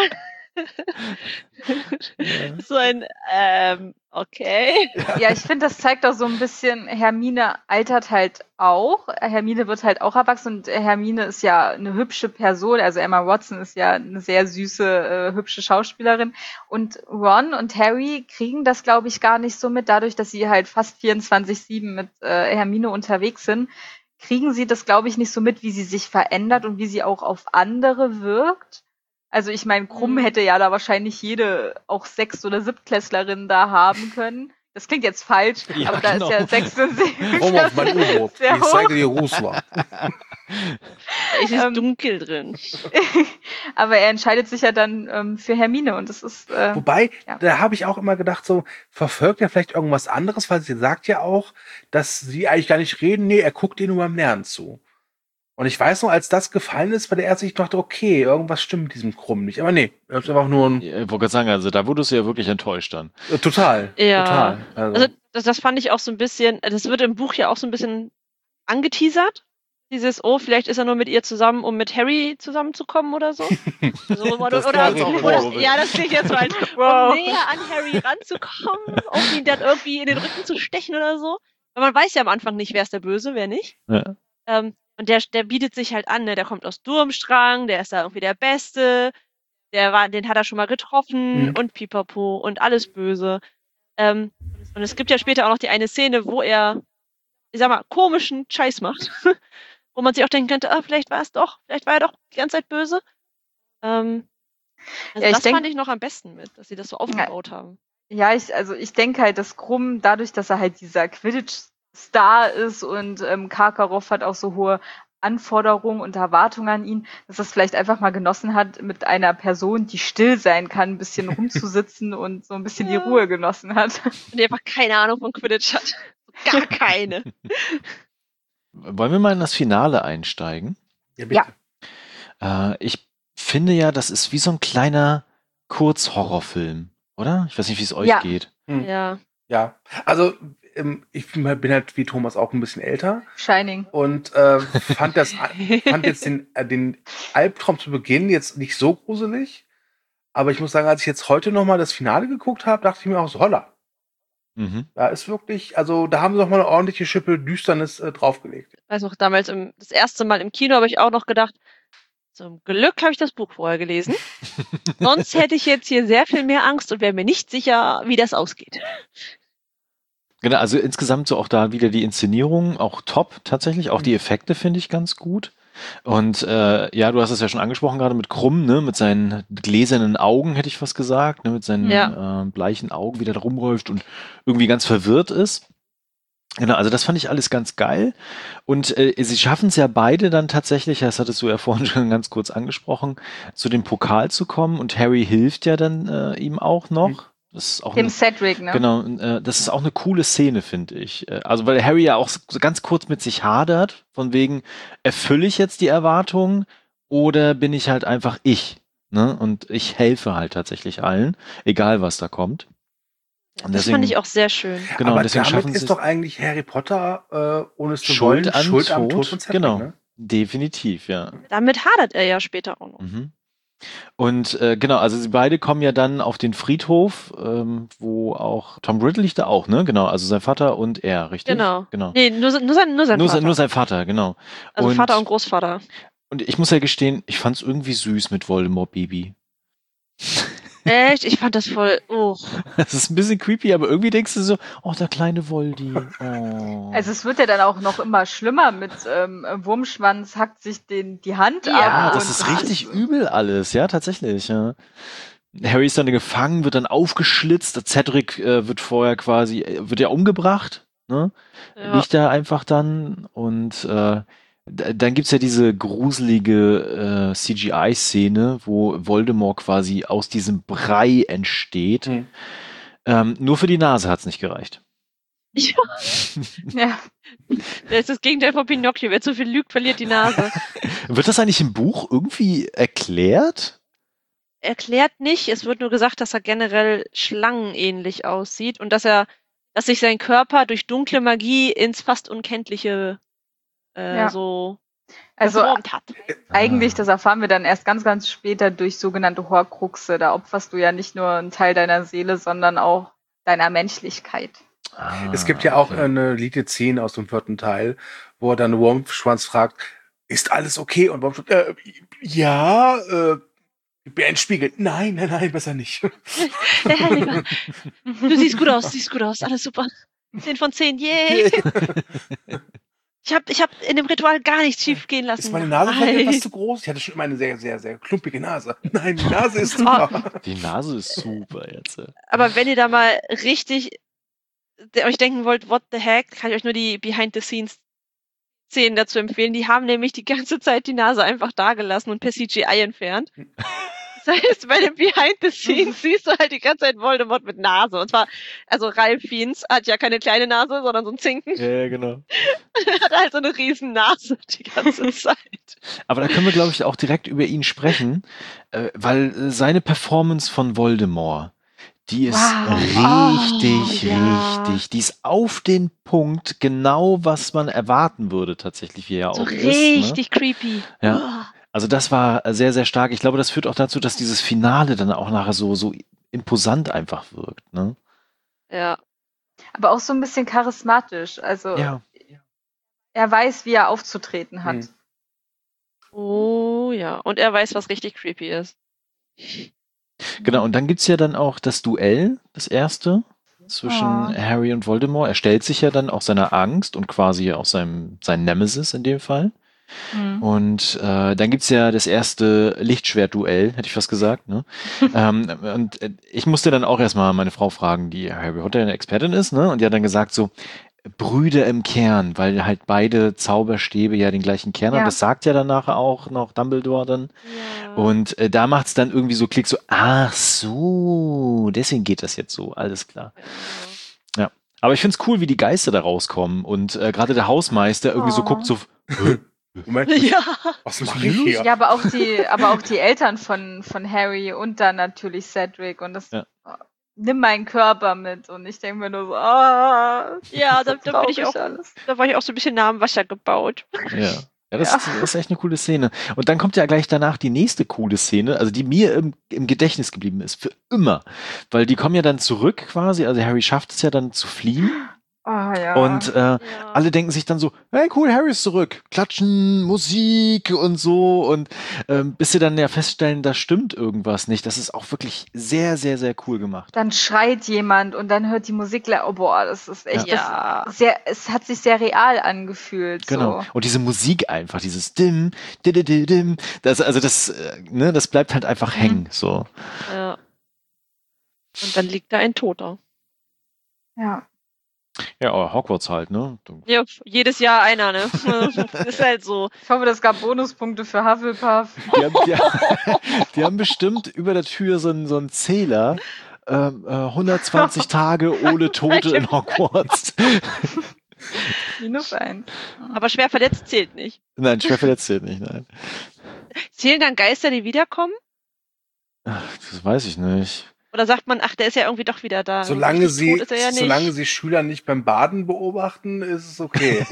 Speaker 4: So ein, okay.
Speaker 1: Ja, ich finde, das zeigt auch so ein bisschen, Hermine altert halt auch. Hermine wird halt auch erwachsen und Hermine ist ja eine hübsche Person. Also Emma Watson ist ja eine sehr süße, hübsche Schauspielerin. Und Ron und Harry kriegen das, glaube ich, gar nicht so mit. Dadurch, dass sie halt fast 24/7 mit Hermine unterwegs sind, kriegen sie das, glaube ich, nicht so mit, wie sie sich verändert und wie sie auch auf andere wirkt. Also ich meine, Krumm hätte ja da wahrscheinlich jede auch Sechst- oder Siebtklässlerin da haben können. Das klingt jetzt falsch, aber da ist ja 6. und 7.
Speaker 3: Komm auf mein U-Boot. Ich zeige dir Russland.
Speaker 4: Es ist dunkel drin.
Speaker 1: Aber er entscheidet sich ja dann für Hermine und das ist...
Speaker 3: Wobei, da habe ich auch immer gedacht, so, verfolgt er vielleicht irgendwas anderes, weil sie sagt ja auch, dass sie eigentlich gar nicht reden. Nee, er guckt ihr nur beim Lernen zu. Und ich weiß noch, als das gefallen ist, war der Erste, ich dachte, okay, irgendwas stimmt mit diesem Krumm nicht. Aber nee, er ist einfach nur ein...
Speaker 2: Ich wollte gerade sagen, also da wurdest du ja wirklich enttäuscht dann.
Speaker 3: Total.
Speaker 4: Ja.
Speaker 3: Total.
Speaker 4: Also das fand ich auch so ein bisschen, das wird im Buch ja auch so ein bisschen angeteasert. Dieses, vielleicht ist er nur mit ihr zusammen, um mit Harry zusammenzukommen oder so. Also, ja, das klingt jetzt mal, um näher an Harry ranzukommen, um ihn dann irgendwie in den Rücken zu stechen oder so. Weil man weiß ja am Anfang nicht, wer ist der Böse, wer nicht.
Speaker 2: Ja.
Speaker 4: Und der bietet sich halt an, ne? Der kommt aus Durmstrang, der ist da irgendwie der Beste, den hat er schon mal getroffen und pipapo und alles böse. Und es gibt ja später auch noch die eine Szene, wo er, ich sag mal, komischen Scheiß macht. Wo man sich auch denken könnte, vielleicht war er doch die ganze Zeit böse. Das fand ich noch am besten mit, dass sie das so aufgebaut haben.
Speaker 1: Ja, ich denke halt, dass Krumm, dadurch, dass er halt dieser Quidditch-Star ist und Karkaroff hat auch so hohe Anforderungen und Erwartungen an ihn, dass er es vielleicht einfach mal genossen hat, mit einer Person, die still sein kann, ein bisschen rumzusitzen und so ein bisschen die Ruhe genossen hat.
Speaker 4: Und die einfach keine Ahnung von Quidditch hat. Gar keine.
Speaker 2: Wollen wir mal in das Finale einsteigen?
Speaker 3: Ja, bitte.
Speaker 2: Ja. Ich finde ja, das ist wie so ein kleiner Kurzhorrorfilm, oder? Ich weiß nicht, wie es euch geht.
Speaker 4: Ja.
Speaker 3: Ja, also ich bin halt wie Thomas auch ein bisschen älter.
Speaker 1: Shining.
Speaker 3: Und fand jetzt den Albtraum zu Beginn jetzt nicht so gruselig. Aber ich muss sagen, als ich jetzt heute nochmal das Finale geguckt habe, dachte ich mir auch so, holla.
Speaker 2: Mhm.
Speaker 3: Da ist wirklich, also da haben sie doch mal eine ordentliche Schippe Düsternis draufgelegt.
Speaker 4: Ich weiß noch, damals das erste Mal im Kino habe ich auch noch gedacht, zum Glück habe ich das Buch vorher gelesen. Sonst hätte ich jetzt hier sehr viel mehr Angst und wäre mir nicht sicher, wie das ausgeht.
Speaker 2: Genau, also insgesamt so auch da wieder die Inszenierung, auch top tatsächlich. Auch die Effekte finde ich ganz gut. Und ja, du hast es ja schon angesprochen gerade mit Krumm, ne, mit seinen gläsernen Augen, hätte ich fast gesagt, ne, mit seinen bleichen Augen, wie der da rumläuft und irgendwie ganz verwirrt ist. Genau, also das fand ich alles ganz geil. Und sie schaffen es ja beide dann tatsächlich, das hattest du ja vorhin schon ganz kurz angesprochen, zu dem Pokal zu kommen. Und Harry hilft ja dann ihm auch noch. Das ist auch
Speaker 1: Dem Cedric, ne?
Speaker 2: Genau, das ist auch eine coole Szene, finde ich. Also weil Harry ja auch so ganz kurz mit sich hadert, von wegen, erfülle ich jetzt die Erwartungen oder bin ich halt einfach ich? Ne? Und ich helfe halt tatsächlich allen, egal was da kommt. Und
Speaker 4: Das fand ich auch sehr schön.
Speaker 2: Genau,
Speaker 3: aber
Speaker 2: deswegen
Speaker 3: damit
Speaker 2: schaffen
Speaker 3: ist
Speaker 2: sie
Speaker 3: doch eigentlich Harry Potter, ohne es zu
Speaker 2: Schuld
Speaker 3: wollen,
Speaker 2: an
Speaker 3: Schuld am
Speaker 2: Tod.
Speaker 3: Tod von Cedric,
Speaker 2: Genau,
Speaker 3: ne?
Speaker 2: definitiv, ja.
Speaker 4: Damit hadert er ja später auch noch.
Speaker 2: Mhm. Und genau, also sie beide kommen ja dann auf den Friedhof, wo auch Tom Riddle liegt da auch, ne? Genau, also sein Vater und er, richtig?
Speaker 4: Genau.
Speaker 2: Genau.
Speaker 4: Nee, nur sein Vater.
Speaker 2: Nur sein Vater, genau.
Speaker 4: Also Vater und Großvater.
Speaker 2: Und ich muss ja gestehen, ich fand's irgendwie süß mit Voldemort Baby.
Speaker 4: Echt? Ich fand das voll. Oh.
Speaker 2: Das ist ein bisschen creepy, aber irgendwie denkst du so, oh, der kleine Voldi. Oh.
Speaker 1: Also es wird ja dann auch noch immer schlimmer mit Wurmschwanz hackt sich die Hand ab.
Speaker 2: Ja, das
Speaker 1: und
Speaker 2: ist richtig übel alles, ja, tatsächlich, ja. Harry ist dann gefangen, wird dann aufgeschlitzt, Cedric wird ja umgebracht, ne?
Speaker 4: Ja.
Speaker 2: Liegt da einfach dann und dann gibt's ja diese gruselige CGI-Szene, wo Voldemort quasi aus diesem Brei entsteht. Nur für die Nase hat's nicht gereicht.
Speaker 4: Ja.
Speaker 1: Ja.
Speaker 4: Das ist das Gegenteil von Pinocchio. Wer zu viel lügt, verliert die Nase.
Speaker 2: Wird das eigentlich im Buch irgendwie erklärt?
Speaker 4: Erklärt nicht. Es wird nur gesagt, dass er generell schlangenähnlich aussieht und dass sich sein Körper durch dunkle Magie ins fast Unkenntliche so
Speaker 1: also
Speaker 4: verformt hat.
Speaker 1: eigentlich, das erfahren wir dann erst ganz, ganz später durch sogenannte Horcruxe. Da opferst du ja nicht nur einen Teil deiner Seele, sondern auch deiner Menschlichkeit.
Speaker 3: Es gibt ja auch eine Lied-Szene aus dem 4. Teil, wo er dann Wurmschwanz fragt, ist alles okay? Und Wurmschwanz, ja, Endspiegel. Nein, besser nicht.
Speaker 4: Herr Lieber, du siehst gut aus, alles super. 10 von 10, yay! Ich hab in dem Ritual gar nichts schief gehen lassen.
Speaker 3: Ist meine Nase vielleicht etwas zu groß? Ich hatte schon immer eine sehr, sehr, sehr klumpige Nase. Nein, die Nase ist super.
Speaker 2: Die Nase ist super jetzt.
Speaker 4: Aber wenn ihr da mal richtig euch denken wollt, what the heck, kann ich euch nur die Behind-the-Scenes-Szenen dazu empfehlen. Die haben nämlich die ganze Zeit die Nase einfach da gelassen und per CGI entfernt. Das heißt, bei den Behind-the-Scenes siehst du halt die ganze Zeit Voldemort mit Nase. Und zwar, also Ralph Fiennes hat ja keine kleine Nase, sondern so ein Zinken.
Speaker 2: Ja, genau.
Speaker 4: Er hat halt so eine riesen Nase die ganze Zeit.
Speaker 2: Aber da können wir, glaube ich, auch direkt über ihn sprechen, weil seine Performance von Voldemort, die ist richtig. Die ist auf den Punkt genau, was man erwarten würde tatsächlich, wie er
Speaker 4: so
Speaker 2: auch ist.
Speaker 4: Richtig creepy.
Speaker 2: Ja. Also das war sehr, sehr stark. Ich glaube, das führt auch dazu, dass dieses Finale dann auch nachher so imposant einfach wirkt. Ne?
Speaker 4: Ja.
Speaker 1: Aber auch so ein bisschen charismatisch. Also er weiß, wie er aufzutreten hat.
Speaker 4: Oh ja. Und er weiß, was richtig creepy ist.
Speaker 2: Genau, und dann gibt's ja dann auch das Duell, das erste, zwischen Harry und Voldemort. Er stellt sich ja dann auch seiner Angst und quasi auch sein Nemesis in dem Fall. Und dann gibt's ja das erste Lichtschwert-Duell, hätte ich fast gesagt. Ne? Und ich musste dann auch erstmal meine Frau fragen, die Harry Potter eine Expertin ist, ne? Und die hat dann gesagt so, Brüder im Kern, weil halt beide Zauberstäbe ja den gleichen Kern haben. Das sagt ja danach auch noch Dumbledore dann. Ja. Und da macht's dann irgendwie so Klick, so, ach so, deswegen geht das jetzt so, alles klar. Ja. Aber ich find's cool, wie die Geister da rauskommen und gerade der Hausmeister irgendwie so guckt so,
Speaker 3: Moment, was mache ich hier?
Speaker 1: Ja, aber auch die Eltern von Harry und dann natürlich Cedric und das nimm meinen Körper mit und ich denke mir nur so, da war ich auch so ein bisschen nah am Wasser gebaut.
Speaker 2: Ja. Ja, das ist echt eine coole Szene. Und dann kommt ja gleich danach die nächste coole Szene, also die mir im Gedächtnis geblieben ist, für immer. Weil die kommen ja dann zurück quasi, also Harry schafft es ja dann zu fliehen.
Speaker 1: Oh ja.
Speaker 2: Und alle denken sich dann so, hey cool, Harry ist zurück. Klatschen, Musik und so. Und bis sie dann ja feststellen, da stimmt irgendwas nicht. Das ist auch wirklich sehr, sehr, sehr cool gemacht.
Speaker 1: Dann schreit jemand und dann hört die Musik, oh boah, das ist echt, es hat sich sehr real angefühlt.
Speaker 2: Genau.
Speaker 1: So.
Speaker 2: Und diese Musik einfach, dieses Dim, Dim, das bleibt halt einfach hängen, so.
Speaker 4: Ja. Und dann liegt da ein Toter.
Speaker 1: Ja.
Speaker 2: Ja, aber Hogwarts halt, ne?
Speaker 4: Ja, jedes Jahr einer, ne? Ist halt so.
Speaker 1: Ich hoffe, das gab Bonuspunkte für Hufflepuff.
Speaker 2: Die haben bestimmt über der Tür so einen Zähler. 120 Tage ohne Tote in Hogwarts.
Speaker 1: -1.
Speaker 4: Aber schwer verletzt zählt nicht.
Speaker 2: Nein, schwer verletzt zählt nicht, nein.
Speaker 4: Zählen dann Geister, die wiederkommen?
Speaker 2: Das weiß ich nicht.
Speaker 4: Oder sagt man, ach, der ist ja irgendwie doch wieder da.
Speaker 3: Solange
Speaker 4: Richtig tot ist er ja nicht.
Speaker 3: solange sie Schüler nicht beim Baden beobachten, ist es okay.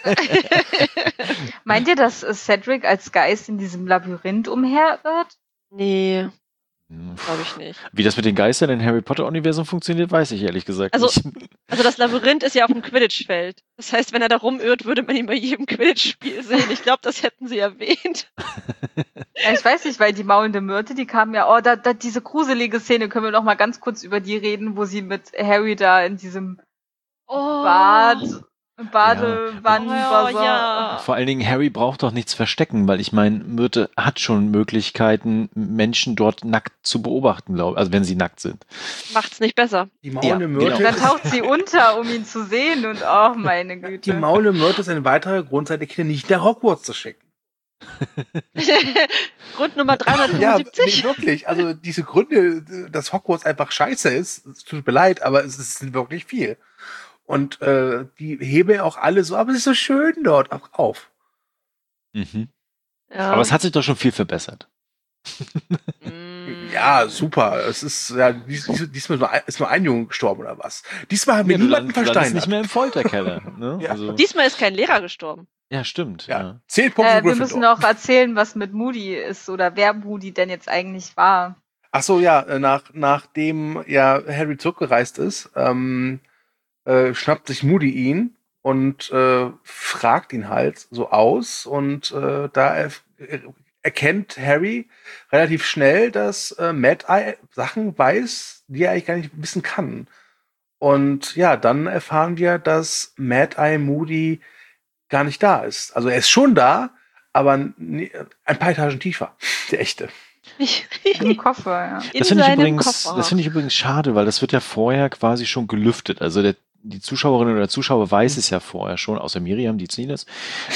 Speaker 1: Meint ihr, dass Cedric als Geist in diesem Labyrinth umherirrt?
Speaker 4: Nee, glaube ich nicht.
Speaker 2: Wie das mit den Geistern im Harry Potter-Universum funktioniert, weiß ich ehrlich gesagt nicht.
Speaker 4: Also das Labyrinth ist ja auf dem Quidditch-Feld. Das heißt, wenn er da rumirrt, würde man ihn bei jedem Quidditch-Spiel sehen. Ich glaube, das hätten sie erwähnt.
Speaker 1: Ja, ich weiß nicht, weil die maulende Myrte, die kam ja, diese gruselige Szene, können wir noch mal ganz kurz über die reden, wo sie mit Harry da in diesem Badewannenbassin.
Speaker 4: Ja.
Speaker 2: Vor allen Dingen, Harry braucht doch nichts verstecken, weil ich meine, Myrte hat schon Möglichkeiten, Menschen dort nackt zu beobachten, glaube ich. Also wenn sie nackt sind.
Speaker 4: Macht's nicht besser.
Speaker 3: Die maulende
Speaker 2: Ja,
Speaker 3: Myrte.
Speaker 1: Und dann taucht sie unter, um ihn zu sehen und meine Güte.
Speaker 3: Die maulende Myrte ist ein weiterer Grund, seine Kinder nicht nach Hogwarts zu schicken.
Speaker 4: Grund Nummer
Speaker 3: Ja,
Speaker 4: 375.
Speaker 3: nee, wirklich. Also diese Gründe, dass Hogwarts einfach scheiße ist, es tut mir leid, aber es sind wirklich viel. Und die heben auch alle so, aber es ist so schön dort, auch auf.
Speaker 2: Mhm.
Speaker 4: Ja.
Speaker 2: Aber es hat sich doch schon viel verbessert.
Speaker 3: Ja, super. Es ist ja diesmal ist nur ein Junge gestorben oder was? Diesmal haben wir niemanden
Speaker 2: Du landest
Speaker 3: versteinert.
Speaker 2: nicht mehr im Folterkeller. Ne?
Speaker 3: Ja.
Speaker 2: Also,
Speaker 4: Diesmal ist kein Lehrer gestorben.
Speaker 2: ja, stimmt.
Speaker 3: Ja. 10 Punkte
Speaker 1: Wir
Speaker 3: Gryffindor.
Speaker 1: müssen noch erzählen, was mit Moody ist oder wer Moody denn jetzt eigentlich war.
Speaker 3: Ach so, ja, nachdem ja Harry zurückgereist ist, schnappt sich Moody ihn und fragt ihn halt so aus und da erkennt Harry relativ schnell, dass Mad-Eye Sachen weiß, die er eigentlich gar nicht wissen kann. Und ja, dann erfahren wir, dass Mad-Eye Moody gar nicht da ist. Also er ist schon da, aber ein paar Etagen tiefer. Der echte.
Speaker 1: Im Koffer, ja.
Speaker 4: In
Speaker 2: Das finde
Speaker 4: seinem Koffer.
Speaker 2: ich übrigens schade, weil das wird ja vorher quasi schon gelüftet. Also die Zuschauerin oder der Zuschauer weiß es ja vorher schon, außer Miriam, die ziehen es.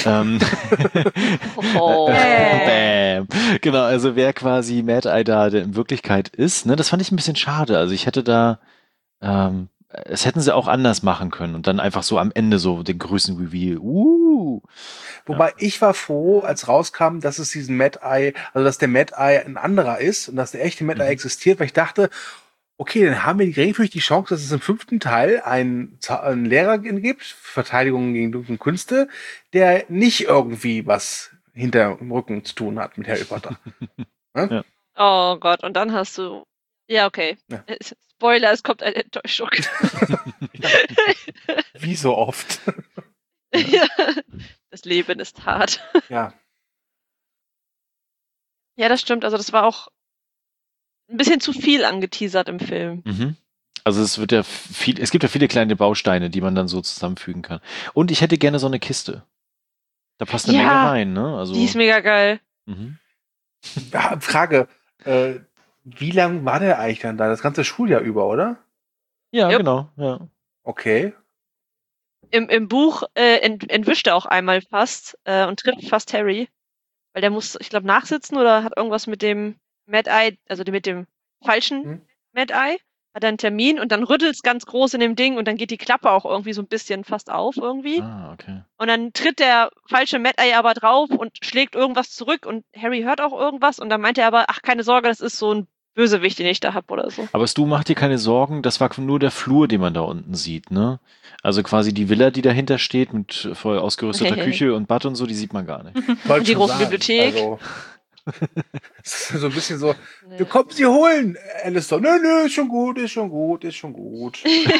Speaker 2: Bam. Genau, also wer quasi Mad-Eye da in Wirklichkeit ist, ne, das fand ich ein bisschen schade. Also ich hätte da, es hätten sie auch anders machen können und dann einfach so am Ende so den größten Reveal.
Speaker 3: Wobei ich war froh, als rauskam, dass es diesen Mad-Eye, also dass der Mad-Eye ein anderer ist und dass der echte Mad-Eye existiert, weil ich dachte, okay, dann haben wir geringfügig die Chance, dass es im 5. Teil einen Lehrer gibt, Verteidigung gegen dunkle Künste, der nicht irgendwie was hinter dem Rücken zu tun hat mit Harry Potter.
Speaker 2: Ja.
Speaker 4: Oh Gott, und dann hast du... Ja, okay.
Speaker 3: Ja.
Speaker 4: Spoiler, es kommt eine Enttäuschung.
Speaker 3: Wie so oft.
Speaker 4: Ja. Das Leben ist hart.
Speaker 3: Ja.
Speaker 4: Ja, das stimmt. Also das war auch ein bisschen zu viel angeteasert im Film.
Speaker 2: Mhm. Also es gibt ja viele kleine Bausteine, die man dann so zusammenfügen kann. Und ich hätte gerne so eine Kiste. Da passt eine
Speaker 4: Ja,
Speaker 2: Menge rein, ne? Also,
Speaker 4: Die ist mega geil.
Speaker 2: mhm.
Speaker 3: Ja, Frage, wie lang war der eigentlich dann da? Das ganze Schuljahr über, oder?
Speaker 2: Ja,
Speaker 4: Jupp.
Speaker 2: genau. Ja.
Speaker 3: Okay.
Speaker 4: Im Buch entwischt er auch einmal fast und trifft fast Harry. Weil der muss, ich glaube, nachsitzen oder hat irgendwas mit dem Mad-Eye, also mit dem falschen Mad-Eye, hat er einen Termin und dann rüttelt es ganz groß in dem Ding und dann geht die Klappe auch irgendwie so ein bisschen fast auf irgendwie.
Speaker 2: Ah, okay.
Speaker 4: Und dann tritt der falsche Mad-Eye aber drauf und schlägt irgendwas zurück und Harry hört auch irgendwas und dann meint er aber, ach, keine Sorge, das ist so ein Bösewicht, den ich da hab oder so.
Speaker 2: Aber Stu, mach dir keine Sorgen, das war nur der Flur, den man da unten sieht, ne? Also quasi die Villa, die dahinter steht, mit voll ausgerüsteter Küche und Bad und so, die sieht man gar nicht.
Speaker 3: Wollte
Speaker 4: Die
Speaker 3: schon
Speaker 4: große
Speaker 3: sagen,
Speaker 4: Bibliothek.
Speaker 3: Also, es ist so ein bisschen so,
Speaker 4: Nee.
Speaker 3: wir kommen sie holen. Alistair, nö, ist schon gut, ist schon gut, ist schon gut.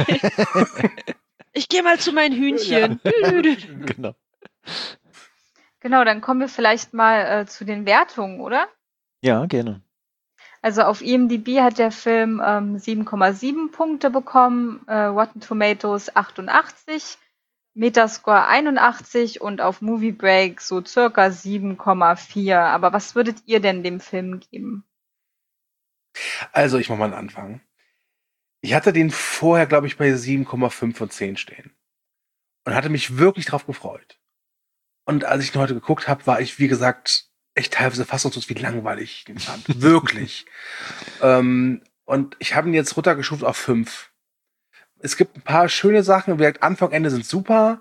Speaker 4: Ich gehe mal zu meinen Hühnchen.
Speaker 2: Genau.
Speaker 1: Genau, dann kommen wir vielleicht mal zu den Wertungen, oder?
Speaker 2: Ja, gerne.
Speaker 1: Also auf IMDb hat der Film 7,7 Punkte bekommen, Rotten Tomatoes 88, Metascore 81 und auf Movie Break so circa 7,4. Aber was würdet ihr denn dem Film geben?
Speaker 3: Also, ich mach mal einen Anfang. Ich hatte den vorher, glaube ich, bei 7,5 von 10 stehen. Und hatte mich wirklich drauf gefreut. Und als ich ihn heute geguckt habe, war ich, wie gesagt, echt teilweise fassungslos, wie langweilig ich den fand. Wirklich. Und ich habe ihn jetzt runtergeschuft auf 5. Es gibt ein paar schöne Sachen. Wie gesagt, Anfang, Ende sind super.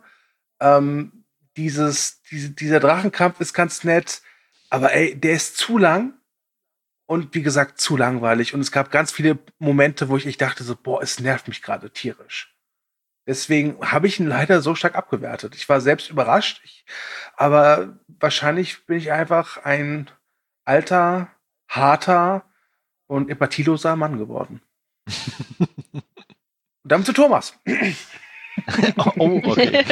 Speaker 3: Dieser Drachenkampf ist ganz nett. Aber ey, der ist zu lang. Und wie gesagt, zu langweilig. Und es gab ganz viele Momente, wo ich echt dachte so, boah, es nervt mich gerade tierisch. Deswegen habe ich ihn leider so stark abgewertet. Ich war selbst überrascht, aber wahrscheinlich bin ich einfach ein alter, harter und empathieloser Mann geworden. Und damit zu Thomas.
Speaker 2: Oh, okay.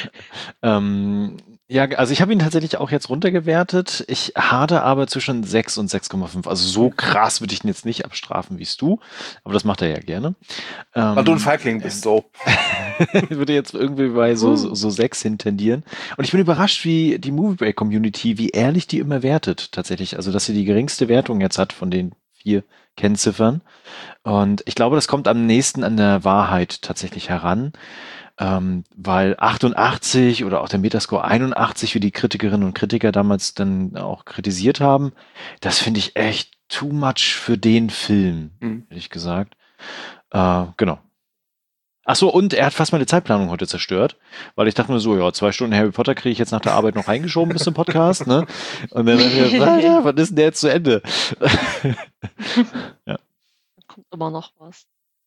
Speaker 2: Ja, also ich habe ihn tatsächlich auch jetzt runtergewertet. Ich hadere aber zwischen 6 und 6,5. Also so krass würde ich ihn jetzt nicht abstrafen wie du, aber das macht er ja gerne.
Speaker 3: Weil du ein Feigling bist, so.
Speaker 2: Ich würde jetzt irgendwie bei so 6 hintendieren. Und ich bin überrascht, wie die Movie Break Community, wie ehrlich die immer wertet, tatsächlich. Also, dass sie die geringste Wertung jetzt hat von den 4 Kennziffern. Und ich glaube, das kommt am nächsten an der Wahrheit tatsächlich heran. Weil 88 oder auch der Metascore 81, wie die Kritikerinnen und Kritiker damals dann auch kritisiert haben, das finde ich echt too much für den Film, ehrlich gesagt. Genau. Ach so, und er hat fast meine Zeitplanung heute zerstört, weil ich dachte mir so, ja, 2 Stunden Harry Potter kriege ich jetzt nach der Arbeit noch reingeschoben bis zum Podcast, ne? Und dann dachte ich mir, Alter, wann ist denn der jetzt zu Ende? Ja.
Speaker 4: Da kommt immer noch was.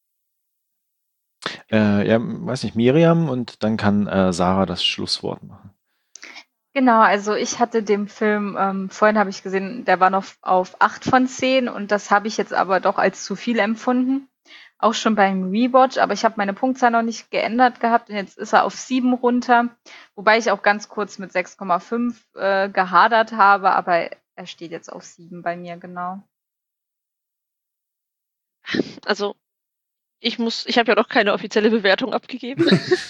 Speaker 2: Ja, weiß nicht, Miriam, und dann kann Sarah das Schlusswort machen.
Speaker 1: Genau, also ich hatte dem Film, vorhin habe ich gesehen, der war noch auf 8 von 10 und das habe ich jetzt aber doch als zu viel empfunden. Auch schon beim Rewatch, aber ich habe meine Punktzahl noch nicht geändert gehabt und jetzt ist er auf 7 runter, wobei ich auch ganz kurz mit 6,5 gehadert habe, aber er steht jetzt auf 7 bei mir, genau.
Speaker 4: Also, ich habe ja noch keine offizielle Bewertung abgegeben.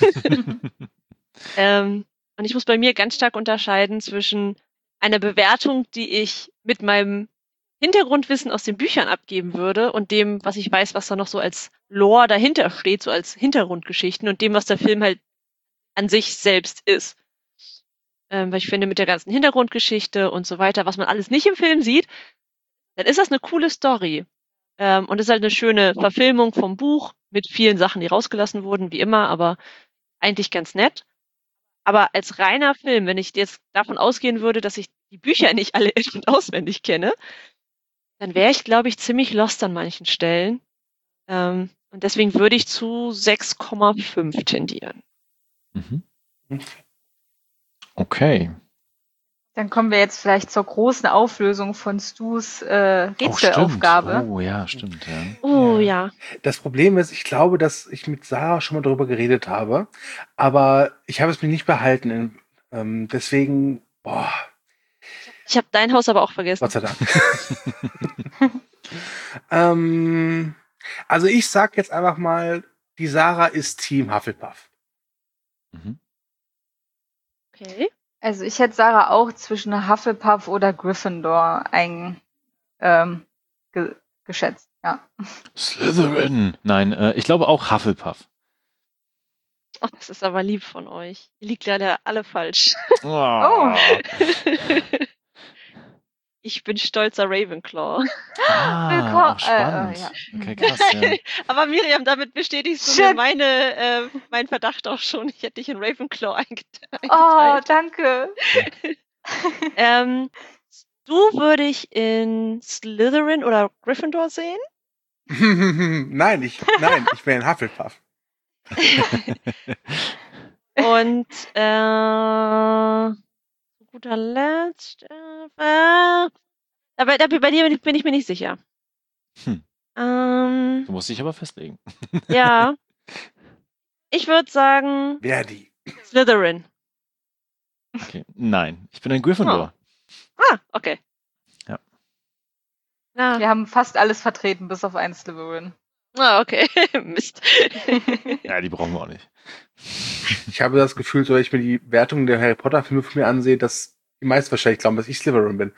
Speaker 4: Und ich muss bei mir ganz stark unterscheiden zwischen einer Bewertung, die ich mit meinem Hintergrundwissen aus den Büchern abgeben würde und dem, was ich weiß, was da noch so als Lore dahinter steht, so als Hintergrundgeschichten und dem, was der Film halt an sich selbst ist. Weil ich finde, mit der ganzen Hintergrundgeschichte und so weiter, was man alles nicht im Film sieht, dann ist das eine coole Story. Und es ist halt eine schöne Verfilmung vom Buch mit vielen Sachen, die rausgelassen wurden, wie immer, aber eigentlich ganz nett. Aber als reiner Film, wenn ich jetzt davon ausgehen würde, dass ich die Bücher nicht alle in- und auswendig kenne, dann wäre ich, glaube ich, ziemlich lost an manchen Stellen. Und deswegen würde ich zu 6,5 tendieren.
Speaker 2: Mhm. Okay.
Speaker 1: Dann kommen wir jetzt vielleicht zur großen Auflösung von Stus Rätselaufgabe.
Speaker 2: Oh, ja, stimmt. Ja.
Speaker 4: Oh ja.
Speaker 3: Das Problem ist, ich glaube, dass ich mit Sarah schon mal darüber geredet habe, aber ich habe es mir nicht behalten. Deswegen, boah,
Speaker 4: Ich habe dein Haus aber auch vergessen.
Speaker 3: Gott sei Dank. Also ich sag jetzt einfach mal, die Sarah ist Team Hufflepuff.
Speaker 2: Mhm.
Speaker 4: Okay.
Speaker 1: Also ich hätte Sarah auch zwischen Hufflepuff oder Gryffindor geschätzt, ja.
Speaker 2: Slytherin. Nein, ich glaube auch Hufflepuff.
Speaker 4: Oh, das ist aber lieb von euch. Ihr liegt leider alle falsch.
Speaker 2: Oh.
Speaker 4: Ich bin stolzer Ravenclaw.
Speaker 2: Auch spannend.
Speaker 1: Ja.
Speaker 2: Okay, krass. Ja.
Speaker 4: Aber Miriam, damit bestätigst du mir meinen Verdacht auch schon. Ich hätte dich in Ravenclaw eingeteilt.
Speaker 1: Oh, danke.
Speaker 4: Du würde ich in Slytherin oder Gryffindor sehen.
Speaker 3: Nein, ich bin ein Hufflepuff.
Speaker 4: Und zu guter Letzt, aber bei dir bin ich mir nicht sicher.
Speaker 2: Du
Speaker 4: Ähm,
Speaker 2: musst dich aber festlegen.
Speaker 4: ja, ich würde sagen
Speaker 3: Wer die?
Speaker 4: Slytherin.
Speaker 2: Okay. Nein, ich bin ein Gryffindor.
Speaker 4: Okay.
Speaker 2: Ja.
Speaker 4: Ja.
Speaker 1: Wir haben fast alles vertreten, bis auf einen Slytherin.
Speaker 4: Okay. Mist.
Speaker 2: Ja, die brauchen wir auch nicht.
Speaker 3: Ich habe das Gefühl, so wenn ich mir die Wertungen der Harry Potter Filme von mir ansehe, dass die meisten wahrscheinlich glauben, dass ich Slytherin bin.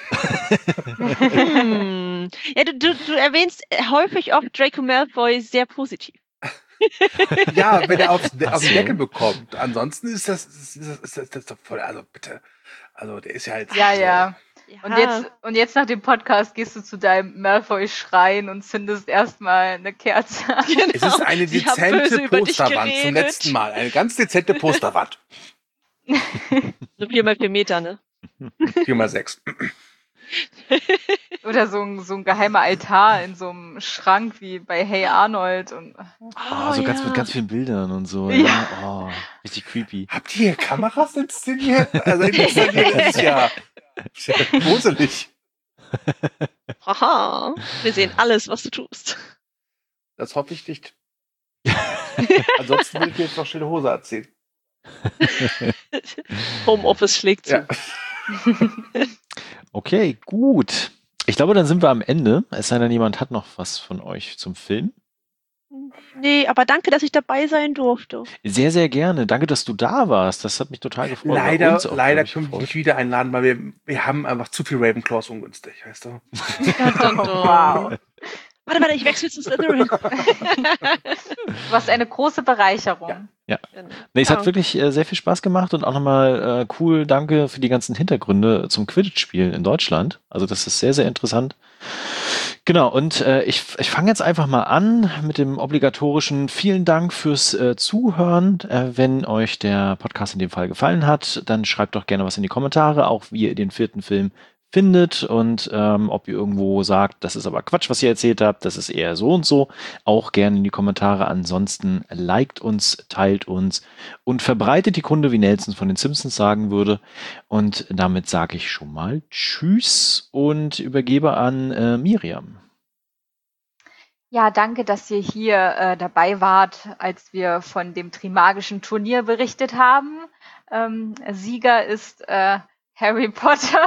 Speaker 4: Ja, du erwähnst häufig auch Draco Malfoy sehr positiv.
Speaker 3: Ja, wenn er auf den Deckel bekommt. Ansonsten ist das doch voll, also bitte. Also der ist ja halt.
Speaker 1: Ja,
Speaker 3: so,
Speaker 1: ja.
Speaker 4: Ja.
Speaker 1: Und jetzt nach dem Podcast gehst du zu deinem Malfoy-Schrein und zündest erstmal eine Kerze an.
Speaker 4: Genau.
Speaker 3: Es ist eine
Speaker 4: Sie haben böse
Speaker 3: dezente
Speaker 4: über dich
Speaker 3: Posterwand zum
Speaker 4: geredet.
Speaker 3: letzten Mal. Eine ganz dezente Posterwand.
Speaker 4: So 4x4 Meter, ne?
Speaker 3: 4x6.
Speaker 1: Oder so ein geheimer Altar in so einem Schrank wie bei Hey Arnold. Und
Speaker 2: So ganz mit ganz vielen Bildern und so.
Speaker 1: Ja.
Speaker 2: Ja. Oh, richtig creepy.
Speaker 3: Habt ihr hier Kameras inszeniert? Also installiert ist ja gruselig.
Speaker 4: Haha. Wir sehen alles, was du tust.
Speaker 3: Das hoffe ich nicht. Ansonsten würde ich mir jetzt noch schöne Hose anziehen.
Speaker 4: Homeoffice schlägt zu.
Speaker 3: Ja.
Speaker 2: Okay, gut. Ich glaube, dann sind wir am Ende. Es sei denn, jemand hat noch was von euch zum Film.
Speaker 4: Nee, aber danke, dass ich dabei sein durfte.
Speaker 2: Sehr, sehr gerne. Danke, dass du da warst. Das hat mich total gefreut. Bei uns auch,
Speaker 3: Leider
Speaker 2: glaub ich,
Speaker 3: können wir
Speaker 2: gefreut.
Speaker 3: dich wieder einladen, weil wir haben einfach zu viel Ravenclaws ungünstig, weißt du?
Speaker 1: wow.
Speaker 4: Warte, ich wechsle zu Slytherin.
Speaker 1: Was eine große Bereicherung.
Speaker 2: Nee, es hat wirklich sehr viel Spaß gemacht und auch nochmal cool, danke für die ganzen Hintergründe zum Quidditch-Spiel in Deutschland. Also das ist sehr, sehr interessant. Genau, und ich fange jetzt einfach mal an mit dem obligatorischen vielen Dank fürs Zuhören. Wenn euch der Podcast in dem Fall gefallen hat, dann schreibt doch gerne was in die Kommentare, auch wie ihr den 4. Film findet und ob ihr irgendwo sagt, das ist aber Quatsch, was ihr erzählt habt, das ist eher so und so, auch gerne in die Kommentare. Ansonsten liked uns, teilt uns und verbreitet die Kunde, wie Nelson von den Simpsons sagen würde. Und damit sage ich schon mal Tschüss und übergebe an Miriam.
Speaker 1: Ja, danke, dass ihr hier dabei wart, als wir von dem Trimagischen Turnier berichtet haben. Sieger ist Harry Potter.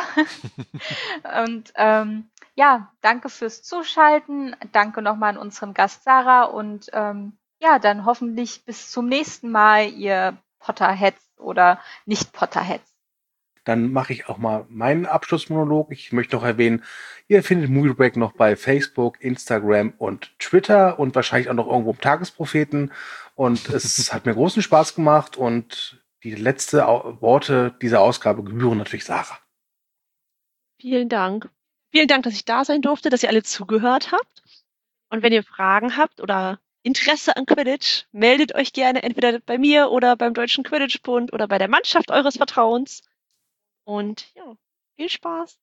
Speaker 1: Und danke fürs Zuschalten. Danke nochmal an unseren Gast Sarah. Und dann hoffentlich bis zum nächsten Mal, ihr Potterheads oder Nicht-Potterheads.
Speaker 3: Dann mache ich auch mal meinen Abschlussmonolog. Ich möchte noch erwähnen, ihr findet Movie Break noch bei Facebook, Instagram und Twitter und wahrscheinlich auch noch irgendwo im Tagespropheten. Und es hat mir großen Spaß gemacht und die letzten Worte dieser Ausgabe gebühren natürlich Sarah.
Speaker 4: Vielen Dank. Vielen Dank, dass ich da sein durfte, dass ihr alle zugehört habt. Und wenn ihr Fragen habt oder Interesse an Quidditch, meldet euch gerne entweder bei mir oder beim Deutschen Quidditch-Bund oder bei der Mannschaft eures Vertrauens. Und ja, viel Spaß.